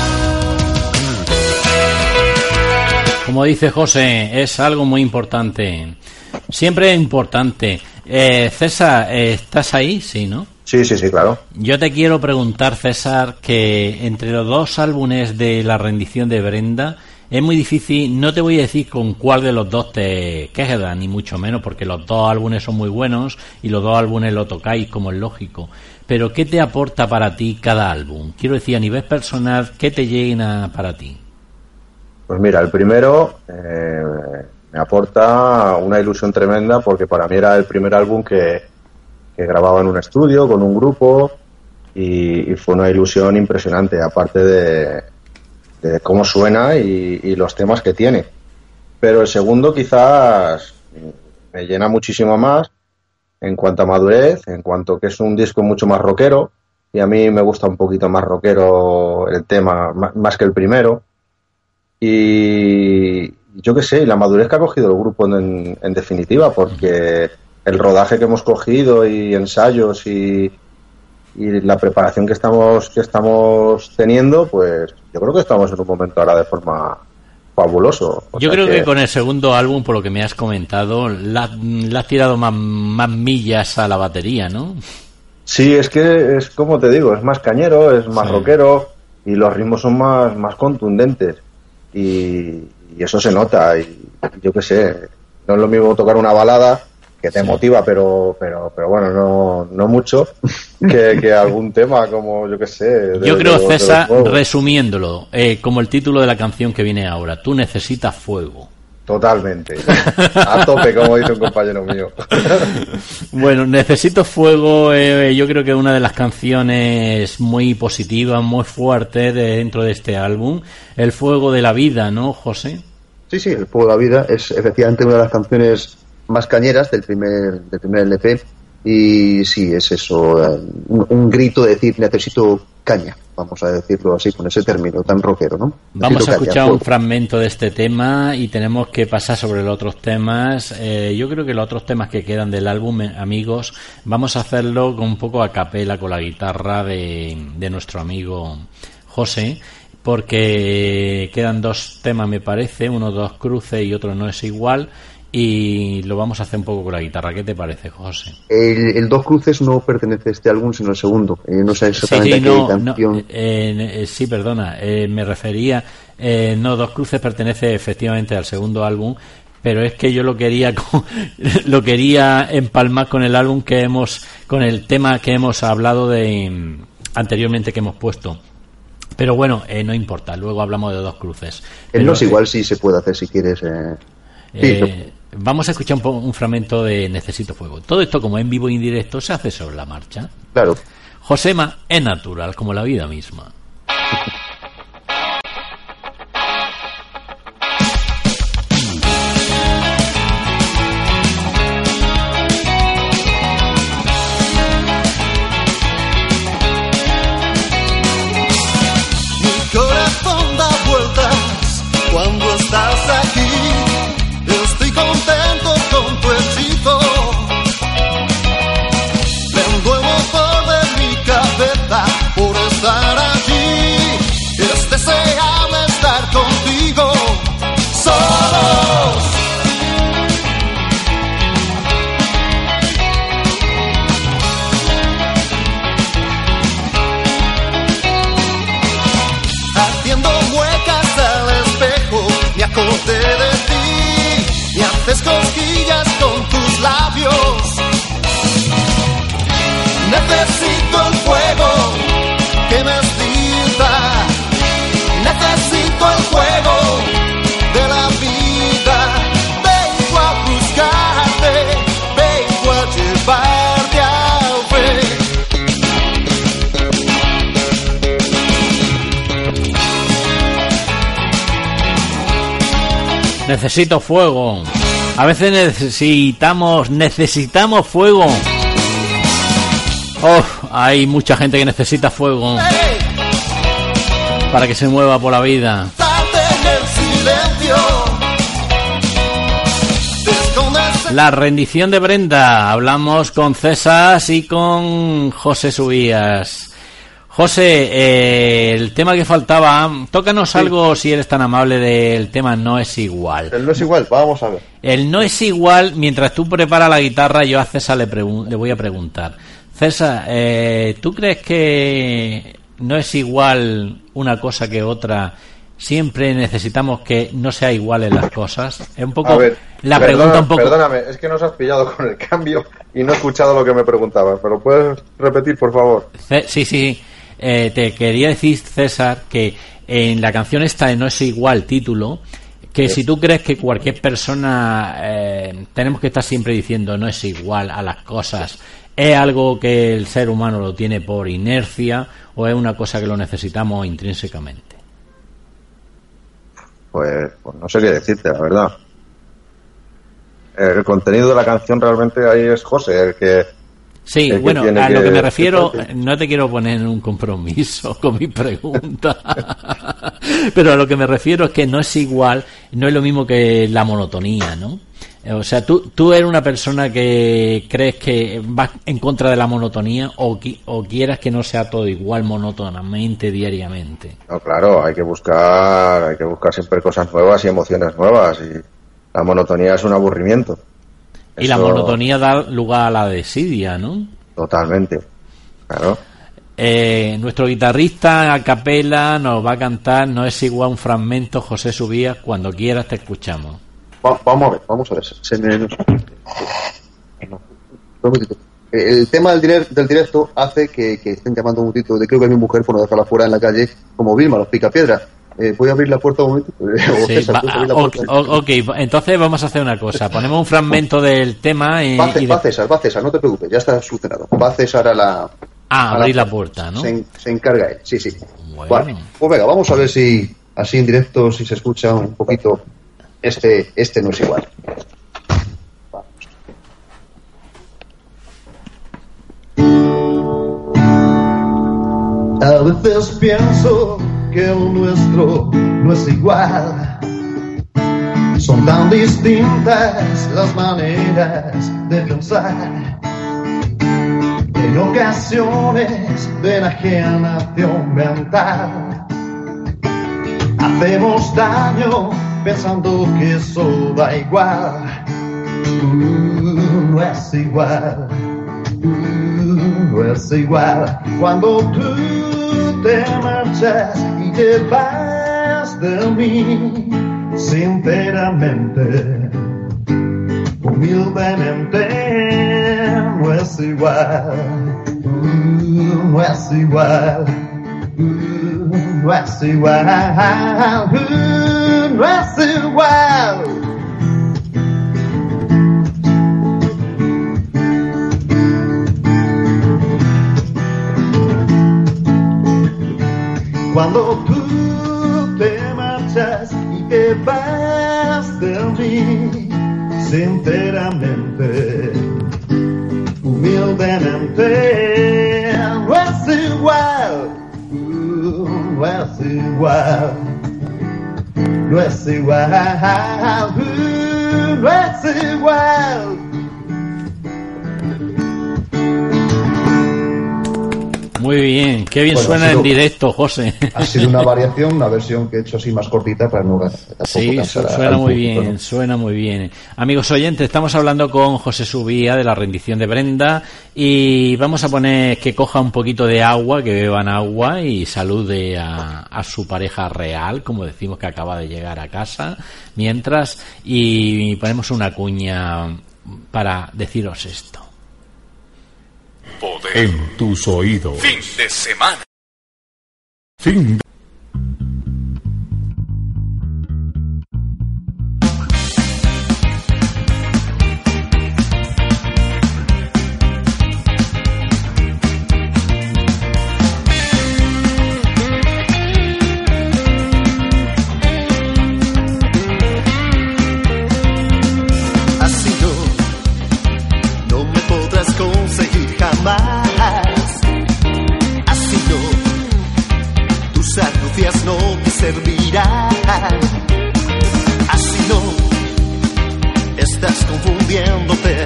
Como dice José, es algo muy importante. Siempre es importante. Eh, César, ¿estás ahí? Sí, ¿no? Sí, sí, sí, claro. Yo te quiero preguntar, César, que entre los dos álbumes de La rendición de Brenda es muy difícil, no te voy a decir con cuál de los dos te quedas, ni mucho menos, porque los dos álbumes son muy buenos y los dos álbumes lo tocáis como es lógico. Pero ¿qué te aporta para ti cada álbum? Quiero decir, a nivel personal, ¿qué te llena para ti? Pues mira, el primero eh, me aporta una ilusión tremenda porque para mí era el primer álbum que, que grababa en un estudio con un grupo y, y fue una ilusión impresionante, aparte de, de cómo suena y, y los temas que tiene. Pero el segundo quizás me llena muchísimo más en cuanto a madurez, en cuanto que es un disco mucho más rockero y a mí me gusta un poquito más rockero el tema, más, más que el primero. Y yo qué sé, la madurez que ha cogido el grupo en, en definitiva, porque el rodaje que hemos cogido y ensayos y, y la preparación que estamos que estamos teniendo, pues yo creo que estamos en un momento ahora de forma fabuloso. O yo sea creo que... que con el segundo álbum, por lo que me has comentado, le has tirado más, más millas a la batería, ¿no? Sí, es que es como te digo, es más cañero, es más Sí. rockero y los ritmos son más, más contundentes y, y eso se nota. Y yo qué sé, no es lo mismo tocar una balada que te Sí. motiva, pero pero pero bueno, no no mucho, que, que algún tema como yo qué sé. de- Yo creo, de los- de los César, juegos. resumiéndolo, eh, como el título de la canción que viene ahora, tú necesitas fuego. Totalmente. A tope, como dice un compañero mío. Bueno, Necesito Fuego, eh, yo creo que es una de las canciones muy positivas, muy fuertes de, dentro de este álbum. El fuego de la vida, ¿no, José? Sí, sí, El Fuego de la Vida es efectivamente una de las canciones más cañeras del primer, del primer L P. Y sí, es eso, eh, un, un grito de decir necesito caña, vamos a decirlo así, con ese término tan rockero, ¿no? Vamos Necesito a caña, escuchar un fuego. fragmento de este tema y tenemos que pasar sobre los otros temas. Eh, yo creo que los otros temas que quedan del álbum, eh, amigos, vamos a hacerlo con un poco a capela con la guitarra de, de nuestro amigo José, porque quedan dos temas, me parece, uno dos cruces y otro no es igual, y lo vamos a hacer un poco con la guitarra. ¿Qué te parece, José? El, el Dos Cruces no pertenece a este álbum, sino al segundo. Eh, no sé exactamente Sí, sí, a qué no, canción. no, eh, eh, sí, perdona, eh, me refería, eh, no, Dos Cruces pertenece efectivamente al segundo álbum, pero es que yo lo quería con- lo quería empalmar con el álbum que hemos, con el tema que hemos hablado de mm, anteriormente que hemos puesto. Pero bueno, eh, no importa, luego hablamos de Dos Cruces. El Pero, No es igual, sí se puede hacer si quieres. Eh. Sí, eh, vamos a escuchar un, po- un fragmento de Necesito Fuego. Todo esto, como en vivo e indirecto, se hace sobre la marcha. claro. Josema es natural, como la vida misma. Mi corazón da vueltas cuando estás aquí. Estoy contento con tu hechizo. Prendo el motor de mi cabeza por estar allí. Es deseable estar contigo. Solos. Haciendo muecas al espejo, me acordé de ti. Me haces cosquillas con tus labios. Necesito el fuego que me excita. Necesito el fuego de la vida. Vengo a buscarte, vengo a llevarte al fe. Necesito fuego. A veces necesitamos, necesitamos fuego. Oh, hay mucha gente que necesita fuego Hey, para que se mueva por la vida. salte en el silencio. Te escondes. La rendición de Brenda. Hablamos con César y con José Subías. José, eh, el tema que faltaba, tócanos algo, si eres tan amable, del tema No es igual. El No es igual, vamos a ver. El No es igual, mientras tú preparas la guitarra, yo a César le, pregun- le voy a preguntar. César, eh, ¿tú crees que no es igual una cosa que otra? Siempre necesitamos que no sea igual en las cosas. Es un poco A ver, la perdona- pregunta un poco. Perdóname, es que nos has pillado con el cambio y no he escuchado lo que me preguntabas, pero puedes repetir, por favor. Ce- Sí, sí. Eh, te quería decir, César, que en la canción esta de No es igual título, que si tú crees que cualquier persona eh, tenemos que estar siempre diciendo no es igual a las cosas, ¿es algo que el ser humano lo tiene por inercia o es una cosa que lo necesitamos intrínsecamente? Pues, pues no sé qué decirte, la verdad. El contenido de la canción realmente ahí es José, el que Sí, el que bueno, tiene a que- lo que me refiero, no te quiero poner en un compromiso con mi pregunta, pero a lo que me refiero es que no es igual, no es lo mismo que la monotonía, ¿no? O sea, tú, tú eres una persona que crees que vas en contra de la monotonía o, qui- o quieras que no sea todo igual monótonamente diariamente. No, claro, hay que buscar, hay que buscar siempre cosas nuevas y emociones nuevas, y la monotonía es un aburrimiento. Y la Eso- monotonía da lugar a la desidia, ¿no? Totalmente, claro. Eh, nuestro guitarrista a capela nos va a cantar No es igual un fragmento, José Subías. Cuando quieras te escuchamos. Va- vamos a ver, vamos a ver. Se me- no- un momentito. Eh, El tema del, direct- del directo hace que, que estén llamando un momentito de creo que mi mujer por no dejarla fuera en la calle como Vilma, los picapiedras. Eh, ¿Voy a abrir la puerta un momento? O Sí, César, va- ¿puedes abrir la ah, puerta? ok, ok, entonces vamos a hacer una cosa. Ponemos un fragmento del tema y, Va, Ce- y de- va César, va César, no te preocupes, ya está solucionado. Va César a la... ah, a abrir la puerta, ¿no? Se, en- se encarga él, sí, sí. Bueno. Vale, pues venga, vamos a ver si así en directo, si se escucha un poquito este, este no es igual. A veces pienso que lo nuestro no es igual. Son tan distintas las maneras de pensar. En ocasiones de enajenación mental hacemos daño pensando que eso da igual. Uh, no es igual. Uh, no es igual. Cuando tú te marchas y te vas de mí, sinceramente, humildemente, no es igual. Uh, no es igual. Uh, no es igual. Uh, no es igual. Cuando tú te marchas y te vas de mí, sinceramente, humildemente, no es igual, uh, no es igual, no es igual, uh, no es igual. Muy bien, qué bien Bueno, suena ha sido- en directo, José. Ha sido una variación, una versión que he hecho así más cortita para no tampoco Sí, cansar su- al suena muy público, bien, ¿no? suena muy bien. Amigos oyentes, estamos hablando con José Subía de la rendición de Brenda y vamos a poner que coja un poquito de agua, que beban agua y salude a, a su pareja real, como decimos que acaba de llegar a casa, mientras, y ponemos una cuña para deciros esto. En tus oídos. Fin de semana. Fin de... Así no, no me podrás conseguir jamás. Así no, tus argucias no te servirán. Así no, estás confundiéndote.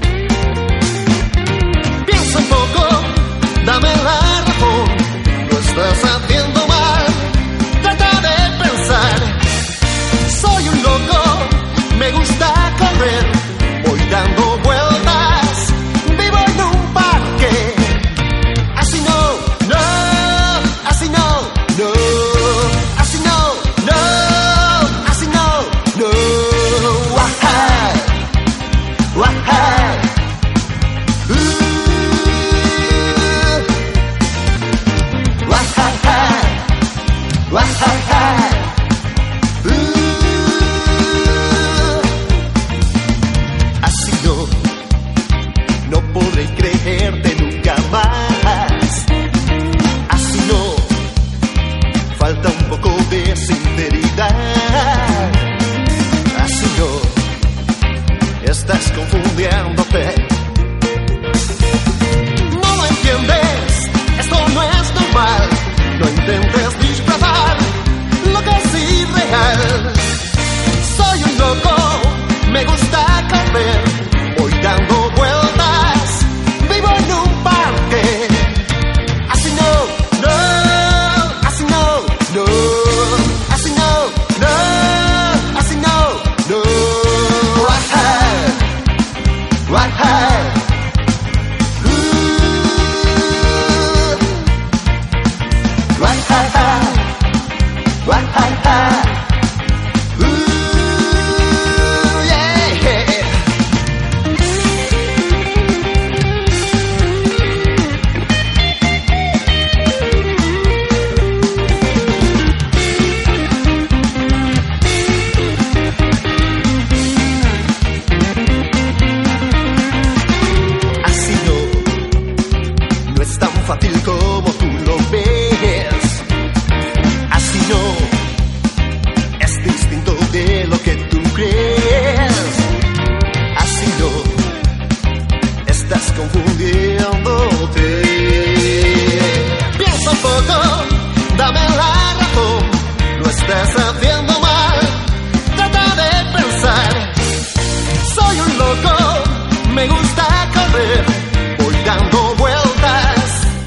Piensa un poco, dame la razón. Lo estás haciendo mal. Trata de pensar. Soy un loco, me gusta correr, voy dando vueltas, vivo en un parque. Así no, no, así no, no, así no, no, así no, no. Wahai, wahai.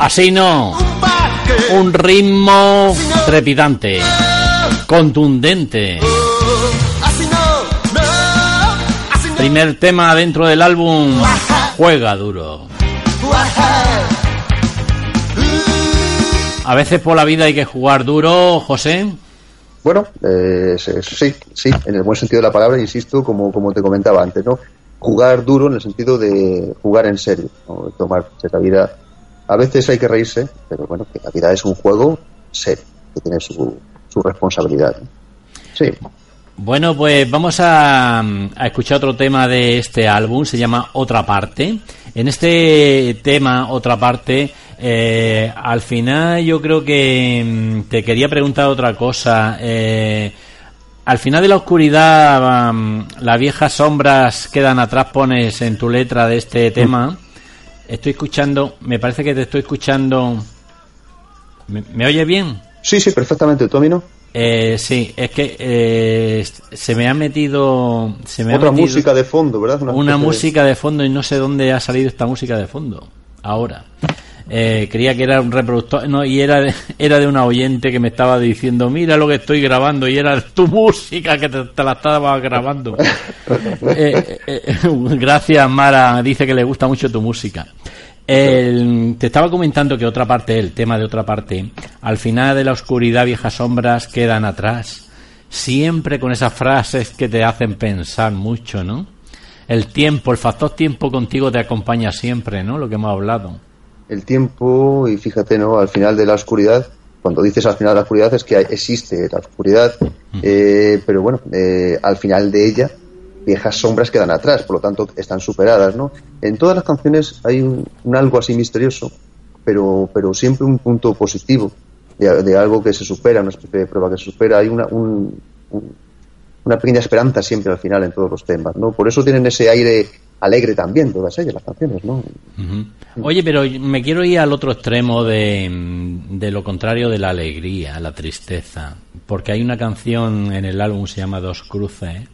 Así no. Un ritmo trepidante, contundente. Primer tema dentro del álbum Juega Duro. A veces por la vida hay que jugar duro, José. Bueno, eh, sí, sí, en el buen sentido de la palabra, insisto, como, como te comentaba antes, ¿no? Jugar duro en el sentido de jugar en serio, ¿no? Tomarse la vida. A veces hay que reírse, pero bueno, que la vida es un juego serio, que tiene su, su responsabilidad, ¿no? Sí. Bueno, pues vamos a, a escuchar otro tema de este álbum, se llama Otra Parte. En este tema, Otra Parte, eh, al final yo creo que te quería preguntar otra cosa. Eh, al final de la oscuridad, um, las viejas sombras quedan atrás, pones en tu letra de este tema. Estoy escuchando, me parece que te estoy escuchando. ¿Me, me oyes bien? Sí, sí, perfectamente. ¿Tú a mí no? Eh, sí, es que eh, se me ha metido... Se me Otra ha metido música de fondo, ¿verdad? Una, una música de... de fondo y no sé dónde ha salido esta música de fondo. Ahora. Eh, creía que era un reproductor, no, y era de, era de una oyente que me estaba diciendo, mira lo que estoy grabando, y era tu música que te, te la estaba grabando. eh, eh, gracias, Mara, dice que le gusta mucho tu música. El, te estaba comentando que otra parte, el tema de Otra Parte, al final de la oscuridad viejas sombras quedan atrás, siempre con esas frases que te hacen pensar mucho, ¿no? El tiempo, el factor tiempo contigo te acompaña siempre, ¿no? Lo que hemos hablado. El tiempo, y fíjate, ¿no? Al final de la oscuridad, cuando dices al final de la oscuridad es que existe la oscuridad, eh, pero bueno, eh, al final de ella viejas sombras quedan atrás, por lo tanto están superadas, ¿no? En todas las canciones hay un, un algo así misterioso, pero pero siempre un punto positivo de, de algo que se supera, una especie de prueba que se supera. Hay una un, un, una pequeña esperanza siempre al final en todos los temas, ¿no? Por eso tienen ese aire alegre también todas ellas, las canciones, ¿no? Uh-huh. Oye, pero me quiero ir al otro extremo de, de lo contrario de la alegría, la tristeza, porque hay una canción en el álbum, se llama Dos Cruces,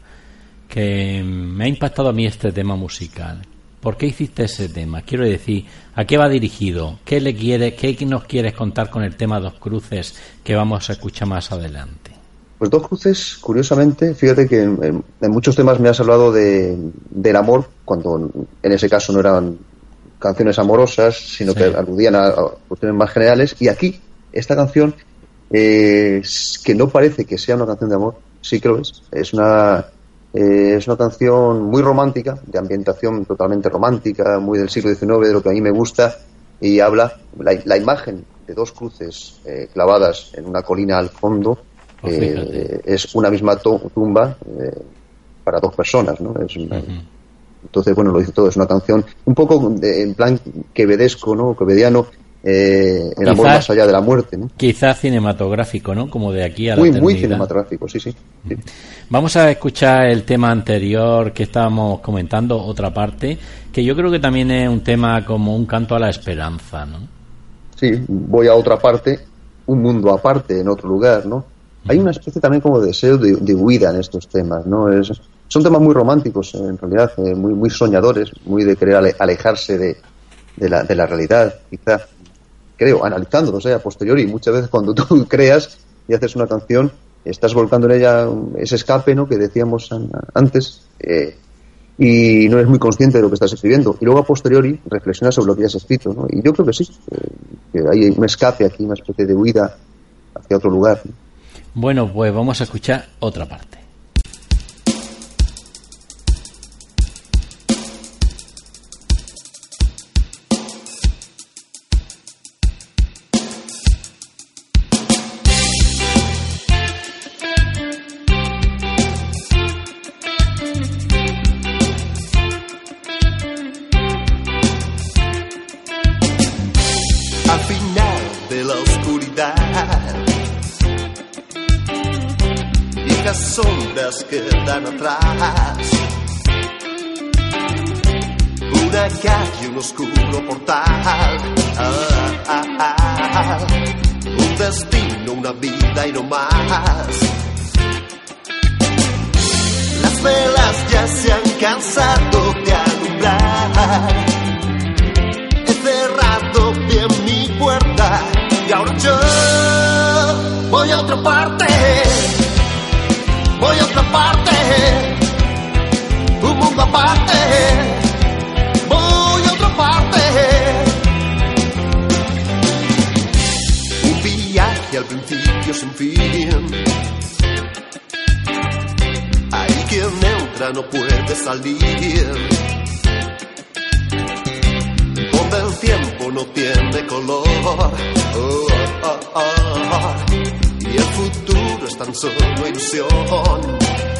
que me ha impactado a mí este tema musical. ¿Por qué hiciste ese tema? Quiero decir, ¿a qué va dirigido? ¿Qué le quieres, qué nos quieres contar con el tema Dos Cruces que vamos a escuchar más adelante? Pues Dos Cruces, curiosamente, fíjate que en, en muchos temas me has hablado de, del amor, cuando en ese caso no eran canciones amorosas, sino sí, que aludían a, a cuestiones más generales, y aquí, esta canción, eh, que no parece que sea una canción de amor, sí que lo es, es una... Eh, es una canción muy romántica, de ambientación totalmente romántica, muy del siglo diecinueve, de lo que a mí me gusta, y habla, la, la imagen de dos cruces eh, clavadas en una colina al fondo, eh, es una misma to- tumba eh, para dos personas, ¿no? Es una, uh-huh. Entonces, bueno, lo dice todo, es una canción un poco de, en plan quevedesco, ¿no? Quevediano, eh, el quizás, amor más allá de la muerte, ¿no? Quizás cinematográfico, ¿no? Como de aquí a la muy, eternidad. Muy cinematográfico, sí, sí, sí. Vamos a escuchar el tema anterior que estábamos comentando, Otra Parte, que yo creo que también es un tema como un canto a la esperanza, ¿no? Sí, voy a otra parte, un mundo aparte, en otro lugar, ¿no? Uh-huh. Hay una especie también como de deseo de, de huida en estos temas, ¿no? Es, son temas muy románticos, en realidad, eh, muy, muy soñadores, muy de querer ale, alejarse de, de, la, de la realidad, quizá. Creo, analizándolos, o sea, a posteriori, muchas veces cuando tú creas y haces una canción, estás volcando en ella ese escape, ¿no?, que decíamos antes, eh, y no eres muy consciente de lo que estás escribiendo, y luego a posteriori reflexionas sobre lo que ya has escrito, ¿no? Y yo creo que sí, eh, que hay un escape aquí, una especie de huida hacia otro lugar, ¿no? Bueno, pues vamos a escuchar Otra Parte. Sombras quedan atrás, una calle, un oscuro portal, ah, ah, ah, un destino, una vida y no más. Las velas ya se han cansado de alumbrar, he cerrado bien mi puerta. ahora yo voy a otra parte, voy a otra parte, un mundo aparte, voy a otra parte. Un viaje al principio sin fin. Ahí quien entra no puede salir. Donde el tiempo no tiene color. Oh, oh, oh, oh. Y el futuro es tan solo ilusión.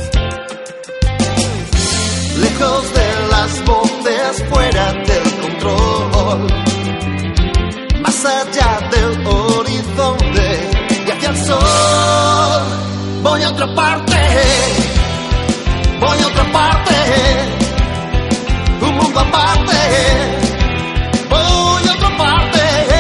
Lejos de las voces, fuera del control, más allá del horizonte y hacia el sol. Voy a otra parte, voy a otra parte, un mundo aparte, voy a otra parte.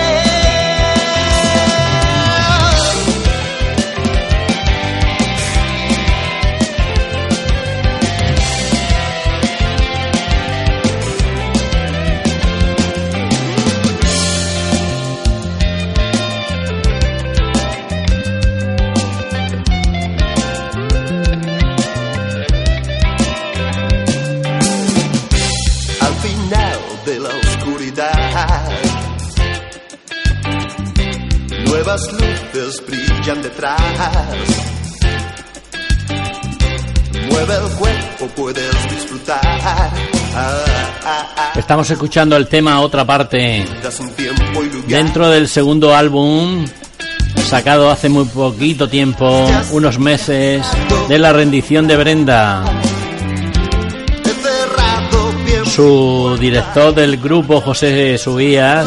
Nuevas luces brillan detrás. Mueve el cuerpo, puedes disfrutar. Ah, ah, ah. Estamos escuchando el tema Otra Parte dentro del segundo álbum sacado hace muy poquito tiempo, unos meses, de la rendición de Brenda. Su director del grupo, José Subías,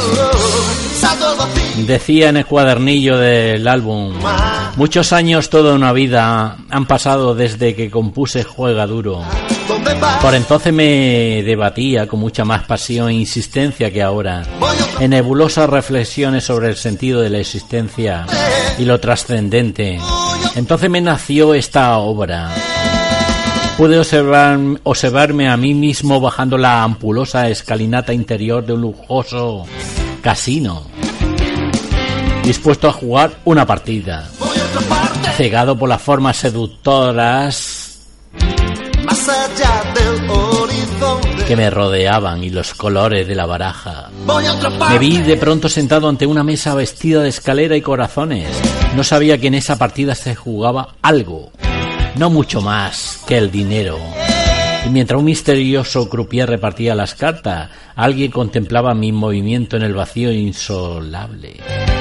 decía en el cuadernillo del álbum: muchos años, toda una vida han pasado desde que compuse Juega Duro. Por entonces me debatía con mucha más pasión e insistencia que ahora, en nebulosas reflexiones sobre el sentido de la existencia y lo trascendente. Entonces me nació esta obra. Pude observar, observarme a mí mismo bajando la ampulosa escalinata interior de un lujoso casino, dispuesto a jugar una partida, cegado por las formas seductoras más allá del horizonte que me rodeaban y los colores de la baraja. Me vi de pronto sentado ante una mesa vestida de escalera y corazones. No sabía que en esa partida se jugaba algo, no mucho más que el dinero. Y mientras un misterioso croupier repartía las cartas, alguien contemplaba mi movimiento en el vacío insolable.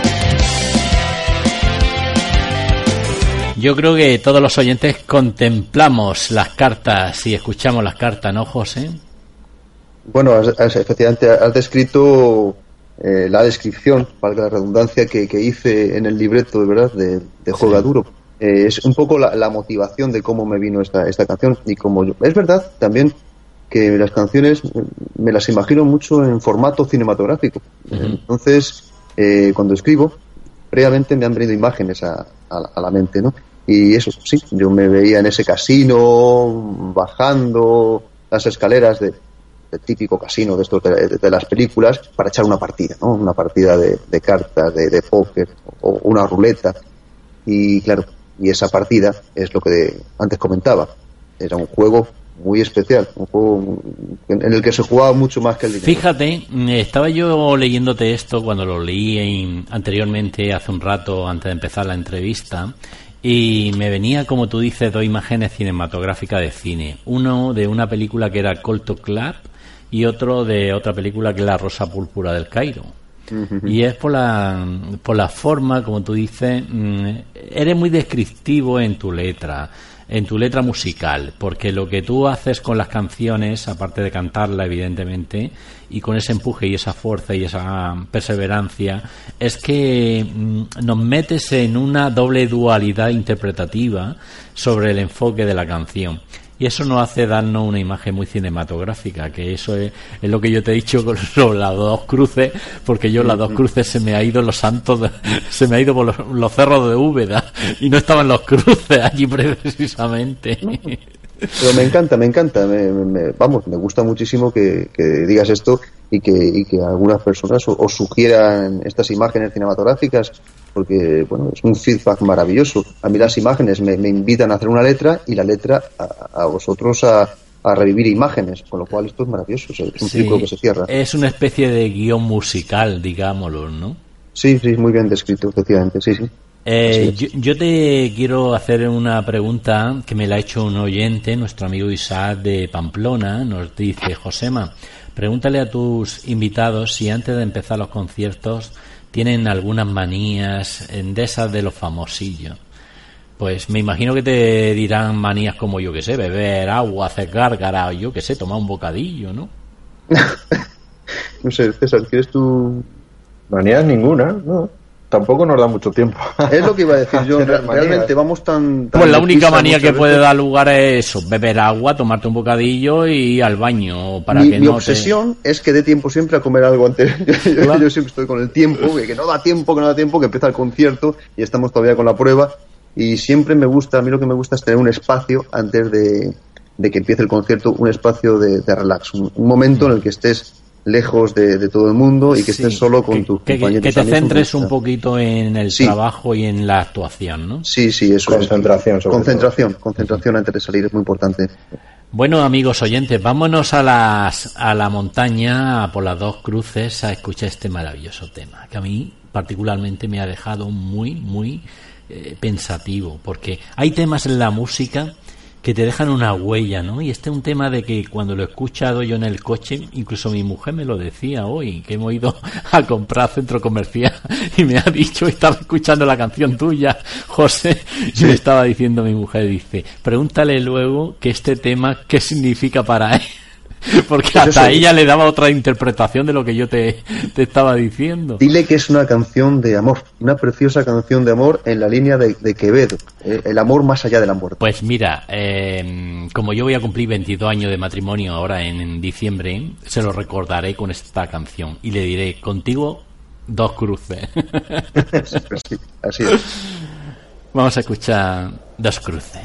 Yo creo que todos los oyentes contemplamos las cartas y escuchamos las cartas, ¿no, José? Bueno, has, has, efectivamente has descrito eh, la descripción, valga la redundancia, que, que hice en el libreto, de verdad, de, de Juega Duro. Eh, es un poco la, la motivación de cómo me vino esta, esta canción. Y como yo, es verdad también que las canciones me las imagino mucho en formato cinematográfico. Uh-huh. Entonces, eh, cuando escribo, previamente me han venido imágenes a, a, a la mente, ¿no? Y eso, sí, yo me veía en ese casino, bajando las escaleras de, del típico casino de estos de, de, de las películas, para echar una partida, ¿no? Una partida de, de cartas, de, de póker, o una ruleta. Y claro, y esa partida es lo que antes comentaba, era un juego muy especial, un juego en el que se jugaba mucho más que el dinero. Fíjate, estaba yo leyéndote esto cuando lo leí anteriormente, hace un rato, antes de empezar la entrevista, y me venía, como tú dices, dos imágenes cinematográficas de cine. Uno de una película que era Colto Club y otro de otra película que es La Rosa Púrpura del Cairo. Uh-huh. Y es por la por la forma, como tú dices, eres muy descriptivo en tu letra, en tu letra musical, porque lo que tú haces con las canciones, aparte de cantarla evidentemente, y con ese empuje y esa fuerza y esa perseverancia, es que nos metes en una doble dualidad interpretativa sobre el enfoque de la canción. Y eso nos hace darnos una imagen muy cinematográfica, que eso es, es lo que yo te he dicho con las dos cruces, porque yo las dos cruces se me ha ido los santos, de, se me ha ido por los, los cerros de Úbeda, y no estaban los cruces allí precisamente. Pero me encanta, me encanta, me, me, vamos, me gusta muchísimo que, que digas esto, y que, y que algunas personas os sugieran estas imágenes cinematográficas, porque bueno, es un feedback maravilloso. A mí las imágenes me, me invitan a hacer una letra y la letra a, a vosotros a, a revivir imágenes, con lo cual esto es maravilloso, o sea, es un Sí, ciclo que se cierra. es una especie de guión musical, digámoslo, ¿no? Sí, sí, muy bien descrito, efectivamente, sí, sí. Eh, Así yo, yo te quiero hacer una pregunta que me la ha hecho un oyente, nuestro amigo Isaac de Pamplona. Nos dice: Josema, pregúntale a tus invitados si antes de empezar los conciertos tienen algunas manías de esas de los famosillos. Pues me imagino que te dirán manías como, yo que sé, beber agua, hacer gárgara, o yo que sé, tomar un bocadillo, ¿no? No sé, César, ¿quieres tú...? Manías ninguna, no. Tampoco nos da mucho tiempo. Es lo que iba a decir yo, Tener realmente manías. vamos tan... tan Pues la única deprisa manía que muchas puede veces. dar lugar es eso: beber agua, tomarte un bocadillo y ir al baño para mi, que mi no obsesión es que dé tiempo siempre a comer algo antes. Yo, yo- Claro. yo siempre estoy con el tiempo, que, que no da tiempo, que no da tiempo, que empieza el concierto y estamos todavía con la prueba. Y siempre me gusta, a mí lo que me gusta es tener un espacio antes de, de que empiece el concierto, un espacio de, de relax, un, un momento en el que estés lejos de, de todo el mundo y que Sí, estés solo con que, tus que- compañeros. que A te mí eso me centres un gusta. poquito en el Sí. trabajo y en la actuación, ¿no? Sí, sí, eso Concentración, es. sobre Concentración, concentración antes de salir es muy importante. Bueno, amigos oyentes, vámonos a las a la montaña, por las Dos Cruces, a escuchar este maravilloso tema, que a mí particularmente me ha dejado muy, muy eh, pensativo, porque hay temas en la música que te dejan una huella, ¿no? Y este es un tema de que cuando lo he escuchado yo en el coche, incluso mi mujer me lo decía hoy, que hemos ido a comprar centro comercial y me ha dicho, estaba escuchando la canción tuya, José, y me estaba diciendo mi mujer, dice, pregúntale luego que este tema, ¿qué significa para él? Porque Pues hasta eso. ella le daba otra interpretación de lo que yo te, te estaba diciendo. Dile que es una canción de amor, una preciosa canción de amor en la línea de, de Quevedo, eh, el amor más allá de la muerte. Pues mira, eh, como yo voy a cumplir veintidós años de matrimonio ahora en, en diciembre, se lo recordaré con esta canción y le diré, contigo dos cruces. Pues sí, así es. Vamos a escuchar Dos Cruces.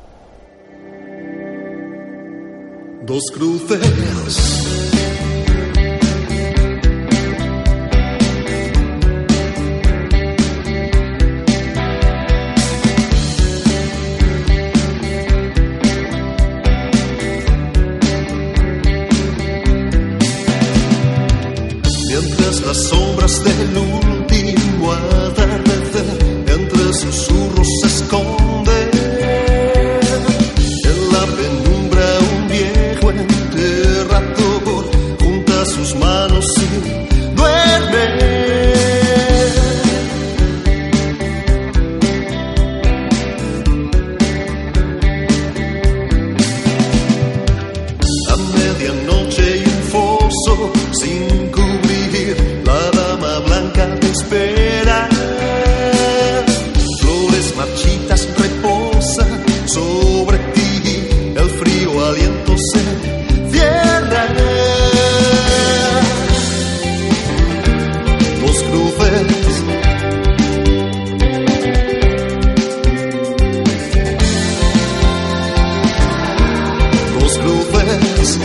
Dos cruces. Mientras las sombras del último atardecer entre susurros se esconden, en la penumbra un viejo enterrador junta sus manos y duerme. A medianoche y un foso sin cubrir, la dama blanca te espera. Flores marchitas reposan sobre ti, el frío aliento se cierra. Dos cruces. Dos cruces.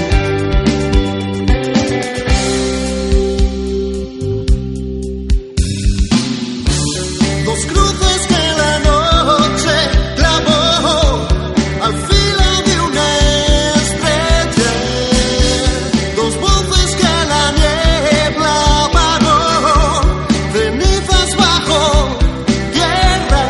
Dos cruces que la noche clavó al filo de una estrella. Dos voces que la niebla apagó, cenizas bajo tierra.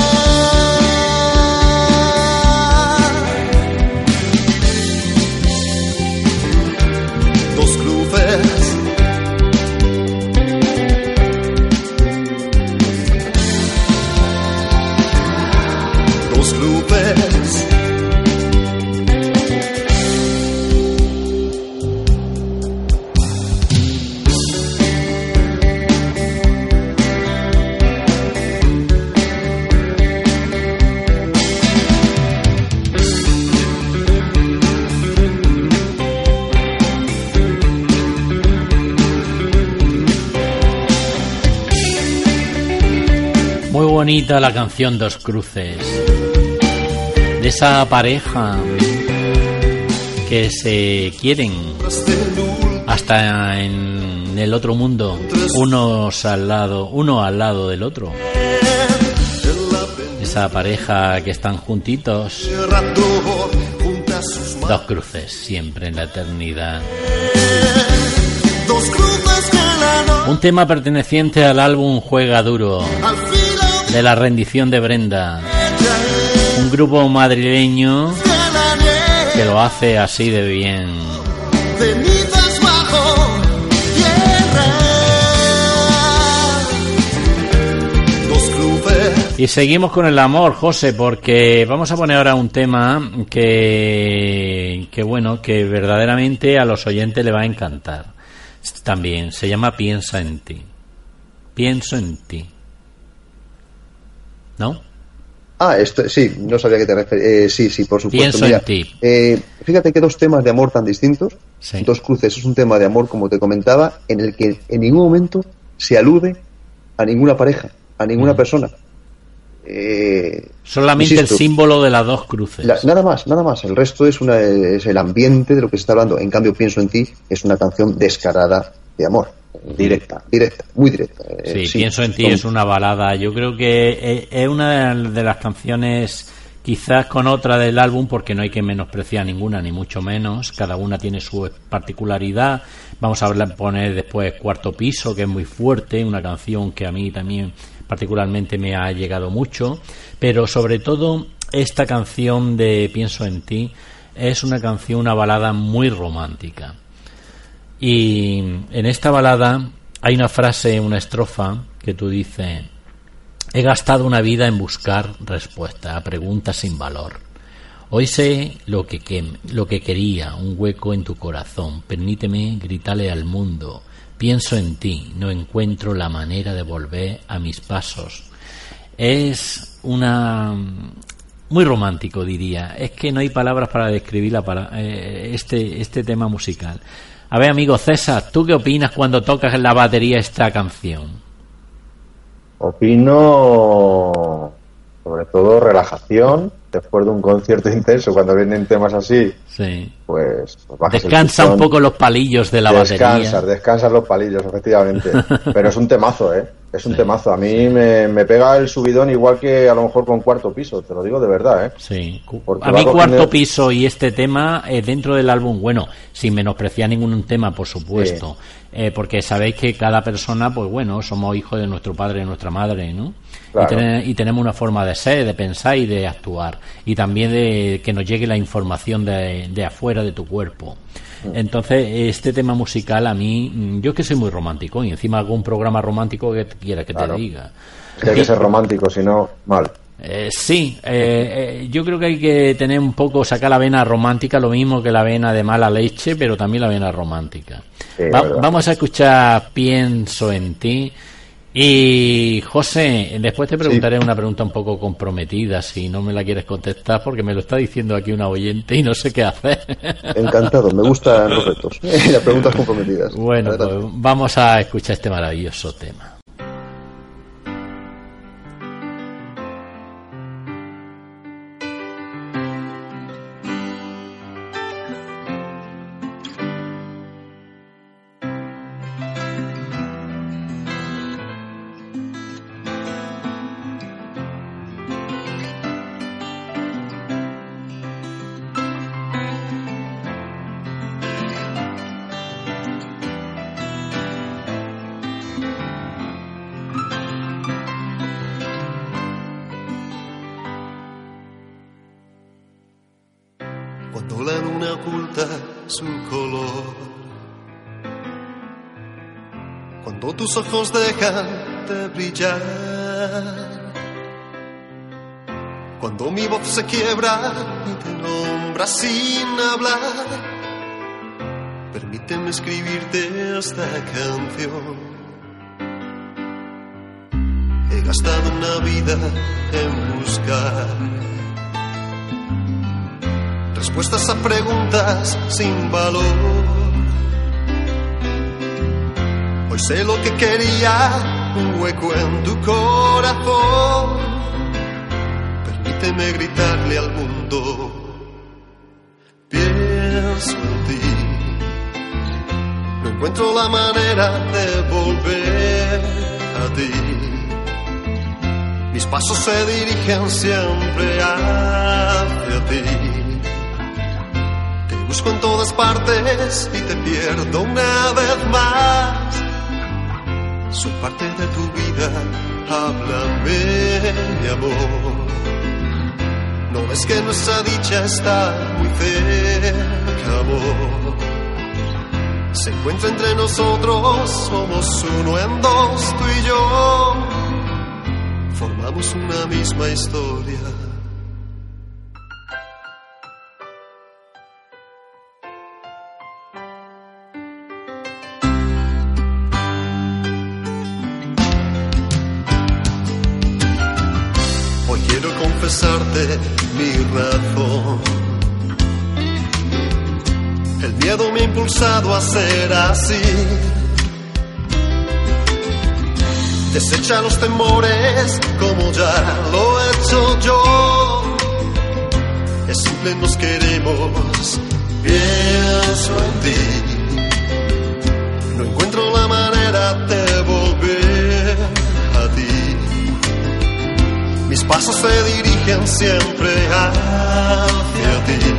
Dos cruces. Dos cruces. Muy bonita la canción Dos Cruces, de esa pareja que se quieren hasta en el otro mundo, unos al lado, uno al lado del otro. Esa pareja que están juntitos, dos cruces siempre en la eternidad. Un tema perteneciente al álbum Juega Duro, de la rendición de Brenda, un grupo madrileño que lo hace así de bien. Y seguimos con el amor, José, porque vamos a poner ahora un tema que, que bueno, que verdaderamente a los oyentes le va a encantar. También se llama Piensa en ti. Pienso en ti. ¿No? Ah, esto, sí, no sabía que te referías. Eh, sí, sí, por supuesto. Pienso Mira, en ti. Eh, fíjate que dos temas de amor tan distintos, sí. Dos cruces, es un tema de amor, como te comentaba, en el que en ningún momento se alude a ninguna pareja, a ninguna mm. persona. Eh, Solamente insisto, el símbolo de las dos cruces. La, nada más, nada más. El resto es, una, es el ambiente de lo que se está hablando. En cambio, Pienso en ti es una canción descarada de amor. Directa, directa, muy directa. Sí, eh, sí Pienso en ti son... es una balada. Yo creo que es una de las canciones, quizás con otra del álbum, porque no hay que menospreciar ninguna, ni mucho menos. Cada una tiene su particularidad. Vamos a hablar, poner después Cuarto Piso, que es muy fuerte, una canción que a mí también particularmente me ha llegado mucho, pero sobre todo esta canción de Pienso en ti es una canción, una balada muy romántica. Y en esta balada hay una frase, una estrofa que tú dices: he gastado una vida en buscar respuesta a preguntas sin valor. Hoy sé lo que, que, lo que quería, un hueco en tu corazón. Permíteme gritarle al mundo: pienso en ti, no encuentro la manera de volver a mis pasos. Es una... muy romántico, diría. Es que no hay palabras para describir la para... eh, este, este tema musical. A ver, amigo César, ¿tú qué opinas cuando tocas en la batería esta canción? Opino sobre todo relajación. Después de un concierto intenso, cuando vienen temas así, sí. pues, pues bajas descansa el un poco los palillos de la descansas, batería. Descansas, descansas los palillos, efectivamente. Pero es un temazo, ¿eh? Es un sí. temazo. A mí me, me pega el subidón igual que a lo mejor con Cuarto Piso, te lo digo de verdad, ¿eh? Sí. Porque a mí Cuarto cogiendo... Piso y este tema eh, dentro del álbum, bueno, sin menospreciar ningún tema, por supuesto, sí. eh, porque sabéis que cada persona, pues bueno, somos hijos de nuestro padre y de nuestra madre, ¿no? Claro. Y, ten, y tenemos una forma de ser, de pensar y de actuar, y también de que nos llegue la información de, de afuera de tu cuerpo. Entonces, este tema musical a mí, yo es que soy muy romántico, y encima hago un programa romántico que quiera que claro. te diga. Es que hay que ser romántico, si no, mal. Eh, sí, eh, eh, yo creo que hay que tener un poco, sacar la vena romántica, lo mismo que la vena de mala leche, pero también la vena romántica. Sí, Va, vamos a escuchar Pienso en ti. Y José, después te preguntaré sí. una pregunta un poco comprometida, si no me la quieres contestar, porque me lo está diciendo aquí una oyente y no sé qué hacer. Encantado, me gustan los retos, las preguntas comprometidas. Bueno, pues vamos a escuchar este maravilloso tema. Cuando la luna oculta su color, cuando tus ojos dejan de brillar, cuando mi voz se quiebra y te nombra sin hablar, permíteme escribirte esta canción. He gastado una vida en buscar respuestas a preguntas sin valor. Hoy sé lo que quería, un hueco en tu corazón. Permíteme gritarle al mundo: pienso en ti, no encuentro la manera de volver a ti. Mis pasos se dirigen siempre hacia ti. Te busco en todas partes y te pierdo una vez más. Soy parte de tu vida, háblame, mi amor. ¿No ves que nuestra dicha está muy cerca, amor? Se encuentra entre nosotros, somos uno en dos, tú y yo. Formamos una misma historia. Hoy quiero confesarte mi razón. El miedo me ha impulsado a ser así. Desecha los temores como ya lo he hecho yo. Es simple, nos queremos. Pienso en ti. No encuentro la manera de volver a ti. Mis pasos se dirigen siempre hacia ti.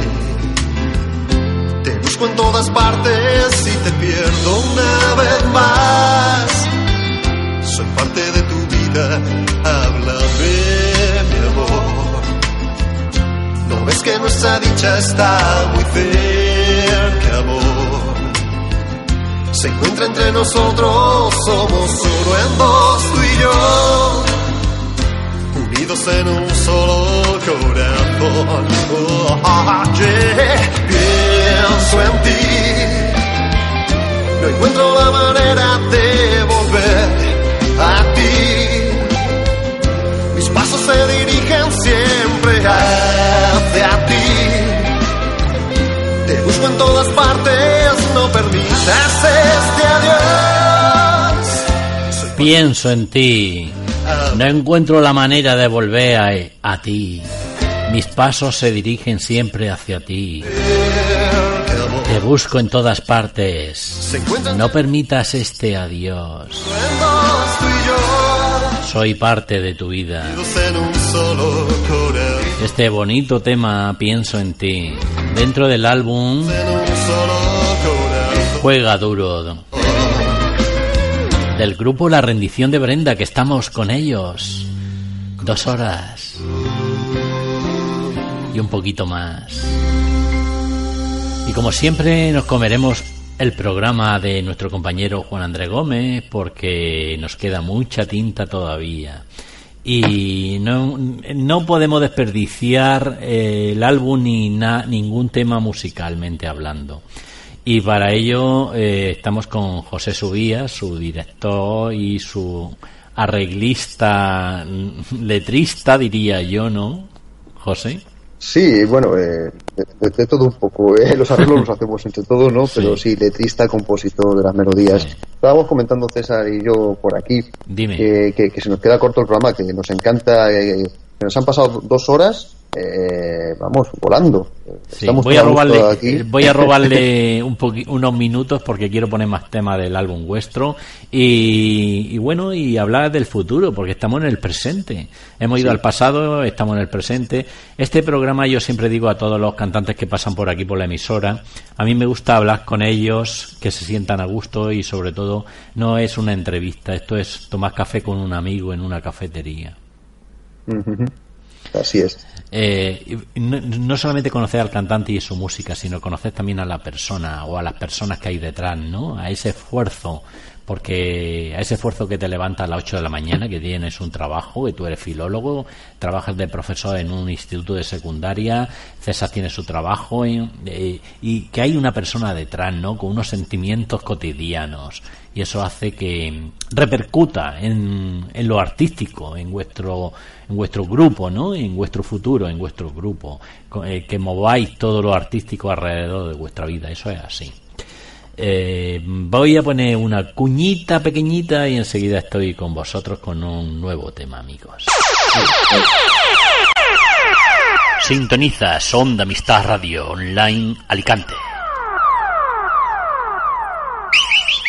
Te busco en todas partes y te pierdo una vez más. Soy parte de tu vida, háblame, mi amor. ¿No ves que nuestra dicha está muy cerca, amor? Se encuentra entre nosotros, somos uno en dos, tú y yo. Unidos en un solo corazón. Oh, yeah. Pienso en ti. No encuentro la manera de volver a ti. Mis pasos se dirigen siempre hacia ti. Te busco en todas partes, no permitas este adiós. Pienso en ti. No encuentro la manera de volver a, a ti. Mis pasos se dirigen siempre hacia ti. Te busco en todas partes. No permitas este adiós. Soy parte de tu vida. Este bonito tema, Pienso en ti, dentro del álbum Juega Duro, del grupo La Rendición de Brenda, que estamos con ellos dos horas y un poquito más. Y como siempre nos comeremos el programa de nuestro compañero Juan Andrés Gómez, porque nos queda mucha tinta todavía y no, no podemos desperdiciar eh, el álbum ni na, ningún tema musicalmente hablando. Y para ello eh, estamos con José Subías, su director y su arreglista, letrista, diría yo, ¿no, José? Sí, bueno, eh, de, de todo un poco. Eh. Los arreglos los hacemos entre todos, ¿no? Pero sí, sí, letrista, compositor de las melodías. Sí. Estábamos comentando César y yo por aquí que, que, que se nos queda corto el programa, que nos encanta, eh, que nos han pasado dos horas, eh, vamos, volando. Sí, voy, a robarle, aquí. voy a robarle un poqu- unos minutos porque quiero poner más temas del álbum vuestro y, y bueno, y hablar del futuro, porque estamos en el presente. Hemos ido sí. al pasado, estamos en el presente. Este programa, yo siempre digo a todos los cantantes que pasan por aquí por la emisora, a mí me gusta hablar con ellos, que se sientan a gusto y sobre todo no es una entrevista, esto es tomar café con un amigo en una cafetería. Uh-huh. Así es. Eh, no, no solamente conocer al cantante y su música, sino conocer también a la persona o a las personas que hay detrás, ¿no? A ese esfuerzo, porque a ese esfuerzo que te levanta a las ocho de la mañana, que tienes un trabajo, que tú eres filólogo, trabajas de profesor en un instituto de secundaria, César tiene su trabajo, eh, eh, y que hay una persona detrás, ¿no? Con unos sentimientos cotidianos. Y eso hace que repercuta en, en lo artístico, en vuestro en vuestro grupo, ¿no? En vuestro futuro, en vuestro grupo, eh, que mováis todo lo artístico alrededor de vuestra vida. Eso es así. Eh, voy a poner una cuñita pequeñita y enseguida estoy con vosotros con un nuevo tema, amigos. Sintonizas Onda Amistad Radio Online Alicante.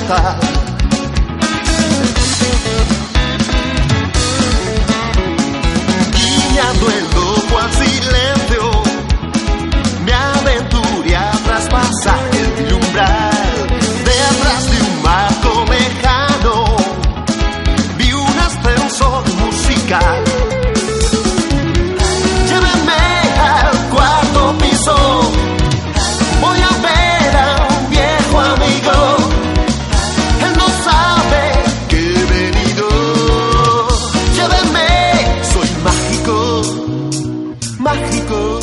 libertad. Guiñando el ojo al silencio, me aventuré a traspasar el umbral. Detrás de un marco lejano vi un ascensor musical. Llévenme al cuarto piso, voy a ver a un viejo amigo. Él no sabe que he venido. Llévenme, soy mágico, mágico.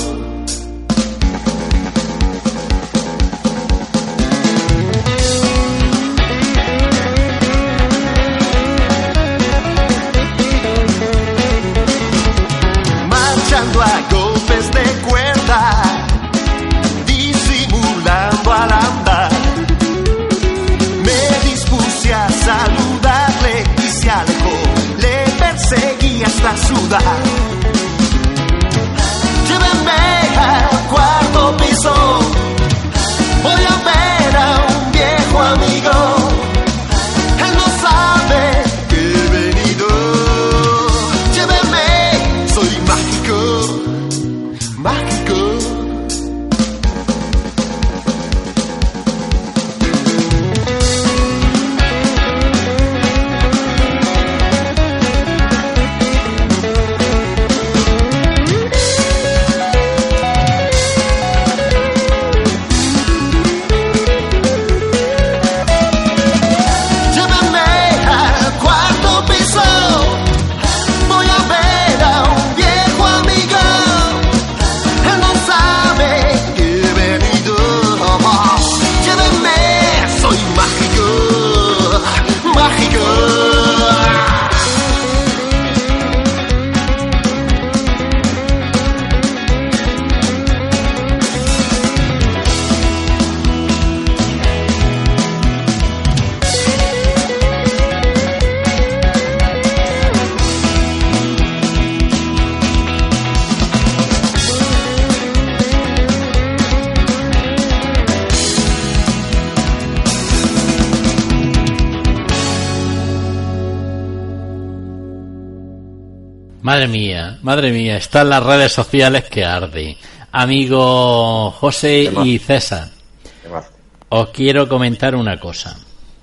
Marchando a golpes de cuerda, disimulando al andar, me dispuse a saludarle y se alejó. Le perseguí hasta sudar. Llévenme al cuarto piso, voy a ver a un viejo amigo. Él no sabe que he venido. Llévenme, soy mágico, mágico. Llévenme al cuarto piso, voy a ver a un viejo amigo. Él no sabe que he venido. Llévenme, soy mágico, mágico. Madre mía, madre mía, están las redes sociales que arde. Amigo José y César, os quiero comentar una cosa.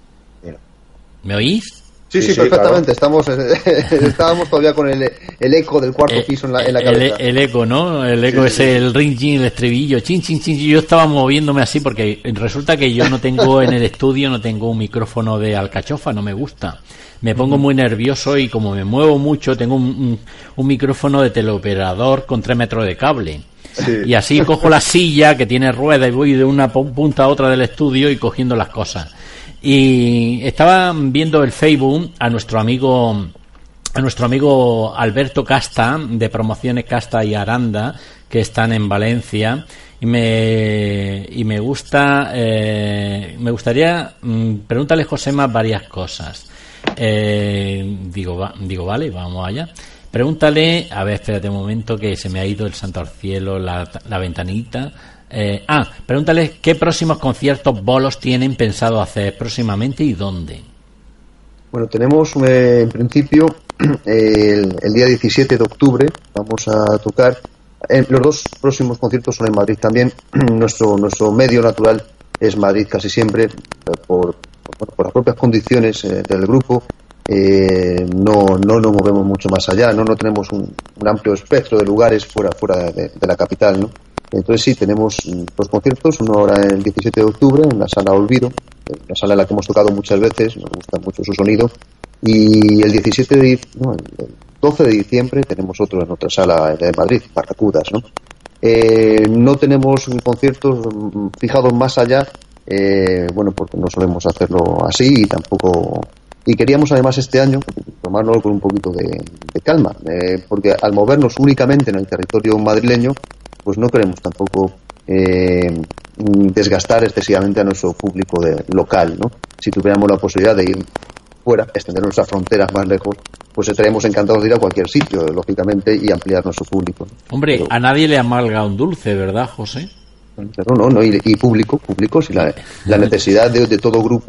¿Me oís? Sí, sí, Sí, sí, perfectamente. Estamos, estábamos todavía con el, el eco del cuarto Eh, piso en la, en la el, cabeza. el eco, ¿no? El eco Sí, es sí, sí. el ring, chin, el estribillo, chin, chin, chin. Yo estaba moviéndome así porque resulta que yo no tengo en el estudio, no tengo un micrófono de alcachofa, no me gusta. Me pongo muy nervioso y como me muevo mucho, tengo un, un, un micrófono de teleoperador con tres metros de cable. Sí. Y así cojo la silla que tiene rueda y voy de una pu- punta a otra del estudio y cogiendo las cosas. Y estaba viendo el Facebook a nuestro amigo a nuestro amigo Alberto Casta de Promociones Casta y Aranda, que están en Valencia, y me y me gusta eh, me gustaría mm, pregúntale, Josema, varias cosas. Eh, digo va, digo vale, vamos allá. Pregúntale, a ver, espérate un momento que se me ha ido el santo al cielo, la, la ventanita. Eh, ah, pregúntale qué próximos conciertos bolos tienen pensado hacer próximamente y dónde. Bueno, tenemos eh, en principio el, el día diecisiete de octubre vamos a tocar. Eh, los dos próximos conciertos son en Madrid también. nuestro nuestro medio natural es Madrid casi siempre, eh, por, por, por las propias condiciones eh, del grupo. Eh, no no nos movemos mucho más allá, no no tenemos un, un amplio espectro de lugares fuera fuera de, de la capital, ¿no? Entonces sí, tenemos dos conciertos, uno ahora el diecisiete de octubre en la sala Olvido, una sala en la que hemos tocado muchas veces, nos gusta mucho su sonido, y el diecisiete de, no, el doce de diciembre tenemos otro en otra sala de Madrid, Barracudas, ¿no? Eh, no tenemos conciertos fijados más allá, eh, bueno, porque no solemos hacerlo así y tampoco... Y queríamos además este año tomarlo con un poquito de, de calma, eh, porque al movernos únicamente en el territorio madrileño, pues no queremos tampoco eh, desgastar excesivamente a nuestro público de, local, ¿no? Si tuviéramos la posibilidad de ir fuera, extender nuestras fronteras más lejos, pues estaríamos encantados de ir a cualquier sitio, lógicamente, y ampliar nuestro público. Hombre, Pero, a nadie le amarga un dulce, ¿verdad, José? No, no, no, y, y público, público, si la, la necesidad de, de todo grupo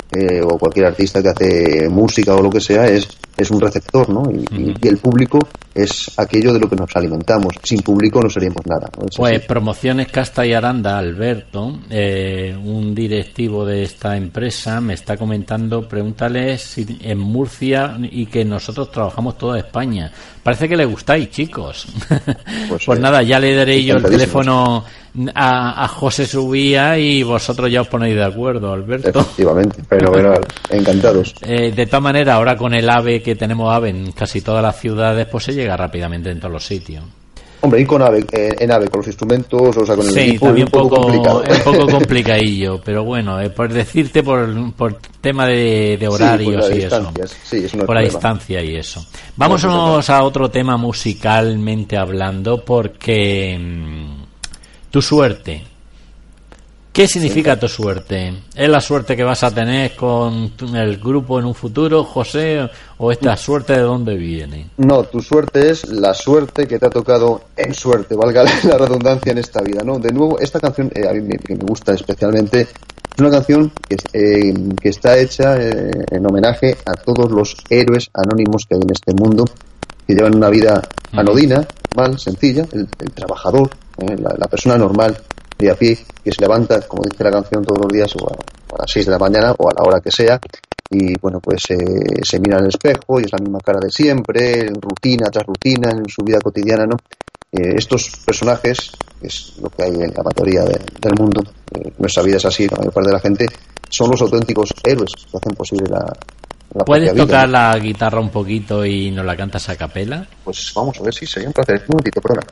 eh, o cualquier artista que hace música o lo que sea es, es un receptor, ¿no? Y, uh-huh. y el público es aquello de lo que nos alimentamos. Sin público no seríamos nada, ¿no? Pues así. Promociones Casta y Aranda, Alberto, eh, un directivo de esta empresa, me está comentando, pregúntale si en Murcia, y que nosotros trabajamos toda España. Parece que le gustáis, chicos. Pues, pues eh, nada, ya le daré yo el teléfono a, a José Subía y vosotros ya os ponéis de acuerdo, Alberto. Efectivamente, fenomenal, encantados. Eh, de todas maneras, ahora con el AVE, que tenemos AVE en casi todas las ciudades, pues se llega rápidamente en todos los sitios. Hombre, y con AVE, eh, en AVE, con los instrumentos, o sea, con el sí, equipo, también un poco, poco complicado. un poco complicadillo, pero bueno, eh, por decirte, por, por tema de, de horarios sí, y eso, sí, eso no por la distancia y eso. Vámonos a otro tema musicalmente hablando, porque mmm, tu suerte. ¿Qué significa sí. tu suerte? ¿Es la suerte que vas a tener con el grupo en un futuro, José, o esta suerte de dónde viene? No, tu suerte es la suerte que te ha tocado en suerte, valga la redundancia en esta vida, ¿no? De nuevo, esta canción eh, a mí me, me gusta especialmente. Es una canción que, eh, que está hecha eh, en homenaje a todos los héroes anónimos que hay en este mundo, que llevan una vida anodina, mal, sencilla, el, el trabajador, eh, la, la persona normal de a pie, que se levanta, como dice la canción, todos los días o a, a las seis de la mañana o a la hora que sea, y bueno, pues eh, se mira en el espejo y es la misma cara de siempre, rutina tras rutina en su vida cotidiana, ¿no? Eh, estos personajes, que es lo que hay en la mayoría de, del mundo, eh, nuestra vida es así, la mayor parte de la gente, son los auténticos héroes que hacen posible la, la ¿Puedes vida, tocar ¿no? la guitarra un poquito y nos la cantas a capela? Pues vamos a ver si sería un placer. Un momentito, perdona.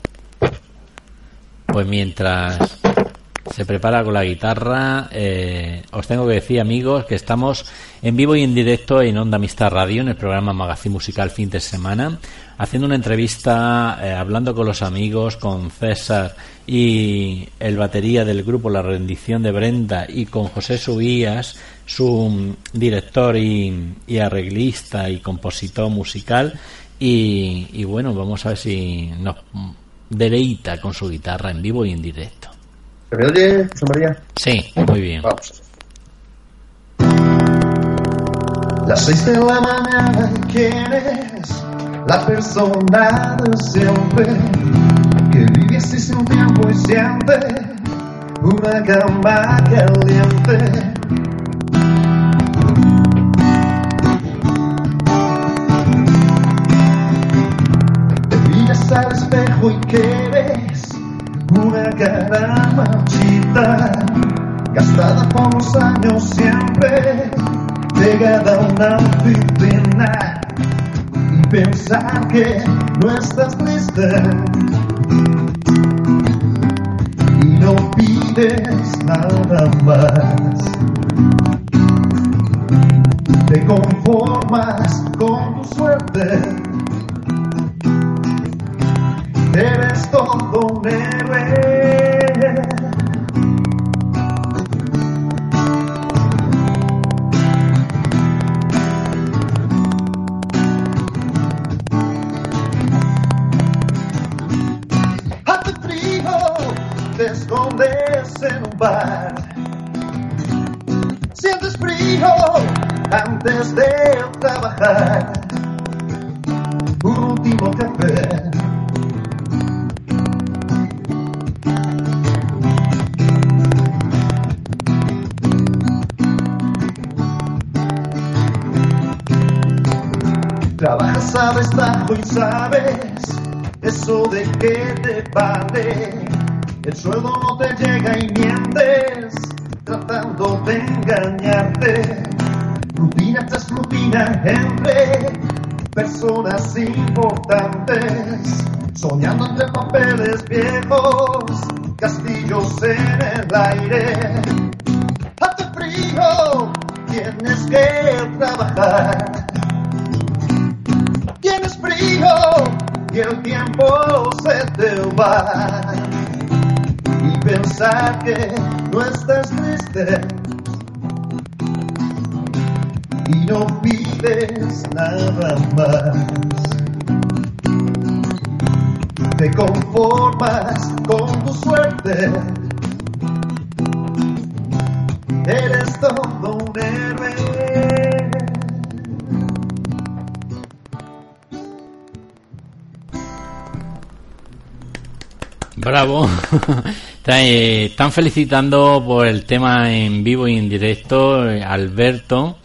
Pues mientras se prepara con la guitarra, eh, os tengo que decir, amigos, que estamos en vivo y en directo en Onda Amistad Radio, en el programa Magazine Musical Fin de Semana, haciendo una entrevista, eh, hablando con los amigos, con César y el batería del grupo La Rendición de Brenda, y con José Subías, su director y, y arreglista y compositor musical, y, y bueno, vamos a ver si nos deleita con su guitarra en vivo y en directo. ¿Se me oye, José María? Sí, muy bien. Vamos. Las seis de la mañana, ¿quién es la persona de siempre que vive así sin tiempo y siente una cama caliente? Te miras al espejo y quieres una cara marchita, gastada por los años, siempre pegada a una oficina, y pensar que no estás triste y no pides nada más. Te conformas con tu suerte, eres todo un héroe. Hace frío, te escondes en un bar, sientes frío antes de trabajar. Un último café, trabajas a destajo y sabes eso de que te vale. El sueldo no te llega y mientes tratando de engañarte. Rutina tras rutina entre personas importantes, soñando entre papeles viejos, castillos en el aire. Hace frío, tienes que trabajar. Tienes frío y el tiempo se te va, y pensar que no estás triste y no pides nada más. Te conformas con tu suerte, eres todo un héroe. Bravo. Están felicitando por el tema en vivo y en directo Alberto,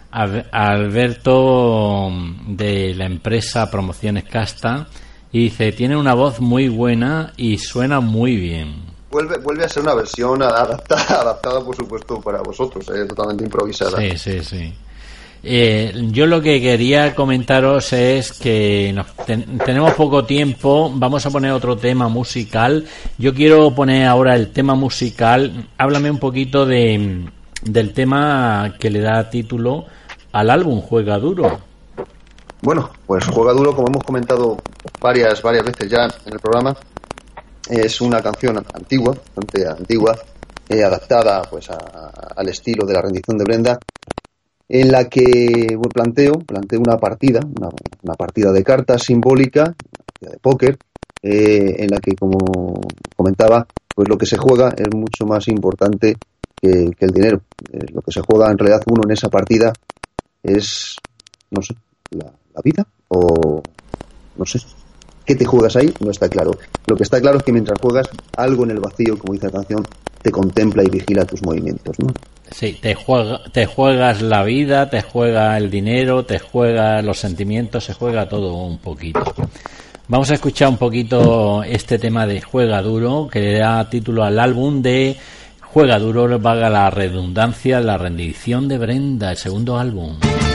Alberto de la empresa Promociones Casta, y dice, tiene una voz muy buena y suena muy bien. Vuelve, vuelve a ser una versión adaptada, adaptada por supuesto para vosotros, eh, totalmente improvisada. Sí, sí, sí. Eh, yo lo que quería comentaros es que nos, ten, tenemos poco tiempo, vamos a poner otro tema musical. Yo quiero poner ahora el tema musical. Háblame un poquito de del tema que le da título al álbum, Juega Duro. Bueno, pues Juega Duro, como hemos comentado varias varias veces ya en el programa, es una canción antigua, bastante antigua, eh, adaptada pues a, a, al estilo de La rendición de Brenda, en la que bueno, planteo planteo una partida, una, una partida de cartas simbólica, una partida de póker, eh, en la que, como comentaba, pues lo que se juega es mucho más importante que, que el dinero. Eh, lo que se juega en realidad uno en esa partida es, no sé, la, la vida o no sé. ¿Qué te juegas ahí? No está claro. Lo que está claro es que mientras juegas, algo en el vacío, como dice la canción, te contempla y vigila tus movimientos, ¿no? Sí, te, juega, te juegas la vida, te juega el dinero, te juega los sentimientos, se juega todo un poquito. Vamos a escuchar un poquito este tema de Juega Duro, que le da título al álbum de Juega Duro, valga la redundancia, La rendición de Brenda, el segundo álbum.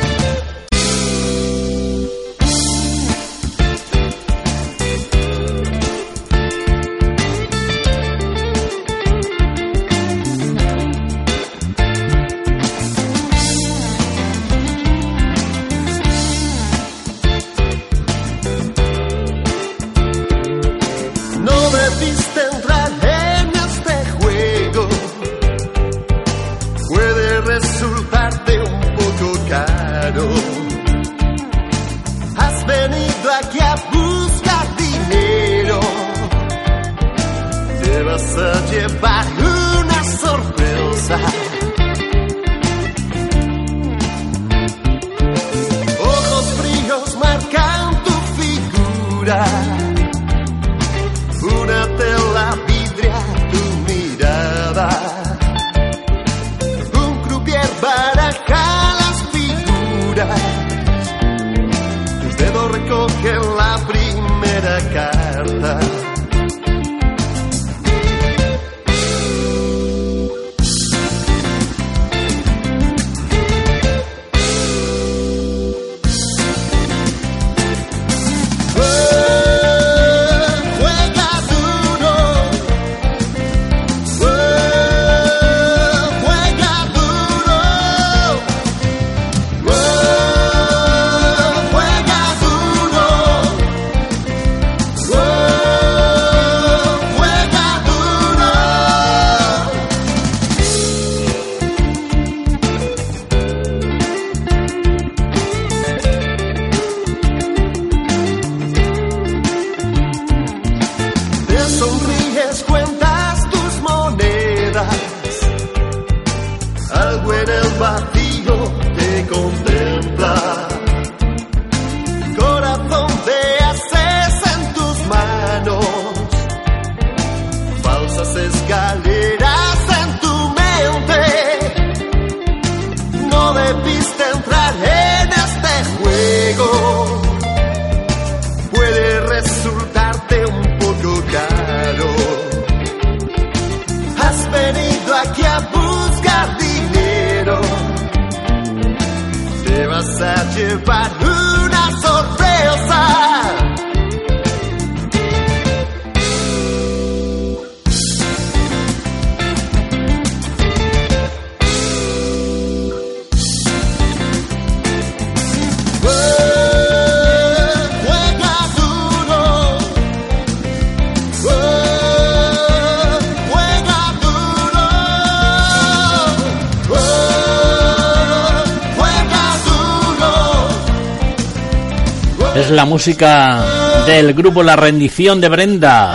Es la música del grupo La rendición de Brenda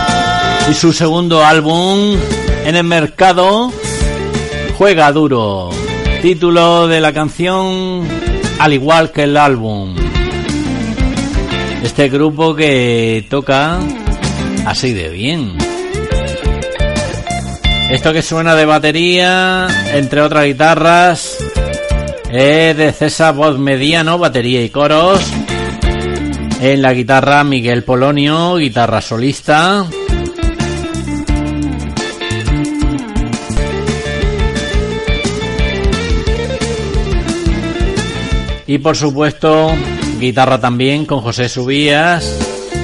y su segundo álbum en el mercado, Juega Duro, título de la canción al igual que el álbum. Este grupo que toca así de bien. Esto que suena de batería, entre otras guitarras, es de César Voz Mediano, batería y coros. En la guitarra Miguel Polonio, guitarra solista. Y por supuesto, guitarra también con José Subías.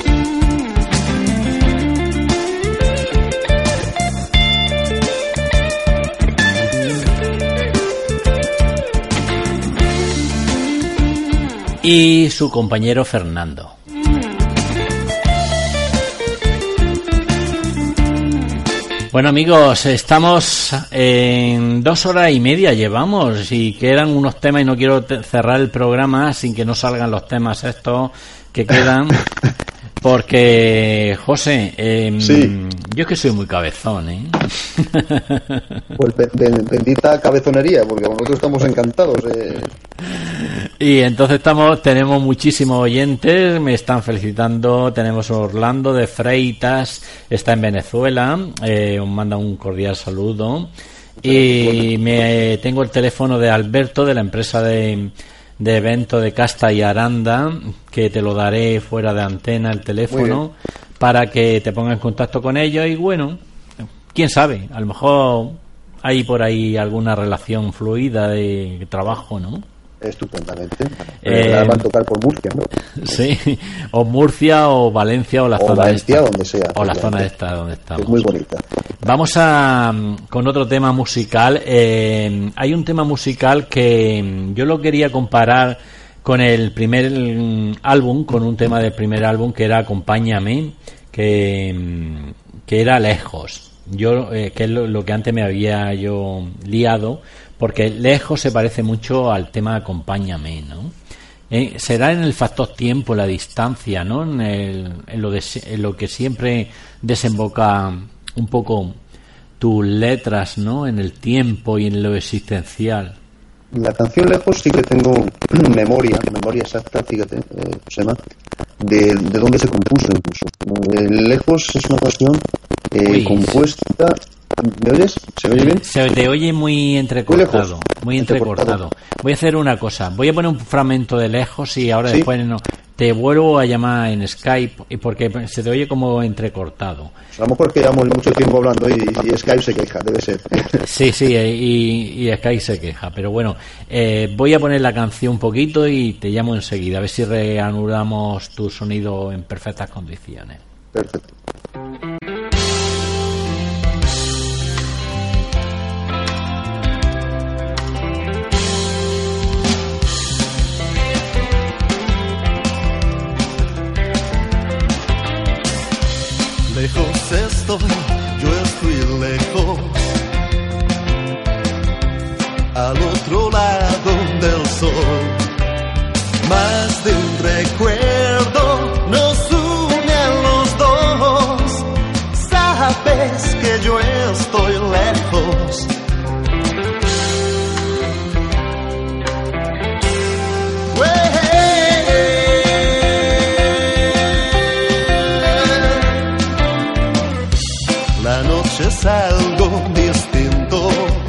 Y su compañero Fernando. Bueno, amigos, estamos en dos horas y media llevamos y quedan unos temas y no quiero te- cerrar el programa sin que no salgan los temas estos que quedan. Porque, José, eh, Sí. yo es que soy muy cabezón, ¿eh? Pues be- be- bendita cabezonería, porque nosotros estamos encantados. Eh. Y entonces estamos, tenemos muchísimos oyentes, me están felicitando, tenemos Orlando de Freitas, está en Venezuela, eh, os manda un cordial saludo. Y me tengo el teléfono de Alberto de la empresa de, de evento de Casta y Aranda, que te lo daré fuera de antena el teléfono para que te pongas en contacto con ellos y bueno, quién sabe, a lo mejor hay por ahí alguna relación fluida de trabajo, ¿no? Estupendamente. Eh, Eh, van a tocar por Murcia, ¿no? Sí, o Murcia o Valencia o la O zona Valencia, esta, donde sea, o la efectivamente. zona esta donde estamos. Es muy bonita. Vamos a con otro tema musical. Eh, hay un tema musical que mm, yo lo quería comparar con el primer mm, álbum, con un tema del primer álbum que era Acompáñame, que, mm, que era Lejos. Yo eh, que es lo, lo que antes me había yo liado, porque Lejos se parece mucho al tema Acompáñame, ¿no? Eh, será en el factor tiempo, la distancia, ¿no? En, el, en, lo de, en lo que siempre desemboca un poco tus letras, ¿no? En el tiempo y en lo existencial. La canción Lejos sí que tengo memoria, memoria exacta, fíjate, eh, Josema, de, de dónde se compuso incluso. Eh, Lejos es una canción eh, Uy. compuesta... ¿Me oyes? ¿Se me oye bien? Se te oye muy entrecortado, lejos. muy entrecortado. Entrecortado. Voy a hacer una cosa, voy a poner un fragmento de Lejos y ahora ¿Sí? después no, te vuelvo a llamar en Skype y porque se te oye como entrecortado. Pues a lo mejor que llevamos mucho tiempo hablando y, y Skype se queja, debe ser. Sí, sí, y, y Skype se queja, pero bueno, eh, voy a poner la canción un poquito y te llamo enseguida, a ver si reanudamos tu sonido en perfectas condiciones. Perfecto. Lejos estoy, yo estoy lejos, al otro lado del sol. Más de un recuerdo nos une a los dos. Sabes que yo estoy lejos. La noche es algo distinto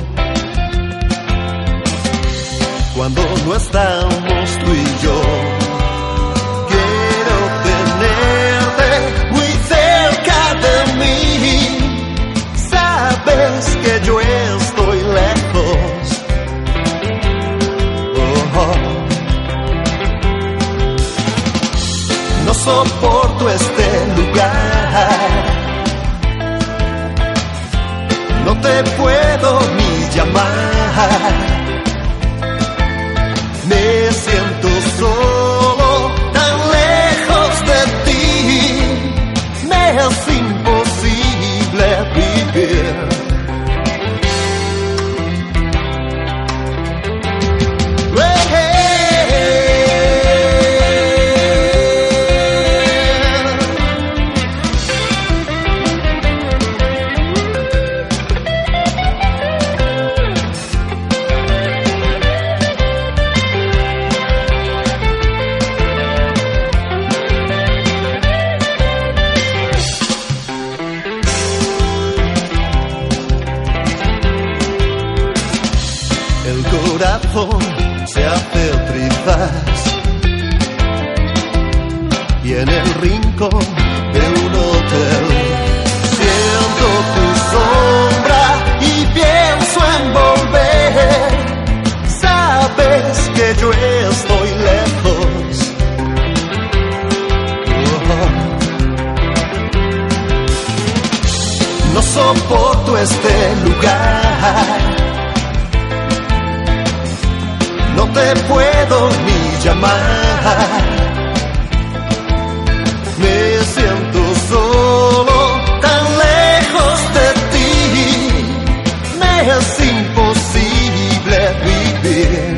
cuando no estamos tú y yo. Quiero tenerte muy cerca de mí. Sabes que yo estoy lejos. Oh, oh. No soporto este lugar. No te puedo ni llamar. Me siento solo, tan lejos de ti. Me es imposible vivir. El corazón se hace trizas y en el rincón de un hotel siento tu sombra y pienso en volver. Sabes que yo estoy lejos. Oh. No soporto este lugar. No te puedo ni llamar. Me siento solo, tan lejos de ti. Me es imposible vivir.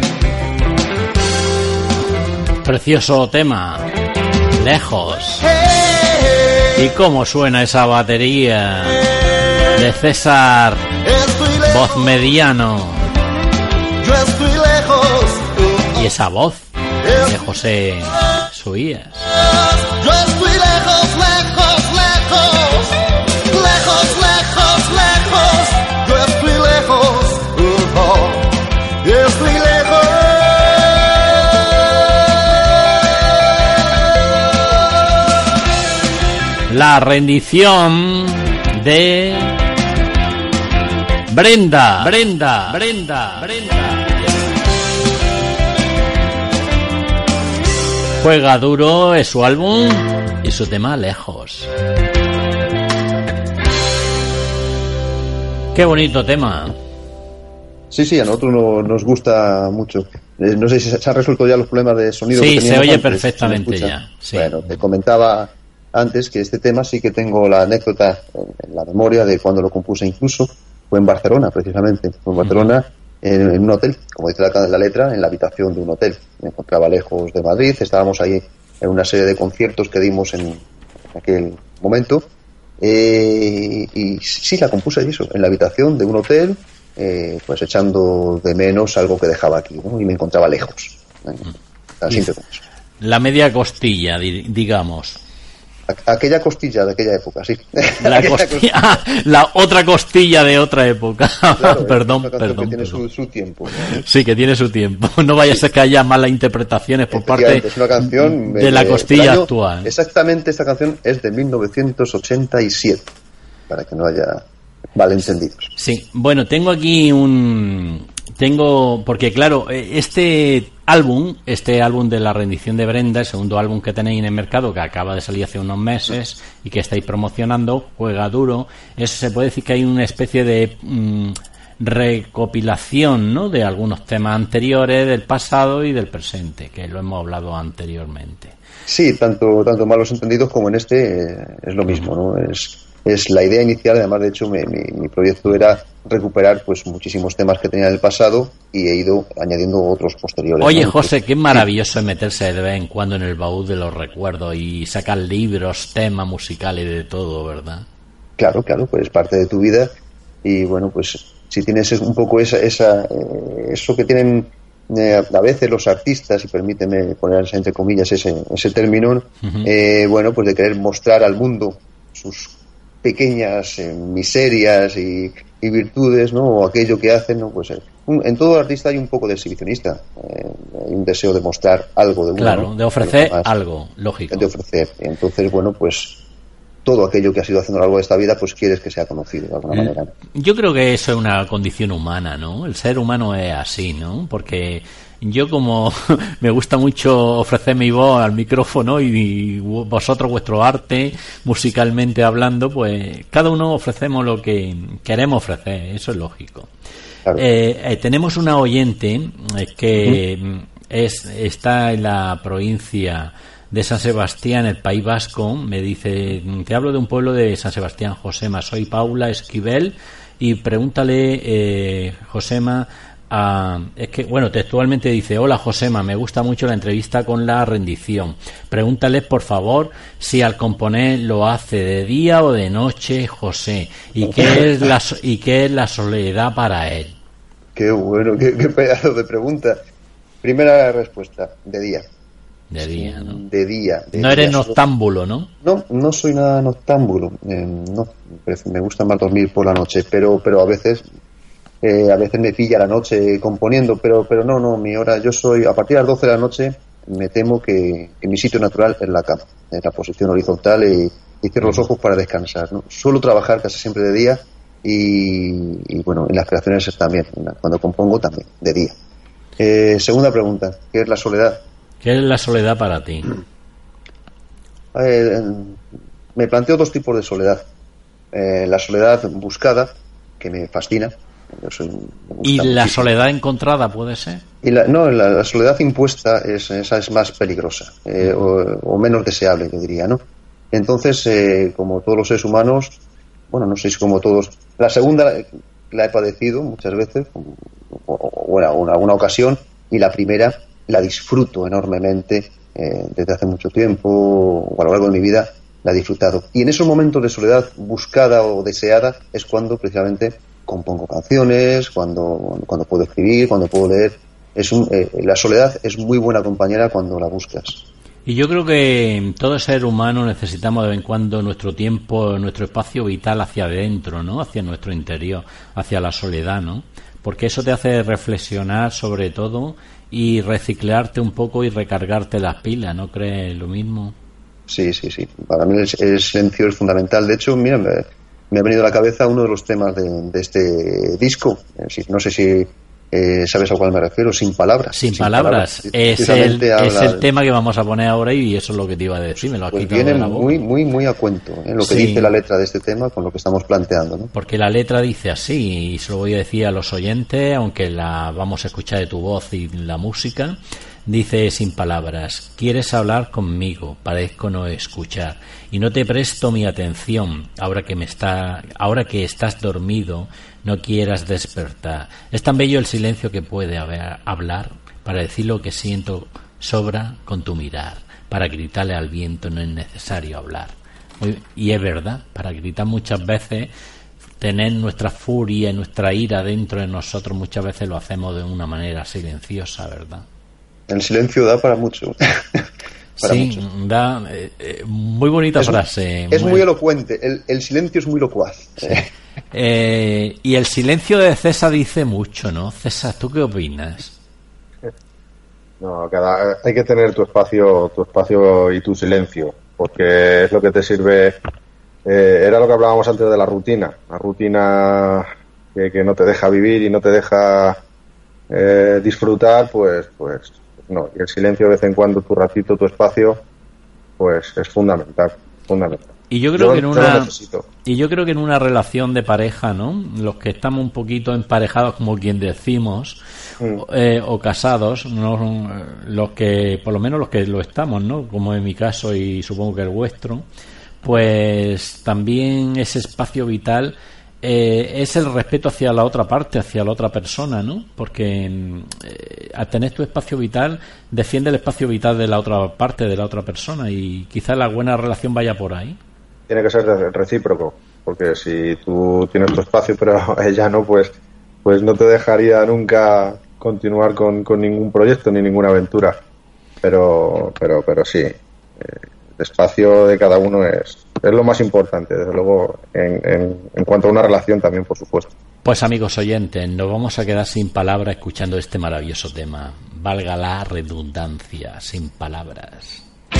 Precioso tema, Lejos. ¿Y cómo suena esa batería de César Voz Mediano? Yo estoy lejos. Y esa voz de José Subías. Yo estoy lejos, lejos, lejos. Lejos, lejos, lejos. Yo estoy lejos. Uh, oh. Yo estoy lejos. La rendición de Brenda, Brenda, Brenda, Brenda. Juega Duro es su álbum y su tema Lejos. Qué bonito tema. Sí, sí, a nosotros no, nos gusta mucho. Eh, no sé si se han resuelto ya los problemas de sonido. Sí, que se oye antes, perfectamente ¿se ya. Sí. Bueno, te comentaba antes que este tema sí que tengo la anécdota en la memoria de cuando lo compuse, incluso fue en Barcelona, precisamente. Fue en Barcelona, en, en un hotel, como dice la, la letra, en la habitación de un hotel. Me encontraba lejos de Madrid, estábamos ahí en una serie de conciertos que dimos en, en aquel momento. Eh, y sí, la compuse ahí, eso, en la habitación de un hotel, eh, pues echando de menos algo que dejaba aquí, ¿no? Y me encontraba lejos. Así de eso. La media costilla, di- digamos. Aquella costilla de aquella época, sí. La, costilla, ah, la otra costilla de otra época. Claro, perdón, es una perdón. Que tiene perdón. su, su tiempo, ¿no? Sí, que tiene su tiempo. No vaya a ser que haya malas interpretaciones por parte es una canción de la costilla del año, actual. Exactamente, esta canción es de mil novecientos ochenta y siete, para que no haya malentendidos. Sí, bueno, tengo aquí un... Tengo... Porque claro, este álbum, este álbum de La rendición de Brenda, el segundo álbum que tenéis en el mercado, que acaba de salir hace unos meses y que estáis promocionando, Juega Duro, es, se puede decir que hay una especie de mmm, recopilación, ¿no?, de algunos temas anteriores, del pasado y del presente, que lo hemos hablado anteriormente. Sí, tanto, tanto malos entendidos como en este eh, es lo mismo, ¿no? Es... Es la idea inicial. Además, de hecho, mi, mi, mi proyecto era recuperar pues muchísimos temas que tenía en el pasado y he ido añadiendo otros posteriores. Oye, ¿no? José, qué maravilloso es meterse de vez en cuando en el baúl de los recuerdos y sacar libros, temas musicales y de todo, ¿verdad? Claro, claro, pues es parte de tu vida y bueno, pues si tienes un poco esa, esa eh, eso que tienen eh, a veces los artistas, y permíteme poner entre comillas ese, ese término, uh-huh. eh, bueno, pues de querer mostrar al mundo sus pequeñas eh, miserias y, y virtudes, ¿no? O aquello que hacen, ¿no? Pues eh, un, en todo artista hay un poco de exhibicionista, eh, hay un deseo de mostrar algo de uno, claro, ¿no? de ofrecer algo, lógico. De ofrecer. Entonces, bueno, pues todo aquello que has ido haciendo a lo largo de esta vida, pues quieres que sea conocido de alguna manera. Yo creo que eso es una condición humana, ¿no? El ser humano es así, ¿no? Porque yo, como me gusta mucho ofrecer mi voz al micrófono y vosotros vuestro arte, musicalmente hablando, pues cada uno ofrecemos lo que queremos ofrecer, eso es lógico. Claro. Eh, eh, tenemos una oyente eh, que ¿Mm? es está en la provincia de San Sebastián, el País Vasco. Me dice, te hablo de un pueblo de San Sebastián, Josema, soy Paula Esquivel, y pregúntale, eh, Josema, a, es que, bueno, textualmente dice, hola Josema, me gusta mucho la entrevista con La rendición. Pregúntale, por favor, si al componer lo hace de día o de noche, José, y qué es la, y qué es la soledad para él. Qué bueno, qué, qué pedazo de pregunta. Primera respuesta, de día. De día, ¿no? De día. De no día. eres noctámbulo, ¿no? No, no soy nada noctámbulo. Eh, no, me gusta más dormir por la noche, pero, pero a veces eh, a veces me pilla la noche componiendo, pero pero no, no, mi hora, yo soy, a partir de las doce de la noche, me temo que, que mi sitio natural es la cama, en la posición horizontal y, y cierro los ojos para descansar, ¿no? Suelo trabajar casi siempre de día y, y bueno, en las creaciones también, cuando compongo también, de día. Eh, segunda pregunta, ¿qué es la soledad? ¿Qué es la soledad para ti? Eh, me planteo dos tipos de soledad. Eh, la soledad buscada, que me fascina. Yo soy, me ¿Y gusta la muchísimo. soledad encontrada puede ser? Y la, no, la, la soledad impuesta, es, esa es más peligrosa, eh, o, o menos deseable, yo diría, ¿no? Entonces, eh, como todos los seres humanos, bueno, no sé si como todos, la segunda la he padecido muchas veces, o, o, o en alguna ocasión, y la primera la disfruto enormemente eh, desde hace mucho tiempo, o a lo largo de mi vida la he disfrutado. Y en esos momentos de soledad buscada o deseada es cuando precisamente compongo canciones, cuando, cuando puedo escribir, cuando puedo leer. Es un, eh, la soledad es muy buena compañera cuando la buscas. Y yo creo que todo ser humano necesitamos de vez en cuando nuestro tiempo, nuestro espacio vital hacia adentro, ¿no? Hacia nuestro interior, hacia la soledad, ¿no? Porque eso te hace reflexionar sobre todo y reciclarte un poco y recargarte las pilas, ¿no crees lo mismo? Sí, sí, sí. Para mí el, el silencio es fundamental. De hecho, mira, me, me ha venido a la cabeza uno de los temas de, de este disco. Eh, si, no sé si eh, sabes a cuál me refiero. Sin palabras. Sin, Sin palabras. palabras. Es, el, es el tema que vamos a poner ahora y eso es lo que te iba a decir. Me lo has pues quitado viene de la boca. muy, muy, muy a cuento ¿eh? Lo que sí. dice la letra de este tema con lo que estamos planteando, ¿no? Porque la letra dice así, y se lo voy a decir a los oyentes, aunque la vamos a escuchar de tu voz y la música. Dice sin palabras: quieres hablar conmigo, parezco no escuchar y no te presto mi atención. Ahora que me está, ahora que estás dormido, no quieras despertar. Es tan bello el silencio que puede haber, hablar para decir lo que siento. Sobra con tu mirar. Para gritarle al viento no es necesario hablar. Y es verdad, para gritar muchas veces, tener nuestra furia y nuestra ira dentro de nosotros, muchas veces lo hacemos de una manera silenciosa, ¿verdad? El silencio da para mucho. para sí, mucho. da eh, eh, muy bonita es, frase. Es muy, muy elocuente. El, el silencio es muy locuaz. Sí. eh, y el silencio de César dice mucho, ¿no? César, ¿tú qué opinas? No, cada, hay que tener tu espacio, tu espacio y tu silencio, porque es lo que te sirve. Eh, era lo que hablábamos antes de la rutina, la rutina que, que no te deja vivir y no te deja eh, disfrutar, pues, pues no. Y el silencio de vez en cuando, tu ratito, tu espacio, pues es fundamental, fundamental. Y yo creo yo, que en una yo y yo creo que en una relación de pareja, ¿no? Los que estamos un poquito emparejados, como quien decimos, mm. eh, o casados, no los que, por lo menos los que lo estamos, ¿no? Como en mi caso y supongo que el vuestro, pues también ese espacio vital eh, es el respeto hacia la otra parte, hacia la otra persona, ¿no? Porque eh, al tener tu espacio vital, defiende el espacio vital de la otra parte, de la otra persona, y quizás la buena relación vaya por ahí. Tiene que ser recíproco, porque si tú tienes tu espacio pero ella no, pues pues no te dejaría nunca continuar con, con ningún proyecto ni ninguna aventura. Pero pero pero sí, eh, el espacio de cada uno es es lo más importante, desde luego, en, en, en cuanto a una relación también, por supuesto. Pues amigos oyentes, nos vamos a quedar sin palabras escuchando este maravilloso tema. Valga la redundancia, sin palabras.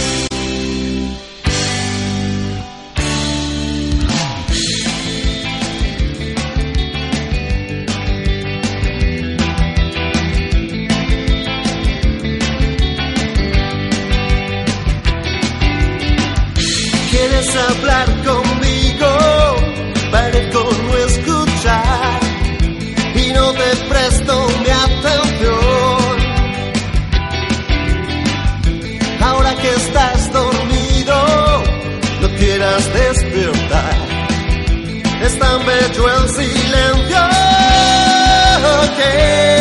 Quieres hablar conmigo, parezco no escuchar y no te presto mi atención. Ahora que estás dormido, no quieras despertar. Es tan bello el silencio que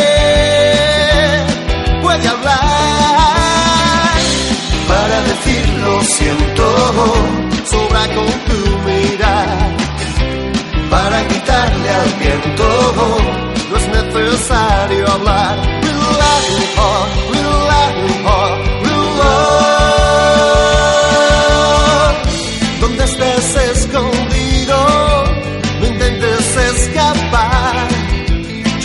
puede hablar para decir lo siento. Sobra con tu mirar para quitarle al viento. No es necesario hablar. Rely on, rely on, rely on. Donde estés escondido, no intentes escapar.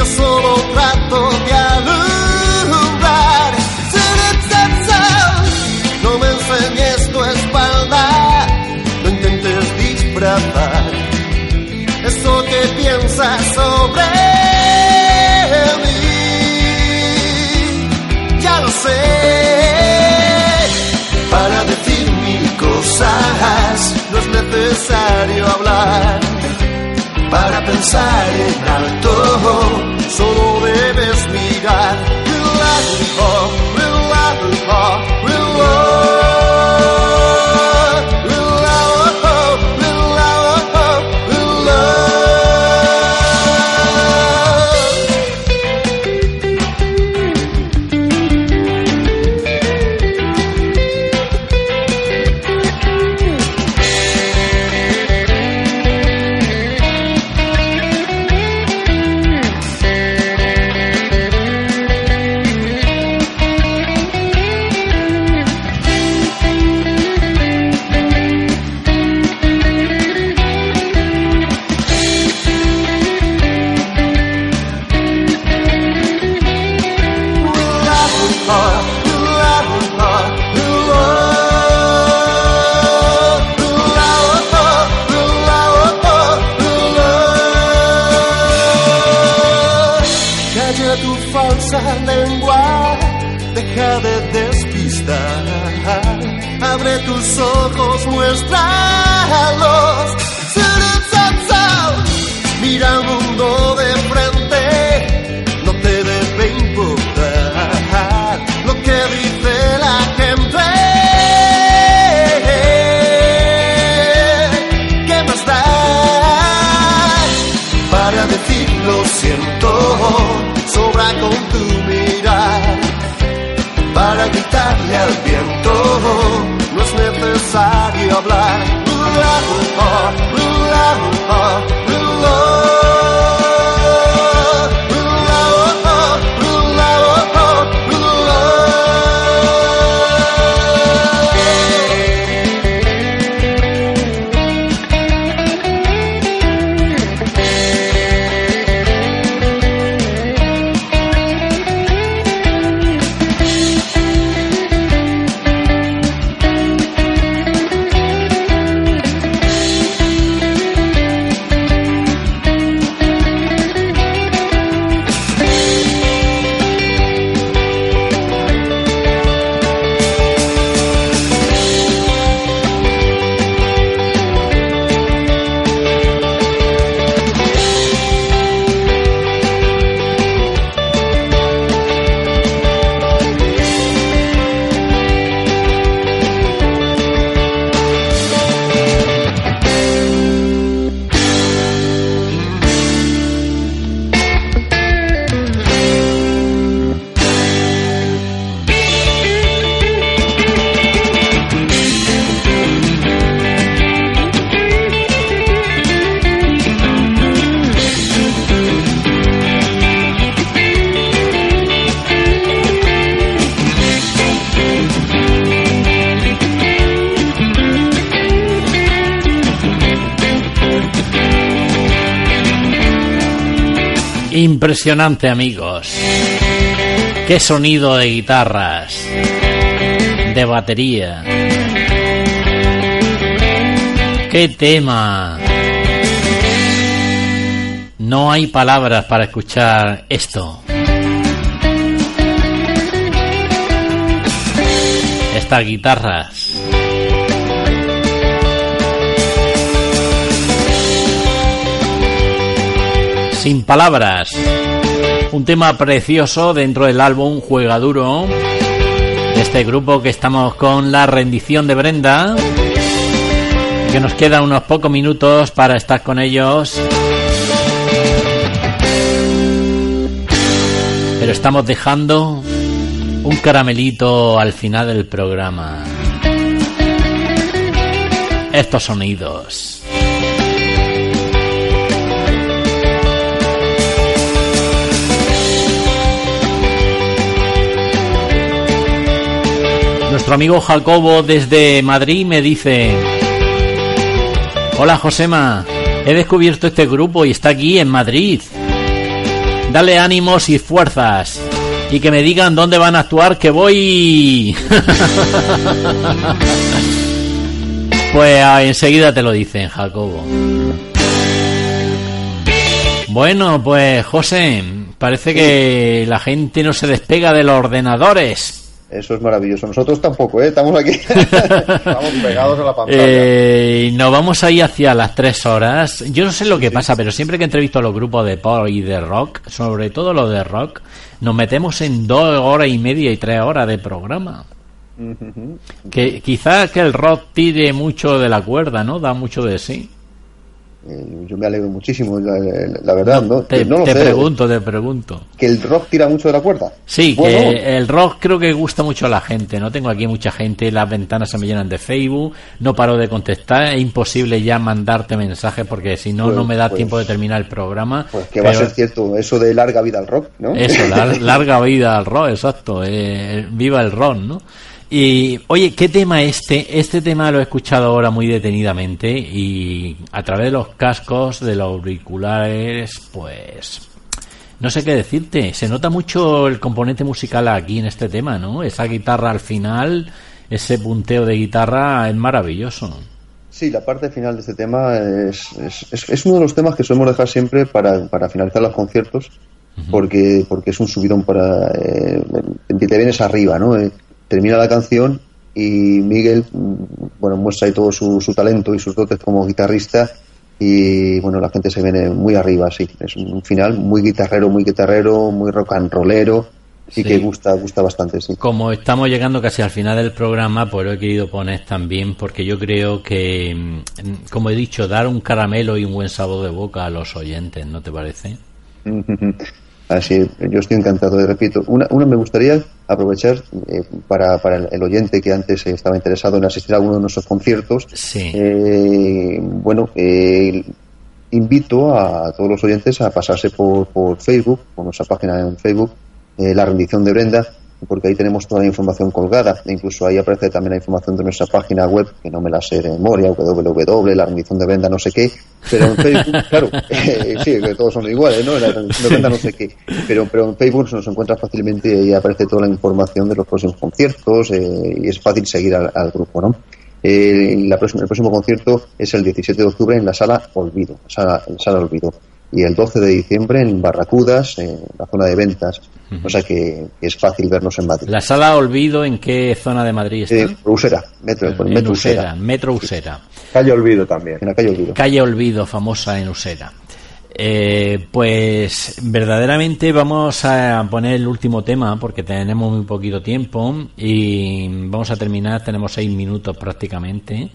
piensas sobre mí. Ya lo sé, para decir mil cosas no es necesario hablar. Para pensar en alto solo debes mirar. Relajo, relajo, relajo. Lengua, deja de despistar. Abre tus ojos, muéstralos. Mira al mundo de frente, no te debe importar lo que dice la gente. ¿Qué más da para decir lo siento? Sobra con tu mirar. Para gritarle al viento no es necesario hablar. Impresionante, amigos. Qué sonido de guitarras, de batería. Qué tema. No hay palabras para escuchar esto. Estas guitarras. Sin palabras. Un tema precioso dentro del álbum Juega Duro, de este grupo que estamos con La Rendición de Brenda, que nos quedan unos pocos minutos para estar con ellos, pero estamos dejando un caramelito al final del programa. Estos sonidos. Nuestro amigo Jacobo desde Madrid me dice: hola Josema, he descubierto este grupo y está aquí en Madrid. Dale ánimos y fuerzas y que me digan dónde van a actuar, que voy. Pues ah, enseguida te lo dicen, Jacobo. Bueno, pues José, parece que la gente no se despega de los ordenadores. Eso es maravilloso. Nosotros tampoco, ¿eh? Estamos aquí. Estamos pegados a la pantalla. Eh, nos vamos ahí hacia las tres horas. Yo no sé lo que pasa, pero siempre que entrevisto a los grupos de pop y de rock, sobre todo los de rock, nos metemos en dos horas y media y tres horas de programa. Uh-huh. Que quizás que el rock tire mucho de la cuerda, ¿no? Da mucho de sí. Eh, yo me alegro muchísimo, la, la verdad, ¿no? Te, no lo te sé. pregunto, te pregunto. ¿Que el rock tira mucho de la cuerda? Sí, bueno, que el rock creo que gusta mucho a la gente, ¿no? Tengo aquí mucha gente, las ventanas se me llenan de Facebook, no paro de contestar, es imposible ya mandarte mensajes porque si no, pues, no me da pues, tiempo de terminar el programa. Pues que pero... va a ser cierto, eso de larga vida al rock, ¿no? Eso, lar- larga vida al rock, exacto, eh, viva el rock, ¿no? Y, oye, ¿qué tema este? Este tema lo he escuchado ahora muy detenidamente y a través de los cascos, de los auriculares, pues... No sé qué decirte, se nota mucho el componente musical aquí en este tema, ¿no? Esa guitarra al final, ese punteo de guitarra es maravilloso. Sí, la parte final de este tema es, es, es, es uno de los temas que solemos dejar siempre para, para finalizar los conciertos, uh-huh. porque, porque es un subidón para... Eh, te vienes arriba, ¿no? Eh, termina la canción y Miguel, bueno, muestra ahí todo su, su talento y sus dotes como guitarrista y, bueno, la gente se viene muy arriba, sí. Es un final muy guitarrero, muy guitarrero, muy rock and rollero y sí. que gusta gusta bastante, sí. Como estamos llegando casi al final del programa, pues lo he querido poner también porque yo creo que, como he dicho, dar un caramelo y un buen sabor de boca a los oyentes, ¿no te parece? Así, yo estoy encantado. Y repito, una, una me gustaría aprovechar eh, para, para el, el oyente que antes eh, estaba interesado en asistir a alguno de nuestros conciertos. Sí. Eh, bueno, eh, invito a todos los oyentes a pasarse por, por Facebook, por nuestra página en Facebook, eh, La Rendición de Brenda, porque ahí tenemos toda la información colgada. E incluso ahí aparece también la información de nuestra página web, que no me la sé de memoria, doble u doble u doble u punto la rendición de Brenda no sé qué, pero en Facebook, claro, eh, sí, que todos son iguales, ¿no? La rendición de Brenda no sé qué, pero, pero en Facebook se nos encuentra fácilmente y aparece toda la información de los próximos conciertos eh, y es fácil seguir al, al grupo, ¿no? Eh, la próxima, el próximo concierto es el diecisiete de octubre en la Sala Olvido, sala, en Sala Olvido. Y el doce de diciembre en Barracudas, en la zona de ventas. Uh-huh. O sea que, que es fácil vernos en Madrid. ¿La Sala Olvido en qué zona de Madrid está? Eh, Usera, metro, en metro Usera, Usera. Metro Usera. Sí. Calle Olvido también. En la calle Olvido. Calle Olvido, famosa en Usera. Eh, pues verdaderamente vamos a poner el último tema porque tenemos muy poquito tiempo y vamos a terminar, tenemos seis minutos prácticamente.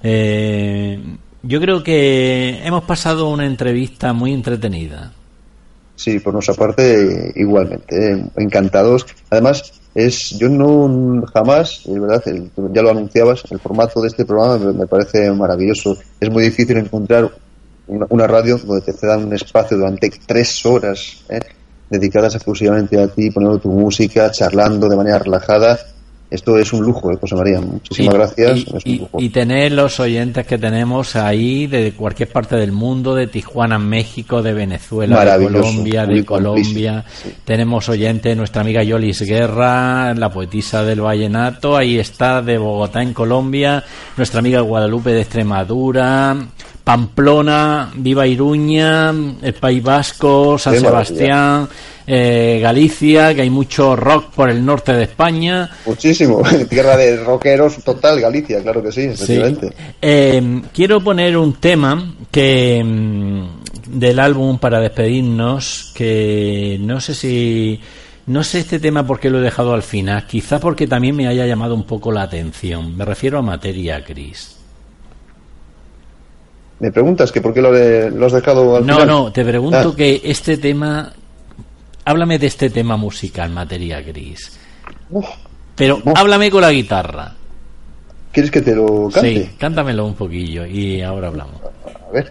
Eh... Yo creo que hemos pasado una entrevista muy entretenida. Sí, por nuestra parte igualmente, eh, encantados. Además, es yo no jamás, de verdad, el, ya lo anunciabas, el formato de este programa me, me parece maravilloso. Es muy difícil encontrar una, una radio donde te cedan un espacio durante tres horas eh, dedicadas exclusivamente a ti, poniendo tu música, charlando de manera relajada. Esto es un lujo, ¿eh, José María? Muchísimas y, gracias. Y, es un y, lujo. y tener los oyentes que tenemos ahí de cualquier parte del mundo, de Tijuana, México, de Venezuela, de Colombia, de Colombia. Sí. Tenemos oyentes, nuestra amiga Yolis Guerra, la poetisa del vallenato, ahí está, de Bogotá, en Colombia, nuestra amiga Guadalupe de Extremadura, Pamplona, Viva Iruña, el País Vasco, San Qué Sebastián, eh, Galicia, que hay mucho rock por el norte de España. Muchísimo, tierra de rockeros total, Galicia, claro que sí, efectivamente. Sí. Eh, quiero poner un tema que mm, del álbum para despedirnos, que no sé si... No sé este tema por qué lo he dejado al final, quizás porque también me haya llamado un poco la atención. Me refiero a Materia Gris. ¿Me preguntas que por qué lo, de, lo has dejado al no, final? No, no, te pregunto ah. que este tema... Háblame de este tema musical, Materia Gris. Uf, Pero uf. háblame con la guitarra. ¿Quieres que te lo cante? Sí, cántamelo un poquillo y ahora hablamos. A ver.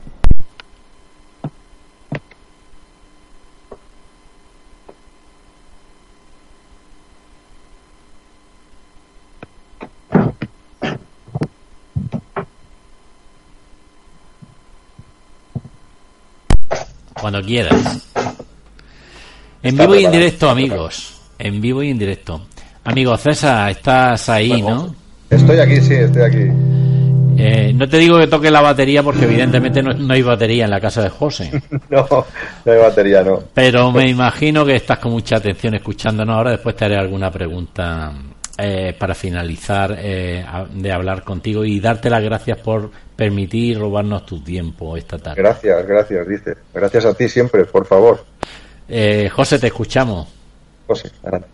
Cuando quieras. En vivo y en directo, amigos. En vivo y en directo. Amigo César, estás ahí, bueno, ¿no? Estoy aquí, sí, estoy aquí. Eh, no te digo que toque la batería porque evidentemente no, no hay batería en la casa de José. No, no hay batería, no. Pero me imagino que estás con mucha atención escuchándonos. Ahora después te haré alguna pregunta eh, para finalizar eh, de hablar contigo y darte las gracias por permitir robarnos tu tiempo esta tarde. Gracias, gracias, dice. Gracias a ti siempre, por favor. Eh, José, te escuchamos. José, adelante.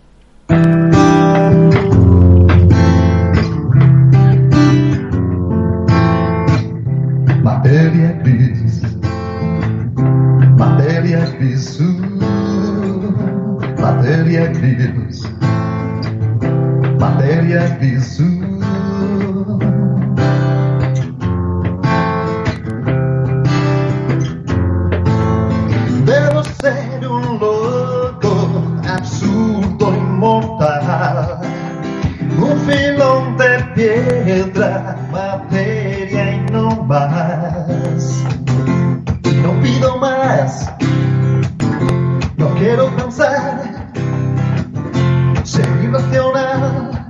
Materia gris, materia gris, uh, materia gris, materia gris. Uh. Debo ser un loco, absurdo, inmortal, un filón de piedra, materia y no más. Y no pido más, no quiero pensar, ser irracional.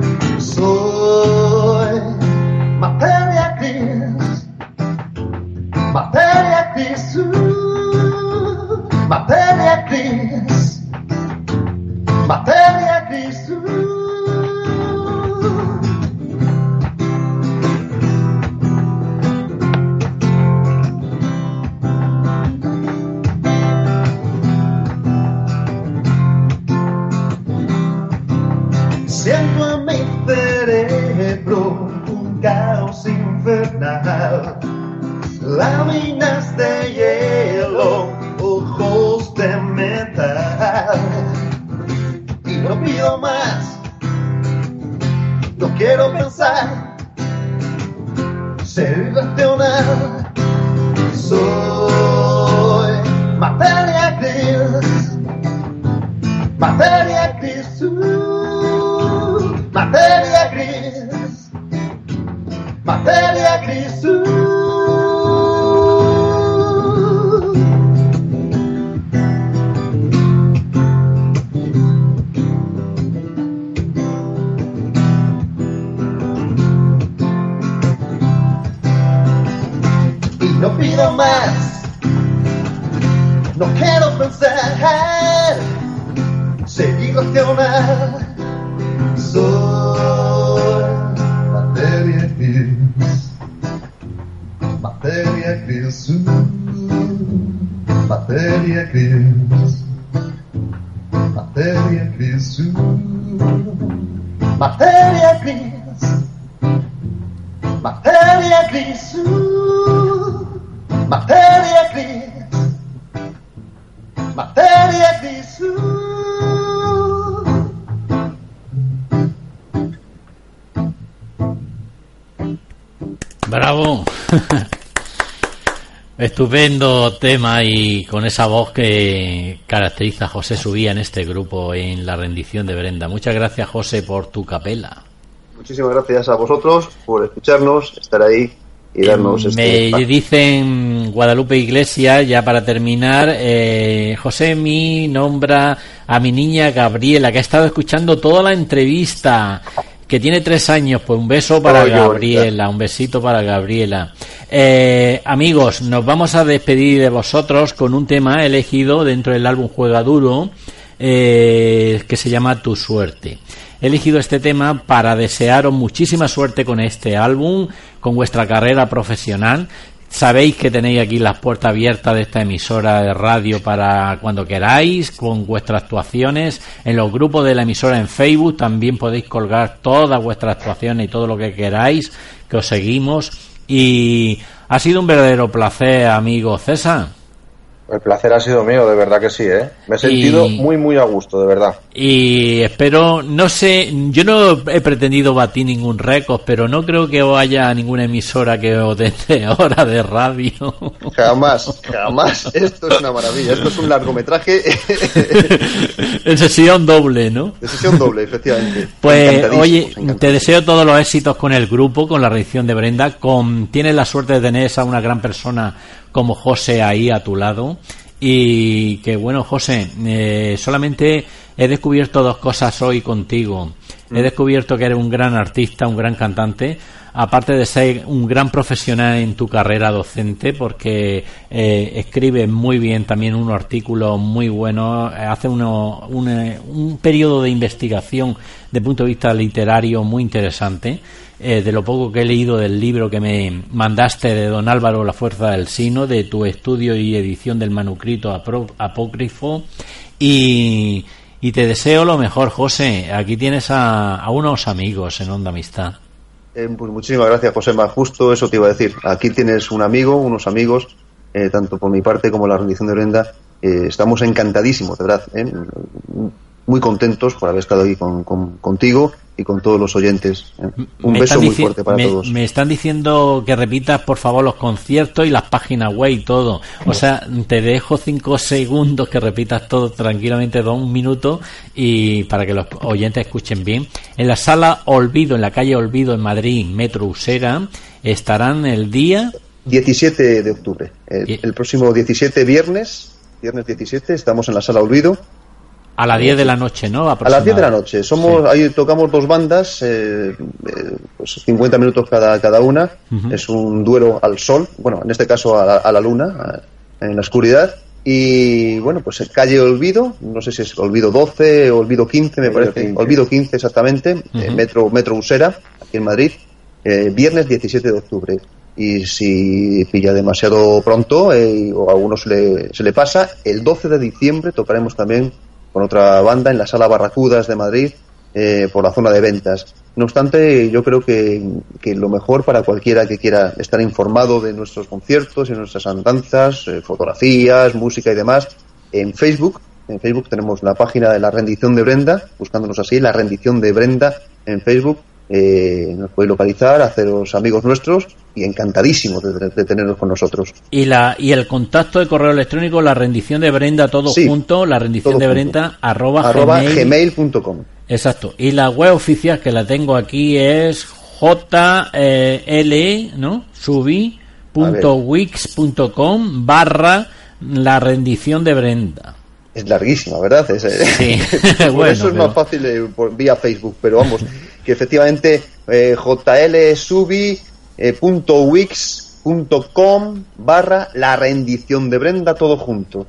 Soy materia gris, materia gris, uh, materia gris, materia gris. Uh. Siento en mi cerebro un caos infernal, láminas de hielo, ojos de metal. Y no pido más, no quiero pensar, ser irracional. Soy materia gris, materia gris. Uh. Materia gris, materia gris. Uh. Y no pido más, no quiero pensar, ser irracional. Soy materia gris, materia gris, uh, materia gris, materia gris, uh, materia gris, materia gris, uh, materia gris, materia gris. Uh. Bravo. Estupendo tema y con esa voz que caracteriza a José Subía en este grupo en La rendición de Brenda. Muchas gracias, José, por tu capela. Muchísimas gracias a vosotros por escucharnos, estar ahí y darnos eh, este Me espacio. dicen Guadalupe Iglesias, ya para terminar, eh, José mi nombra a mi niña Gabriela, que ha estado escuchando toda la entrevista, que tiene tres años. Pues un beso para Oh, Gabriela, un besito para Gabriela. Eh, amigos, nos vamos a despedir de vosotros con un tema elegido dentro del álbum Juega Duro, eh, que se llama Tu Suerte. He elegido este tema para desearos muchísima suerte con este álbum, con vuestra carrera profesional. Sabéis que tenéis aquí las puertas abiertas de esta emisora de radio para cuando queráis, con vuestras actuaciones. En los grupos de la emisora en Facebook también podéis colgar todas vuestras actuaciones y todo lo que queráis, que os seguimos. Y ha sido un verdadero placer, amigo César. El placer ha sido mío, de verdad que sí, ¿eh? Me he sentido y, muy, muy a gusto, de verdad. Y espero, no sé, yo no he pretendido batir ningún récord, pero no creo que haya ninguna emisora que os dé hora de radio. Jamás, jamás. Esto es una maravilla. Esto es un largometraje. En sesión doble, ¿no? De sesión doble, efectivamente. Pues, oye, te deseo todos los éxitos con el grupo, con la rendición de Brenda. Con, tienes la suerte de tener a una gran persona como José ahí a tu lado. Y que bueno, José, eh, solamente he descubierto dos cosas hoy contigo. He descubierto que eres un gran artista, un gran cantante, aparte de ser un gran profesional en tu carrera docente, porque eh, escribe muy bien también unos artículos muy buenos, hace uno, un, un periodo de investigación de punto de vista literario muy interesante. Eh, de lo poco que he leído del libro que me mandaste de don Álvaro La Fuerza del Sino, de tu estudio y edición del manuscrito apro- apócrifo, y, y te deseo lo mejor, José. Aquí tienes a, a unos amigos en Onda Amistad. Eh, pues muchísimas gracias, Josema. Justo eso te iba a decir. Aquí tienes un amigo, unos amigos, eh, tanto por mi parte como la rendición de Brenda. Eh, estamos encantadísimos, de verdad, ¿eh? Muy contentos por haber estado aquí con, con, contigo y con todos los oyentes. ¿eh? Un Me beso muy dici- fuerte para me, todos. Me están diciendo que repitas, por favor, los conciertos y las páginas web y todo. O sea, te dejo cinco segundos que repitas todo tranquilamente, dos minutos, y para que los oyentes escuchen bien. En la sala Olvido, en la calle Olvido, en Madrid, Metro Usera, estarán el día diecisiete de octubre. El, el próximo diecisiete, viernes, viernes diecisiete, estamos en la sala Olvido. A las diez de la noche, ¿no? A las diez de la noche. Somos, sí. Ahí tocamos dos bandas, eh, eh, pues cincuenta minutos cada, cada una. Uh-huh. Es un duelo al sol, bueno, en este caso a la, a la luna, a, en la oscuridad. Y bueno, pues calle Olvido, no sé si es Olvido doce o Olvido quince, me Olvido parece. quince. Olvido quince exactamente, uh-huh. eh, metro, metro Usera, aquí en Madrid, eh, viernes diecisiete de octubre. Y si pilla demasiado pronto, eh, o a alguno se le, se le pasa, el doce de diciembre tocaremos también con otra banda en la Sala Barracudas de Madrid, eh, por la zona de ventas. No obstante, yo creo que, que lo mejor para cualquiera que quiera estar informado de nuestros conciertos y nuestras andanzas, eh, fotografías, música y demás, en Facebook, en Facebook tenemos la página de La Rendición de Brenda, buscándonos así, La Rendición de Brenda en Facebook. Eh, nos podéis localizar, haceros amigos nuestros y encantadísimos de, de tenerlos con nosotros. Y la y el contacto de correo electrónico, La Rendición de Brenda, todo sí, junto, La Rendición de Brenda arroba, arroba gmail punto com. Exacto. Y la web oficial que la tengo aquí es jl, ¿no? subi punto wix punto com barra La Rendición de Brenda. Es larguísima, ¿verdad? Es, sí. Por bueno, eso es pero... más fácil eh, por, vía Facebook, pero vamos, que efectivamente eh, jlsubi punto wix punto com barra La Rendición de Brenda, todo junto.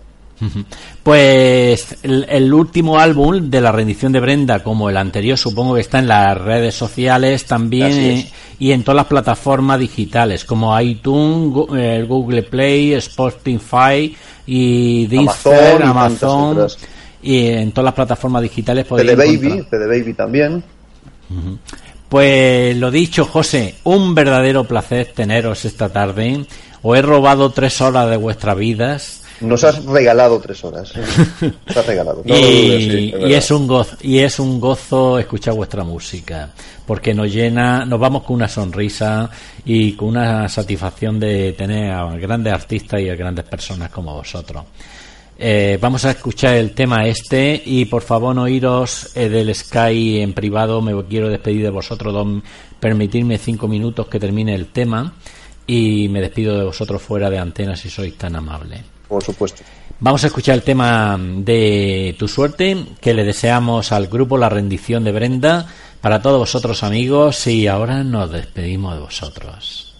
Pues el, el último álbum de La Rendición de Brenda, como el anterior, supongo que está en las redes sociales también, eh, y en todas las plataformas digitales como iTunes, eh, Google Play, Spotify y Deezer, Amazon, Amazon y en todas las plataformas digitales podéis encontrar. P D Baby también. Uh-huh. Pues lo dicho, José, un verdadero placer teneros esta tarde. Os he robado tres horas de vuestras vidas. Nos has regalado tres horas. Nos has regalado. No y, lo dudes, sí, es y es un gozo, y es un gozo escuchar vuestra música, porque nos llena, nos vamos con una sonrisa y con una satisfacción de tener a grandes artistas y a grandes personas como vosotros. Eh, vamos a escuchar el tema este y por favor no iros eh, del Sky en privado. Me quiero despedir de vosotros, don, permitirme cinco minutos que termine el tema y me despido de vosotros fuera de antena si sois tan amables. Por supuesto. Vamos a escuchar el tema de Tu Suerte, que le deseamos al grupo La Rendición de Brenda, para todos vosotros amigos, y ahora nos despedimos de vosotros.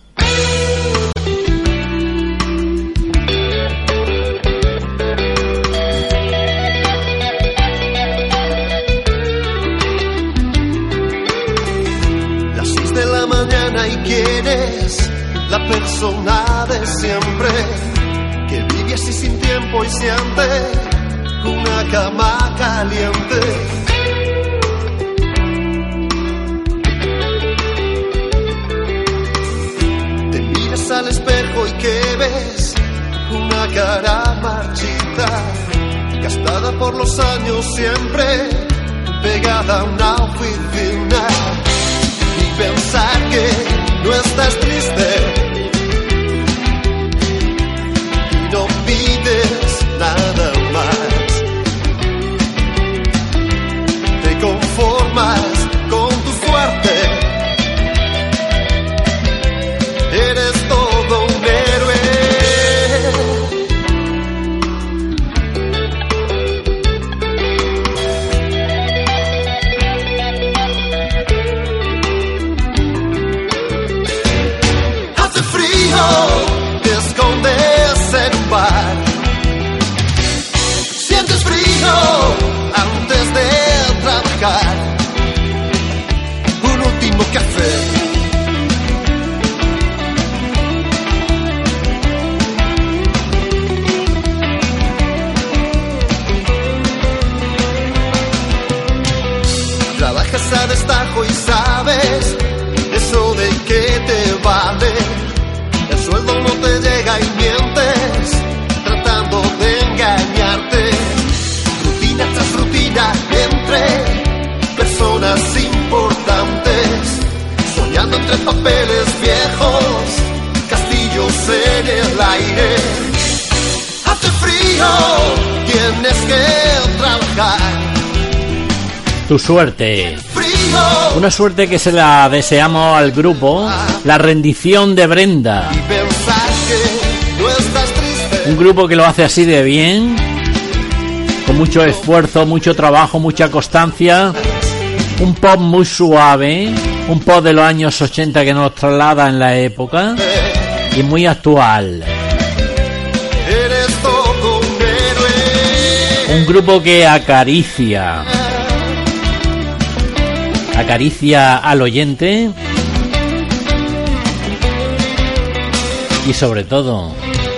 Las seis de la mañana y quién es la persona de siempre que vive así sin tiempo y siente una cama caliente. Te miras al espejo y ¿qué ves? Una cara marchita, gastada por los años, siempre pegada a una oficina. Y pensar que no estás triste, no pides nada más, te conformas con tu suerte, eres todo un héroe. Tu suerte. Una suerte que se la deseamos al grupo La Rendición de Brenda. Un grupo que lo hace así de bien, con mucho esfuerzo, mucho trabajo, mucha constancia. Un pop muy suave, un pop de los años ochenta que nos traslada en la época y muy actual. Un grupo que acaricia, acaricia al oyente y sobre todo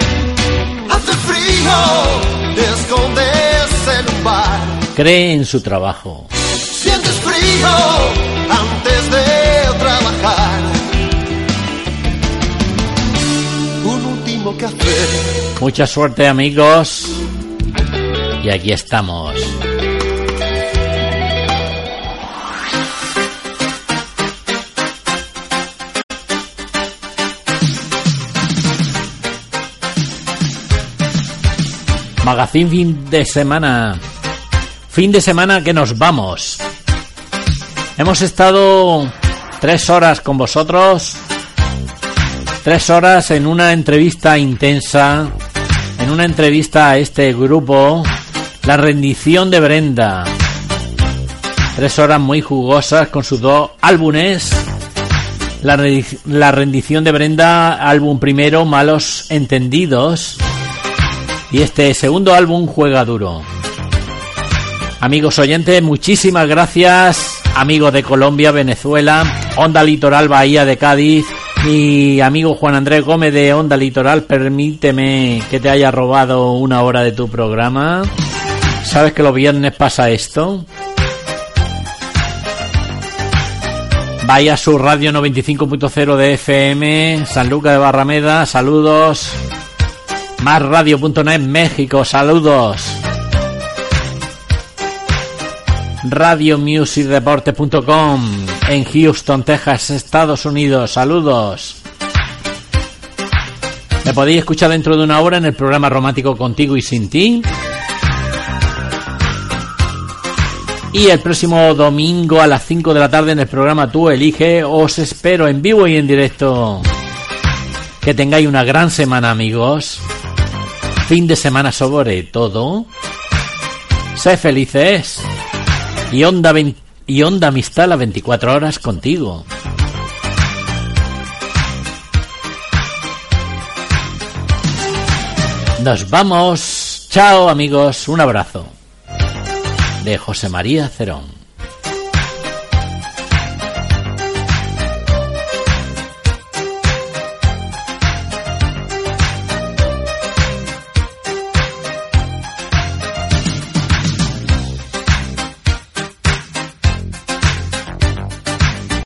cree en su trabajo. Sientes frío antes de trabajar. Un último café. Mucha suerte, amigos. Y aquí estamos. Magazine fin de semana. Fin de semana que nos vamos. Hemos estado tres horas con vosotros. Tres horas en una entrevista intensa. En una entrevista a este grupo, La Rendición de Brenda. Tres horas muy jugosas con sus dos álbumes. La, La Rendición de Brenda, álbum primero, Malos Entendidos. Y este segundo álbum, Juega Duro. Amigos oyentes, muchísimas gracias. Amigos de Colombia, Venezuela, Onda Litoral, Bahía de Cádiz. Mi amigo Juan Andrés Gómez de Onda Litoral, permíteme que te haya robado una hora de tu programa. ¿Sabes que los viernes pasa esto? Vaya su radio noventa y cinco punto cero de F M, San Lucas de Barrameda, saludos. Más radio punto net México, saludos. radio music deportes punto com en Houston, Texas, Estados Unidos, saludos. Me podéis escuchar dentro de una hora en el programa Romántico Contigo y Sin Ti. Y el próximo domingo a las cinco de la tarde en el programa Tú Elige. Os espero en vivo y en directo. Que tengáis una gran semana, amigos. Fin de semana sobre todo. Sé felices. Y onda, y onda amistad las veinticuatro horas contigo. Nos vamos. Chao, amigos. Un abrazo. De José María Cerón.